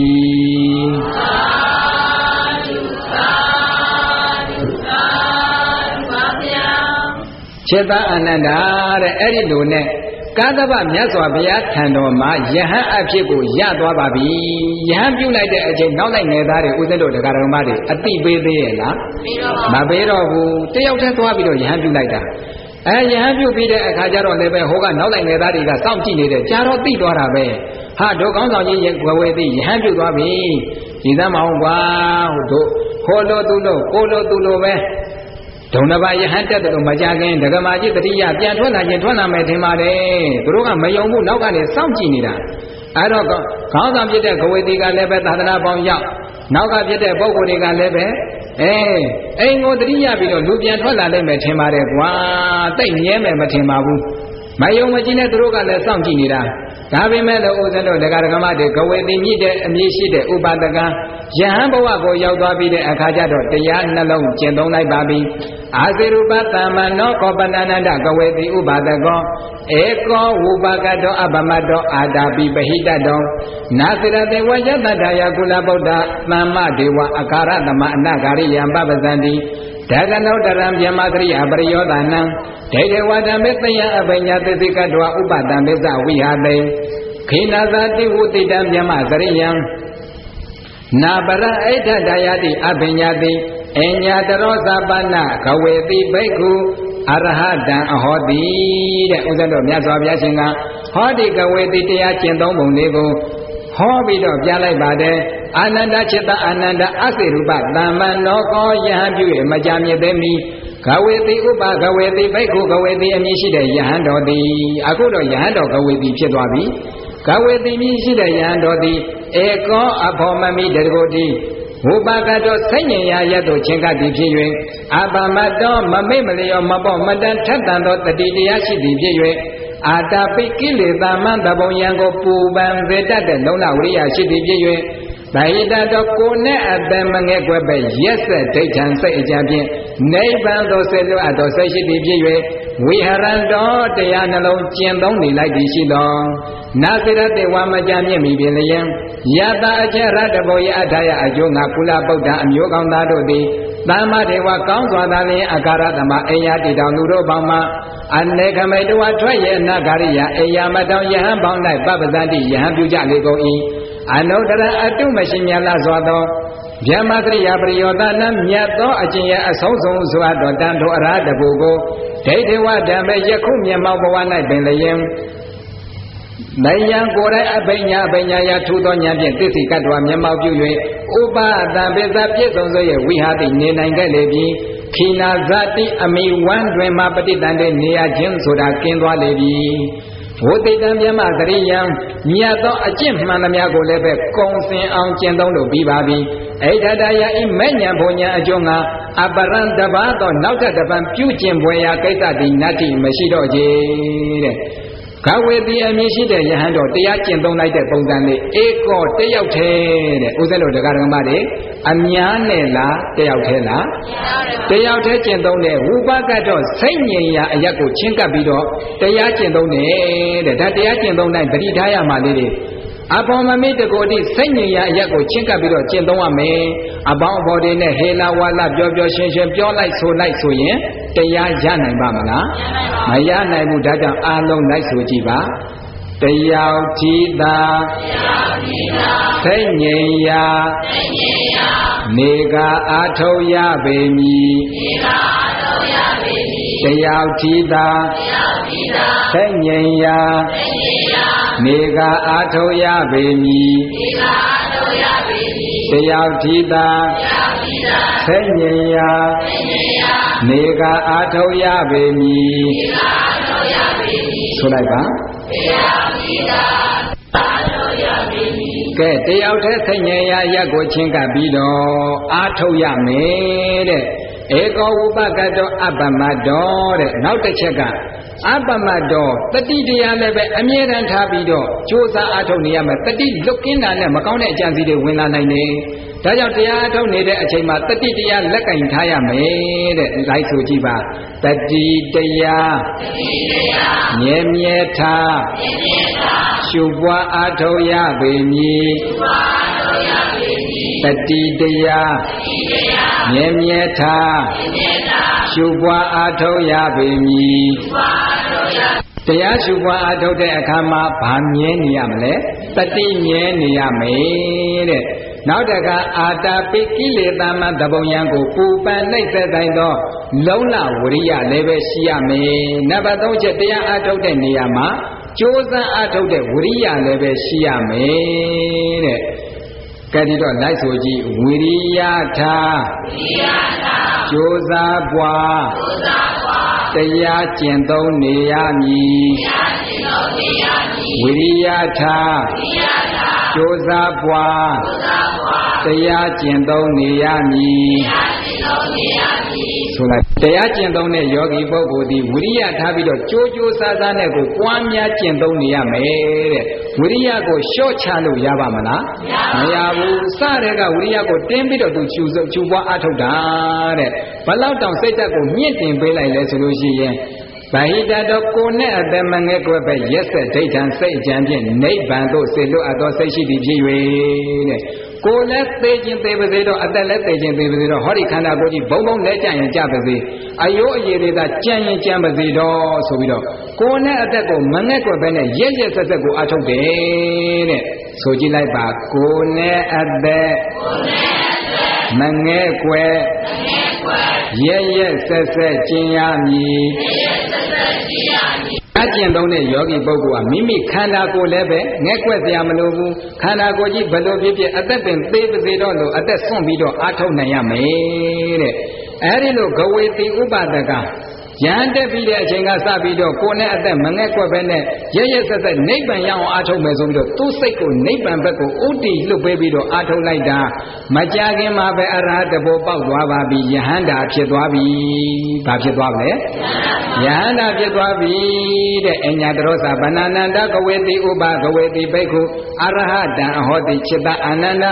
จิตအာနန္ဒတဲ့အဲ့ဒီလိုနဲ့ကာသဗမြတ်စွာဘုရားထံတော်မှာယဟန်အဖြစ်ကိုရသွားပါပြီယဟန်ပြုလိုက်တဲ့အချိန်နောက်လိုက်ငယ်သားတွေဦးဇင်းတို့တရားတော်မတွေအတိပေးသေးရဲ့လားမပေးတော့ဘူးတယောက်တည်းသွားပြီးတော့ယဟန်ပြုလိုက်တာယဟန်ပြုပြီးတဲ့အခါကျတော့လည်းပဲဟိုကနောက်လိုက်ငယ်သားတွေကစောင့်ကြည့်နေတယ်ကြာတော့သိသွားတာပဲဟာတို့ကောင်းဆောင်ကြီးဝဝေသိယဟန်ပြုသွားပြီဒီသမအောင်ကွာတို့ခေါ်လို့သူလို့ကိုလို့သူလို့ပဲဒုံတပါယဟန်တက်တယ်လို့မကြခင်ဒကမာကြီးတတိယပြန်ထွက်လာခြင်းထွက်လာမယ်ထင်ပါတယ်သူတို့ကမယုံဘူးနောက်ကနေစောင့်ကြည့်နေတာအဲ့တော့ခေါင်းဆောင်ဖြစ်တဲ့ဂဝေတိကလည်းပဲသာသနာပေါင်းရောက်နောက်ကဖြစ်တဲ့ပုဂ္ဂိုလ်တွေကလည်းပဲအိမ်ကိုတတိယပြီးတော့လူပြန်ထွက်လာလိမ့်မယ်ထင်ပါတယ်ကွာတိတ်မြဲမယ်မထင်ပါဘူးမယုံမကြည်နဲ့သူတို့ကလည်းစောင့်ကြည့်နေတာဒါပေမဲ့လည်းဦးဇင်းတို့ဒကာဒကမတွေဂဝေတိမြင့်တဲ့အမည်ရှိတဲ့ဥပဒကယဟန်ဘဝကိုရောက်သွားပြီးတဲ့အခါကျတော့တရားနှလုံးကျင့်သုံးလိုက်ပါပြီအာဇေရူပသမ္မနောကောပနန္ဒဂဝေတိဥပဒကောဧကောဝုပကတောအပမတောအာတာပိပဟိတတောနာသရတေဝယတတယကုလဗုဒ္ဓသမ္မဒေဝအခါရသမအနဂါရိယံပပဇန္တိဒဂနုတ္တရံမြမသရိယပရိယောဒနံဒိဋ္ဌဝတံမေတယံအပညာသတိကတောဥပတံမေသဝိဟာတေခိနာသတိဝတိတံမြမသရိယံနာပရအိဋ္ဌဒယတိအပညာတိအညာတရောသပနဂဝေတိဘိက္ခုအရဟတံအဟောတိတဲ့ဥစ္စာတော်မြတ်စွာဘုရားရှင်ကဟောဒီဂဝေတိတရားကျင့်သုံးပုံလေးကိုဟောပြီးတော့ပြလိုက်ပါတယ်အာနန္ဒจิตအာနန္ဒအစေရူပသမ္မနောကောယဟန်ပြု၍မကြမြစ်သေးမီဂဝေတိဥပဂဝေတိဘိက္ခုဂဝေတိအမည်ရှိတဲ့ယဟန်တော်သည်အခုတော့ယဟန်တော်ဂဝေတိဖြစ်သွားပြီဂဝေတိမြည်ရှိတဲ့ယဟန်တော်သည်ဧကောအဘောမမိတရကိုတိဝုပကတောစိတ်ဉ္ဇာရတ်တို့ချင်းကသည်ဖြစ်၍အပမတောမမိတ်မလျောမပေါ့မတန်ထက်တန်သောတတိတရားရှိသည်ဖြစ်၍အာတာပိကိလေသာမန်တပုံယံကိုပူပန်စေတတ်တဲ့လုံလဝိရိယရှိသည်ဖြစ်၍ဘာဟိတတော့ကိုနဲ့အတမငဲ့ကွယ်ပဲရက်ဆက်ဒိဋ္ဌံစိတ်အကြဖြင့်နိဗ္ဗာန်သို့ဆက်လွတ်အပ်သောစိတ်ရှိသည်ဖြစ်၍ဝိဟရံတော်တရားနှလုံးကျင့်သုံးနေလိုက်သည်ရှိသောနာသရတေဝမကြမြင့်မိပင်လျင်ယတအကျရတဘောယအထာယအကျိုးငါကုလပုဒ္ဒအမျိုးကောင်းသားတို့သည်သမ္မာဒေဝကောင်းစွာသာလျင်အကာရသမအိယာတိတောင်လူတို့ပေါင်းမှအနေခမိတဝထွက်ရဲ့အနာဂရိယအိယာမတောင်ယဟန်ပေါင်း၌ပပဇန္တိယဟန်ပြုကြလေကုန်၏အနုတရအတုမရှိမြတ်လာစွာသောဗျမသရိယပရိယောသနမြတ်သောအကျင့်ရဲ့အဆုံးစုံစွာတော်တန်ထိုအရဟတဘူကိုဒိဋ္ဌိဝဓမ္မေယခုမြတ်မောဘဝ၌ပင်လျင်မယံကိုယ်တိုင်အဘိညာယထူသောဉာဏ်ဖြင့်သိသိကတ္တဝမျက်မှောက်ပြု၍ဥပဒံပိသပြည့်စုံသောရဲ့ဝိဟာတိနေနိုင်ခဲ့လေပြီခိနာဇတိအမိဝမ်းတွင်မှပဋိတန်တဲ့နေရခြင်းဆိုတာကင်းသွားလေပြီဝိတိတံမြမသရိယံမြတ်သောအကျင့်မှန်သမျှကိုလည်းပဲကုံစင်အောင်ကျင့်သုံးလို့ပြီးပါပြီအိဋ္ဌတယဤမဲ့ညာဘုံညာအကျိုးငါအပရံတပါသောနောက်ထပ်တစ်ပံပြုကျင့်ပွဲရာကိစ္စတိနတ္တိမရှိတော့ကြတဲ့ခဝေတိအမည်ရှိတဲ့ယဟန်တော်တရားကျင့်သုံးလိုက်တဲ့ပုံစံလေးဧကောတယောက်တည်းတဲ့ဥစ္စာလို့တရားဓမ္မတွေအများနဲ့လားတယောက်တည်းလားတယောက်တည်းကျင့်သုံးတဲ့ဝုပကတော့စိတ်ငြိမ်ရာအရက်ကိုချင်းကပ်ပြီးတော့တရားကျင့်သုံးတဲ့ဒါတရားကျင့်သုံးတိုင်းပရိထားရမှာလေးတွေအဖော်မမေတ္တကိုတိစိတ်ငြိမ်ရာအရက်ကိုချင်းကပ်ပြီးတော့ကျင့်သုံးရမယ်အပေါင်းအဖော်တွေနဲ့ဟေလာဝါလာပြောပြောရှင်းရှင်းပြောလိုက်ဆိုရင်တရားရနိုင်ပါမလားမရနိုင်ဘူးဒါကြောင့်အားလုံးလိုက်ဆိုကြည့်ပါတယောက်ကြည်သာစိတ်ငြိမ်ရာနေကအာထုတ်ရပေမည်တယောက်ကြည်သာစိတ်ငြိမ်ရာနေကအာထုတ်ရပေမည်တယောက်ကြည်သာစိတ်ငြိမ်ရာနေကအာထုတ်ရပေမည်ဆိုလိုက်ပါကဲတယောက်တည်းစိတ်ငြိမ်ရာရက်ကိုချင်းကပ်ပြီးတော့အာထုတ်ရမယ်တဲ့ဧကောဝုပကတောအပ္ပမတောတဲ့နောက်တစ်ချက်ကအပ္ပမတောတတိတရားလည်းပဲအမြဲတမ်းထားပြီးတော့ကြိုးစားအားထုတ်နေရမယ်တတိလွတ်ကင်းတာနဲ့မကောင်းတဲ့အကြံစီတွေဝင်လာနိုင်တယ်ဒါကြောင့်တရားအားထုတ်နေတဲ့အချိန်မှာတတိတရားလက်ကင်ထားရမယ်တဲ့လိုက်ဆိုကြည့်ပါတတိတရားမြဲမြဲထားရှုပွားအားထုတ်ရပေမည်တတိတရားမြဲမြဲထားရှုပွားအားထုတ်ရပေမည်တရားရှုပွားအားထုတ်တဲ့အခါမှာဘာမြဲနေရမလဲတတိမြဲနေရမယ်တဲ့နောက်တကအာတာပိကိလေသာမသဘုံယံကိုပူပန်နှိမ့်သက်တိုင်းသောလုံလဝရိယလည်းပဲရှိရမယ်နံပါတ်3ချက်တရားအားထုတ်တဲ့နေရာမှာကြိုးစားအားထုတ်တဲ့ဝရိယလည်းပဲရှိရမယ်တဲ့ကဲဒီတော့လိုက်ဆိုကြည့်ဝိရိယထားကြိုးစားပွားတရားကျင့်သုံးနေရမည်ဝိရိယထားကြိုးစားပွားတရားကျင့်သုံးနေရမည်ဆိုလိုက်တရားကျင့်သုံးတဲ့ယောဂီပုဂ္ဂိုလ်ဒီဝိရိယထားပြီးတော့ကြိုးကြိုးစားစားနဲ့ကိုပွားများကျင့်သုံးနေရမယ်တဲ့ဝိရိယကိုလျှော့ချလို့ရပါမလားမရဘူးစတဲ့ကဝိရိယကိုတင်းပြီးတော့သူချူပွားအားထုတ်တာတဲ့ဘလောက်တောင်စိတ်ဓာတ်ကိုမြင့်တင်ပေးလိုက်လဲဆိုလို့ရှိရင်ဗဟိတတော်ကိုနဲ့အသက်မငဲ့ကွယ်ပဲရက်ဆက်ဒိဋ္ဌံစိတ်အကြံဖြင့်နိဗ္ဗာန်သို့ဆေလွတ်အပ်သောစိတ်ရှိသည်ဖြစ်၍တဲ့ကိုယ်လည်းသေခြင်းသေပါစေတော့အသက်လည်းသေခြင်းသေပါစေတော့ဟောဒီခန္ဓာကိုယ်ကြီးဘုံဘုံလဲကြရင်ကြပါစေအယိုးအရေလေးသာကြံရင်ကြံပါစေတော့ဆိုပြီးတော့ကိုယ်နဲ့အသက်ကိုမငဲ့ကွယ်ပဲနဲ့ရက်ရက်ဆက်ဆက်ကိုအထုတ်တယ်တဲ့ဆိုကြည့်လိုက်ပါကိုယ်နဲ့အသက်မငဲ့ကွယ်ရက်ရက်ဆက်ဆက်ကျင့်ရမည်အကျင့်သုံးတဲ့ယောဂီပုဂ္ဂိုလ်ကမိမိခန္ဓာကိုယ်လည်းပဲငဲ့ကွက်စရာမလိုဘူးခန္ဓာကိုယ်ကြီးဘယ်လိုဖြစ်ဖြစ်အသက်ပင်သေးပါစေတော့လို့အသက်ဆွန့်ပြီးတော့အားထုတ်နိုင်ရမယ်တဲ့အဲဒီလိုဂဝေတိဥပဒကရဟန်းတက်ပြီးတဲ့အချိန်ကစပြီးတော့ကိုယ်နဲ့အသက်မငဲ့ကွက်ပဲနဲ့ရရဆက်ဆက်နိဗ္ဗာန်ရအောင်အားထုတ်မယ်ဆိုပြီးတော့သူ့စိတ်ကိုနိဗ္ဗာန်ဘက်ကိုဥတည်လွတ်ပေးပြီးတော့အားထုတ်လိုက်တာမကြခင်မှာပဲအရဟတဘောပေါက်သွားပါပြီယဟန္တာဖြစ်သွားပြီဘာဖြစ်သွားလဲယဟန္တာဖြစ်သွားပြီတဲ့အညာတရောစာဗန္နန္တဂဝေတိဥပဂဝေတိဘိက္ခုအရဟတံအဟောတိจิตအာနန္ဒံ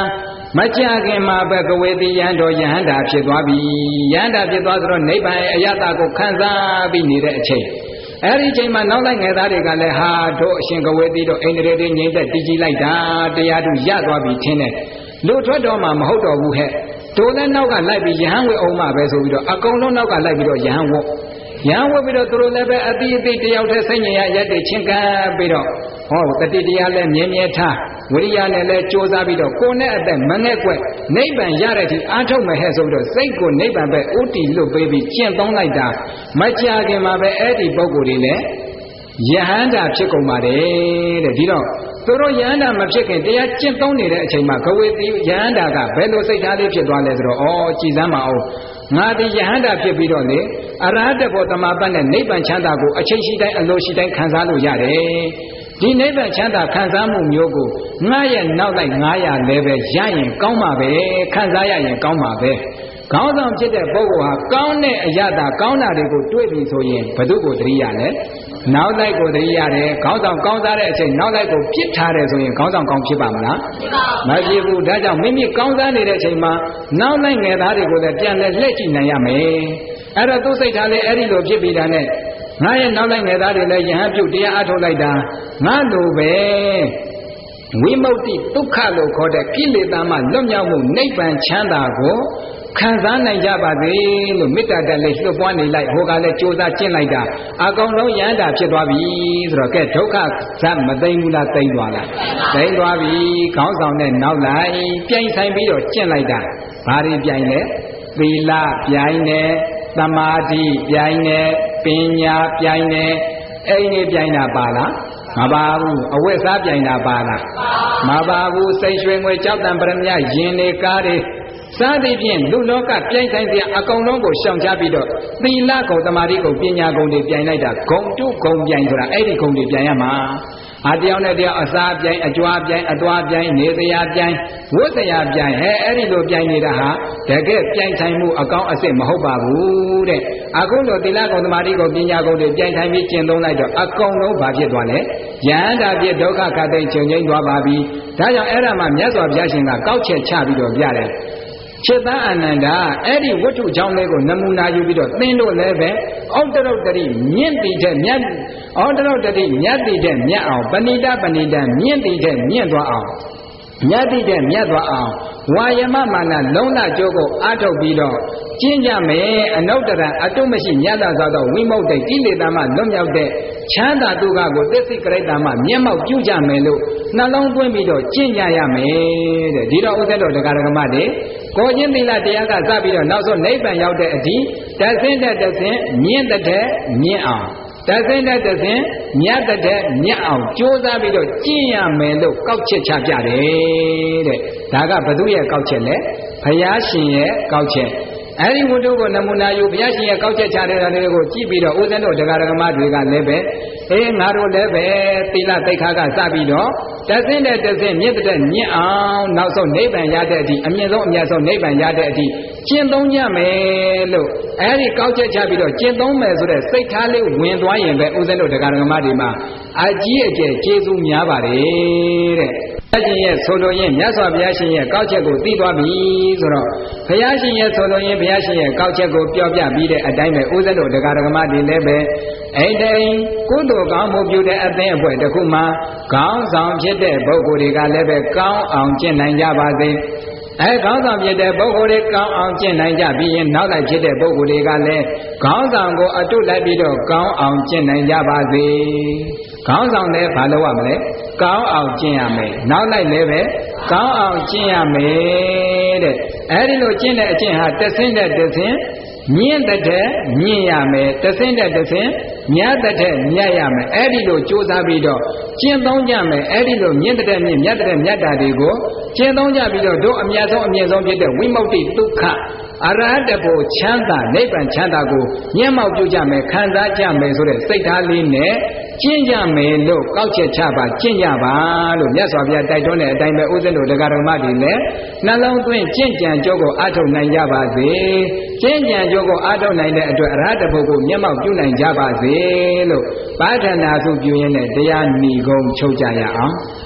မကြခင်မှာပဲကဝေတိယံတော်ယဟန္တာဖြစ်သွားပြီယဟန္တာဖြစ်သွားဆိုတော့နိဗ္ဗာန်ရဲ့အယတ္တကိုခံစားပြီးနေတဲ့အချိန်အဲ့ဒီအချိန်မှာနောက်လိုက်ငယ်သားတွေကလည်းဟာတို့အရှင်ကဝေတိတို့အိန္ဒြေတွေငြိမ့်သက်တည်ကြည်လိုက်တာတရားသူရသွားပြီထင်တယ်လူထွက်တော်မှာမဟုတ်တော်ဘူးဟဲ့တို့လည်းနောက်ကလိုက်ပြီးယဟန်ဝေအောင်မှာပဲဆိုပြီးတော့အကုန်လုံးနောက်ကလိုက်ပြီးတော့ယဟန်ဝတ်ပြီးတော့သူတို့လည်းပဲအတိအသိတယောက်တည်းစိတ်ညရရက်တွေချင်းကပ်ပြီးတော့ဟောတတိတရားလည်းမြဲမြဲထားဝိရိယနဲ့လည်းကြိုးစားပြီးတော့ကိုယ်နဲ့အသက်မငဲ့ကွက်နိဗ္ဗာန်ရတဲ့ထိအားထုတ်မယ်ဟဲ့ဆိုပြီးတော့စိတ်ကိုနိဗ္ဗာန်ပဲဥတီလွတ်ပေးပြီးကျင့်သုံးလိုက်တာမကြာခင်မှာပဲအဲ့ဒီပုဂ္ဂိုလ်တွေလည်းယဟန္တာဖြစ်ကုန်ပါတယ်တဲ့ဒီတော့သူတို့ယဟန္တာမဖြစ်ခင်တရားကျင့်သုံးနေတဲ့အချိန်မှာကဝေတိယဟန္တာကဘယ်လိုစိတ်ထားလေးဖြစ်သွားလဲဆိုတော့ဩကြည်စမ်းပါအောင်ငါဒီယဟန္တာဖြစ်ပြီးတော့လေအရဟတဘောတမပတ်နဲ့နိဗ္ဗာန်ချမ်းသာကိုအချိန်ရှိတိုင်းအလိုရှိတိုင်းခံစားလို့ရတယ်ဒီနိဗ္ဗာန်ချမ်းသာခံစားမှုမျိုးကိုငါရဲ့နောက်လိုက်900လည်းပဲရရင်ကောင်းမှာပဲခံစားရရင်ကောင်းမှာပဲခေါင်းဆောင်ဖြစ်တဲ့ပုဂ္ဂိုလ်ဟာကောင်းတဲ့အရာသာကောင်းတာတွေကိုတွေ့ပြီဆိုရင်ဘယ်သူကိုသတိရလဲနောက်လိုက်ကိုသတိရတယ်ခေါင်းဆောင်ကောင်းစားတဲ့အချိန်နောက်လိုက်ကိုပြစ်ထားတယ်ဆိုရင်ခေါင်းဆောင်ကောင်းဖြစ်ပါမလားမဖြစ်ဘူးဒါကြောင့်မိမိကောင်းစားနေတဲ့အချိန်မှာနောက်လိုက်ငယ်သားတွေကိုလည်းပြန်လဲလှည့်ကြည့်နိုင်ရမယ်အဲ့တော့သူစိတ်ထားလဲအဲ့ဒီလိုဖြစ်ပြီးတာနဲ့ငါရဲ့နောက်လိုက်ငယ်သားတွေလည်းယဟန်ပြုတ်တရားအထုတ်လိုက်တာငါလိုပဲဝိမု ക്തി ဒုက္ခလို့ခေါ်တဲ့ကိလေသာမှလွတ်မြောက်မှုနိဗ္ဗာန်ချမ်းသာကိုခံစားနိုင်ကြပါစေလို့မေတ္တာတက်လေးလွတ်ပွားနေလိုက်ဟိုကလည်းကြိုးစားကျင့်လိုက်တာအကောင်လုံးယန္တာဖြစ်သွားပြီဆိုတော့ကဲဒုက္ခဇတ်မသိမ့်ဘူးလားသိမ့်သွားလားသိမ့်သွားပြီခေါင်းဆောင်နဲ့နောက်လိုက်ပြိုင်ဆိုင်ပြီးတော့ကျင့်လိုက်တာဘာတွေပြိုင်လဲသီလပြိုင်တယ်သမာဓိပြိုင်တယ်ပညာပြိုင်တယ်အိမ်နေပြိုင်တာပါလားမပါဘူးအဝတ်စားပြိုင်တာပါလားမပါဘူးစိတ်ရွှေငွေကြောက်တံပရမယရင်တွေကားတွေစားသည်ဖြင့်လူလောကပြိုင်ဆိုင်စရာအကုန်လုံးကိုရှောင်ချပြီးတော့သီလကုံသမာဓိကုံပညာကုံတွေပြိုင်လိုက်တာဂုံတုဂုံပြိုင်ဆိုတာအဲ့ဒီဂုံတွေပြိုင်ရမှာတယောက်နဲ့တယောက်အစားပြိုင်အကြွားပြိုင်အသွားပြိုင်နေစရာပြိုင်ဝတ်စရာပြိုင်အဲ့ဒီလိုပြိုင်နေတာဟာတကယ်ပြိုင်ဆိုင်မှုအကောင်းအစစ်မဟုတ်ပါဘူးတဲ့အခုလိုသီလကုံသမာဓိကုံပညာကုံတွေပြိုင်ဆိုင်ပြီးကျင့်သုံးလိုက်တော့အကုန်လုံးဘာဖြစ်သွားလဲယန္တာဖြစ်ဒုက္ခခတ်သိမ်းချုပ်ငြိမ်းသွားပါပြီဒါကြောင့်အဲ့ဒါမှမြတ်စွာဘုရားရှင်ကကောက်ချက်ချပြီးတော့ပြတယ်จิตအာနန္ဒာအဲ့ဒီဝတ္ထုကြောင့်လေးကိုနမူနာယူပြီးတော့သင်တို့လည်းပဲဩတရုတ်တတိမြင့်တိတဲ့မြတ်ဩတရုတ်တတိမြတ်တိတဲ့မြတ်အောင်ပဏိတပဏိတမြင့်တိတဲ့မြင့်သွားအောင်မြတ်တိတဲ့မြတ်သွားအောင်ဝါယမမာနလုံးလကျိုးကိုအားထုတ်ပြီးတော့ကျင့်ကြမယ်အနုတ္တရအတုမရှိမြတ်သာစွာသောဝိမုတ်တိကိလေသာမှလွတ်မြောက်တဲ့ချမ်းသာဒုက္ခကိုသစ္စိကရိတ္တာမှမျက်မှောက်ပြုကြမယ်လို့နှလုံးသွင်းပြီးတော့ကျင့်ကြရမယ်တဲ့ဒီတော့ဥစ္စာတော်တရားဓမ္မတွေကိုချင်းသီလတရားကစပြီးတော့နောက်ဆုံးနိဗ္ဗာန်ရောက်တဲ့အထိတဆင်းတဲ့မြင့်တဲ့မြင့်အောင်တဆင်းတဲ့မြတ်တဲ့မြတ်အောင်ကြိုးစားပြီးတော့ကျင့်ရမယ်လို့ကောက်ချက်ချပြတယ်တဲ့ဒါကဘုသူရဲ့ကောက်ချက်လဲဘုရားရှင်ရဲ့ကောက်ချက်အဲ့ဒီဝတ္ထုကိုနမူနာယူဘုရားရှင်ရဲ့ကောက်ချက်ချတဲ့တာတွေကိုကြည့်ပြီးတော့ဥစဉ်တို့တရားဓမ္မတွေကလည်းပဲငါတို့လည်းပဲသီလသိက္ခာကစပြီးတော့တဆင်းတဲ့မြင့်တဲ့မြင့်အောင်နောက်ဆုံးနိဗ္ဗာန်ရတဲ့အထိအမြင့်ဆုံးအမြတ်ဆုံးနိဗ္ဗာန်ရတဲ့အထိကျင့်သုံးကြမယ်လို့အဲ့ဒီကောက်ချက်ချပြီးတော့ကျင့်သုံးမယ်ဆိုတဲ့စိတ်ထားလေးဝင်သွားရင်ပဲဥစဉ်တို့တရားဓမ္မတွေမှာအကြီးအကျယ်ကျေးဇူးများပါတယ်တဲ့ဘုရားရှင်ရဲ့ဆိုလိုရင်းမြတ်စွာဘုရားရှင်ရဲ့ကောက်ချက်ကိုသိသွားပြီဆိုတော့ဘုရားရှင်ရဲ့ဆိုလိုရင်းဘုရားရှင်ရဲ့ကောက်ချက်ကိုပြောပြပြီးတဲ့အတိုင်းပဲဥစဉ်တို့တရားဓမ္မတွေလည်းပဲအဲ့တိုင်ကုသိုလ်ကောင်းမှုပြုတဲ့အသင်းအဖွဲ့တစ်ခုမှာခေါင်းဆောင်ဖြစ်တဲ့ပုဂ္ဂိုလ်တွေကလည်းပဲကောင်းအောင်ကျင့်နိုင်ကြပါစေခေါင်းဆောင်ဖြစ်တဲ့ပုဂ္ဂိုလ်တွေကောင်းအောင်ကျင့်နိုင်ကြပြီးရင်နောက်လိုက်ဖြစ်တဲ့ပုဂ္ဂိုလ်တွေကလည်းခေါင်းဆောင်ကိုအတုလိုက်ပြီးတော့ကောင်းအောင်ကျင့်နိုင်ကြပါစေခေါင်းဆောင်လည်းဘာလုပ်ရမလဲကောင်းအောင်ကျင့်ရမယ်နောက်လိုက်လည်းပဲကောင်းအောင်ကျင့်ရမယ်တဲ့အဲဒီလိုကျင့်တဲ့အကျင့်ဟာတဆင်းတဲ့မြင့်တဲ့မြင့်ရမယ်တဆင်းတဲ့မြတ်တဲ့မြတ်ရမယ်အဲ့ဒီလိုကြိုးစားပြီးတော့ကျင့်သုံးကြမယ်အဲ့ဒီလိုမြင့်တဲ့မြတ်တဲ့မြတ်တာတွေကိုကျင့်သုံးကြပြီးတော့တို့အမြတ်ဆုံးအမြင့်ဆုံးဖြစ်တဲ့ဝိမု ക്തി ဒုက္ခအရဟတဘုချမ်းသာနိဗ္ဗာန်ချမ်းသာကိုမျက်မှောက်ပြုကြမယ်ခံစားကြမယ်ဆိုတဲ့စိတ်ထားလေးနဲ့ကျင့်ကြမယ်လို့ကောက်ချက်ချပါကျင့်ကြပါလို့မြတ်စွာဘုရားတိုက်တွန်းတဲ့အတိုင်းပဲဥစဉ်တို့တရားဓမ္မတွေလည်းနှလုံးသွင်းကျင့်ကြံကြိုးကိုအားထုတ်နိုင်ကြပါစေကျင့်ကြံကြိုးကိုအားထုတ်နိုင်တဲ့အတွက်အရဟတဘုကိုမျက်မှောက်ပြုနိုင်ကြပါစေလို့ပါဌာနာစုပြုရင်းနဲ့တရားဏီကုံချုပ်ကြရအောင်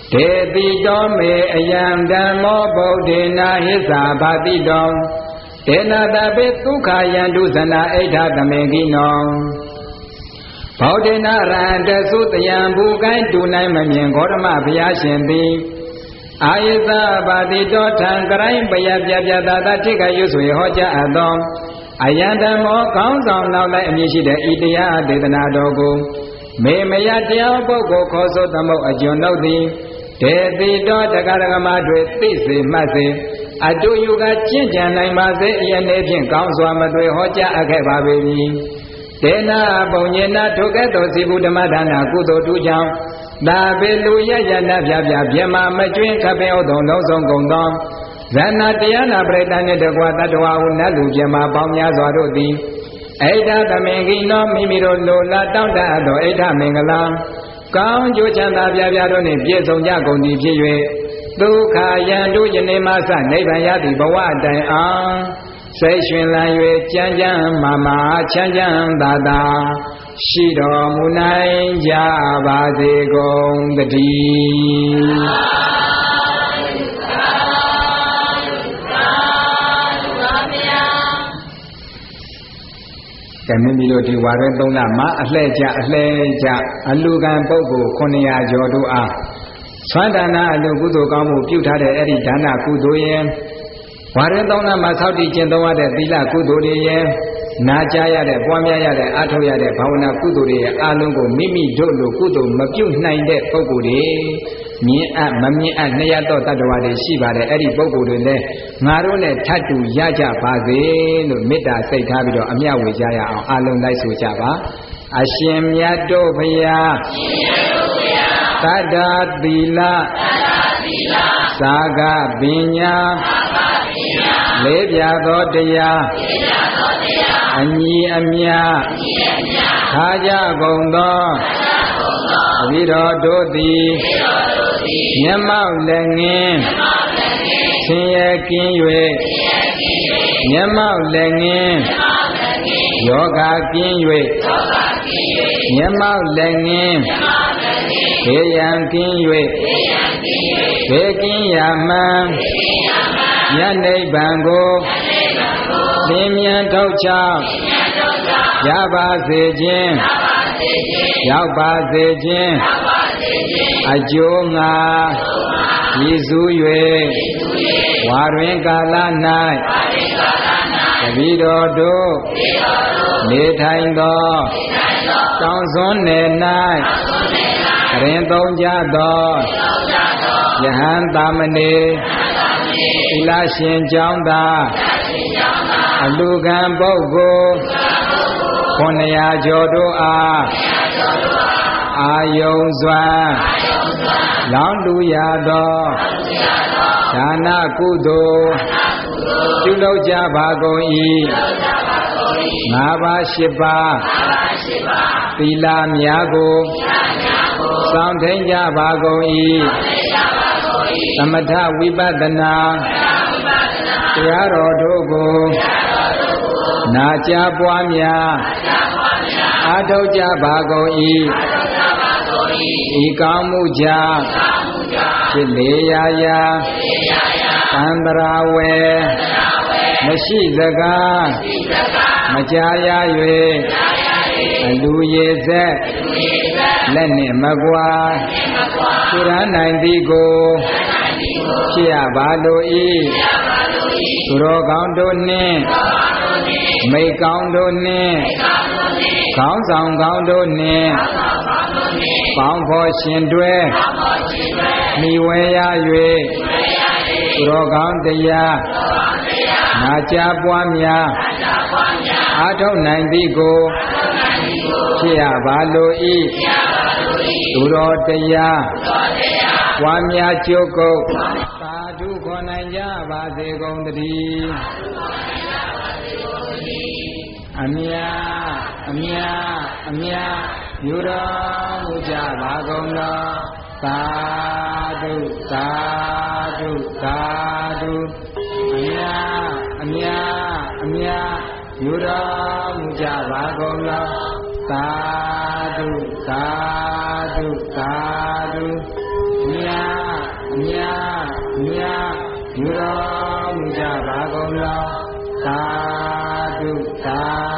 တေတိတောမေအယံဓမ္မောဗုဒ္ဓေနာဟိသာဘာတိတောဒေနာတပိဒုက္ခယန္တုဇနာဣဋ္ဌသမေကိနောဗုဒ္ဓေနာရဟန္တသုတယံဘူကိုင်းတူနိုင်မမြင်ဂေါတမဘုရားရှင်သည်အာယသဘာတိတောထံကရိုင်းပယပြပြတာတာထိကရွဆွေဟောကြားအပ်သောအယံဓမ္မောကောင်းဆောင်နောက်လိုက်အမည်ရှိတဲ့ဤတရားဒေသနာတော်ကိုမေမယတရားပုဂ္ဂိုလ်ခေါ်ဆိုသမုတ်အကျွန်ုပ်သည်ဒေတိတောတက္ကရကမတွေသိစေမှတ်စေအတူယူကကျင့်ကြံနိုင်ပါစေအယနေ့ဖြင့်ကောင်းစွာမသွေဟောကြားအပ်ခဲ့ပါပေမည်ဒေနာပုံညေနာထိုကဲ့သို့စီဘူးဓမ္မဒါနာကုသိုလ်တူကြောင့်ဒါပေလူရရနာပြပြပြမမကျွင်းခပင်ဥဒုံလုံးစုံကုန်သောဇဏတရားနာပရိသတ်နှင့်တကွာတတ္တဝါဟုနတ်လူပြမပေါင်းများစွာတို့သည်ဣဋ္ဌသမင်္ဂိနောမိမိတို့လိုလားတောင်းတအပ်သောဣဋ္ဌမင်္ဂလာကောင်းကျိုးချမ်းသာပြပြတို့နှင့်ပြည့်စုံကြကုန်သည်ဖြစ်၍ဒုက္ခယန္တုယနေ့မှစနိဗ္ဗာန်ရသည့်ဘဝတိုင်အောင်စိတ်ရှင်လန်း၍ကြမ်းကြမ်းမာမာချမ်းချမ်းသာသာရှိတော်မူနိုင်ကြပါစေကုန်သတည်းကဲမိမိတို့ဒီဝါရဲ3လမှာအလှဲ့ကြအလူကံပုဂ္ဂိုလ်900ကျော်တို့အားသွမ်းဒါနအလူကုသိုလ်ကောင်းမှုပြုထားတဲ့အဲ့ဒီဒါနကုသိုလ်ရဲ့ဝါရဲ3လမှာသောက်တည်ကျင့်သုံးရတဲ့သီလကုသိုလ်တွေရဲ့နာကြားရတဲ့ပွားများရတဲ့အားထုတ်ရတဲ့ဘာဝနာကုသိုလ်တွေရဲ့အလုံးကိုမိမိတို့လိုကုသိုလ်မပြုနိုင်တဲ့ပုဂ္ဂိုလ်တွေမြင်အပ်မမြင်အပ်နှစ်ရတော့တတ္တဝါတွေရှိပါတယ်အဲ့ဒီပုဂ္ဂိုလ်တွေလည်းငါတို့နဲ့ထပ်တူရကြပါစေလို့မေတ္တာစိတ်ထားပြီးတော့အမျှဝေကြရအောင်အလုံးလိုက်ဆိုကြပါအရှင်မြတ်တို့ဘုရားတတ္တသီလသာဂပညာလေးပြသောတရားအညီအမျှထားကြကုန်သောအဘိတော်တို့သည်မျက်မှောက်လည်းငင်းဆင်းရဲကင်း၍မျက်မှောက်လည်းငင်းယောဂကင်း၍မျက်မှောက်လည်းငင်းဘေးရန်ကင်း၍ဘေးကင်းရာမှန်မြတ်နိဗ္ဗာန်ကိုသင်မြန်ထုတ်ချောက်ရပါစေခြင်းရောက်ပါစေခြင်းအကျိုးငါရည်စူး၍ဝါတွင်ကာလ၌တပည့်တော်တို့နေထိုင်သောတောင်စွန်းနယ်၌ရင်သုံးကြသောယဟန်သာမဏေသီလရှင်ကျောင်းသားအလူကံပုဂ္ဂိုလ်900ကျော်တို့အားအာယုံစွာလောင်းလူရသောဒါနကုသိုလ်ပြုလုပ်ကြပါကုန်၏5ပါး10ပါးသီလများကိုစောင့်ထိန်ကြပါကုန်၏သမထဝိပဿနာတရားတော်တို့ကိုနာကြားပွားများအားထုတ်ကြပါကုန်၏ဤကောင်းမှုကြောင့်ဖြစ်လေရာရာသံတရာဝေမရှိစကားမကြားရ၍အလူရေဆက်လက်နှင့်မကွာသူရနိုင်သည်ကိုဖြစ်ရပါလို၏သူတော်ကောင်းတို့နှင့်မိတ်ကောင်းတို့နှင့်ခေါင်းဆောင်ကောင်းတို့နှင့်ပေါင်းဖော်ရှင်တွဲမိဝဲရ၍သူတော်ကောင်းတရားနာကြားပွားများအားထုတ်နိုင်သည်ကိုဖြစ်ရပါလို၏သူတော်တရားပွားများကျုပ်ကုန်သာဓုခေါ်နိုင်ကြပါစေကုန်သတည်းအမြယူတော်မူကြပါကုန်သောသာဓုသာဓုသာဓုအမြယူတော်မူကြပါကုန်သောသာဓုသာဓုသာဓုမြတ်မြတ်ယူတော်မူကြပါကုန်လောသာဓုသာ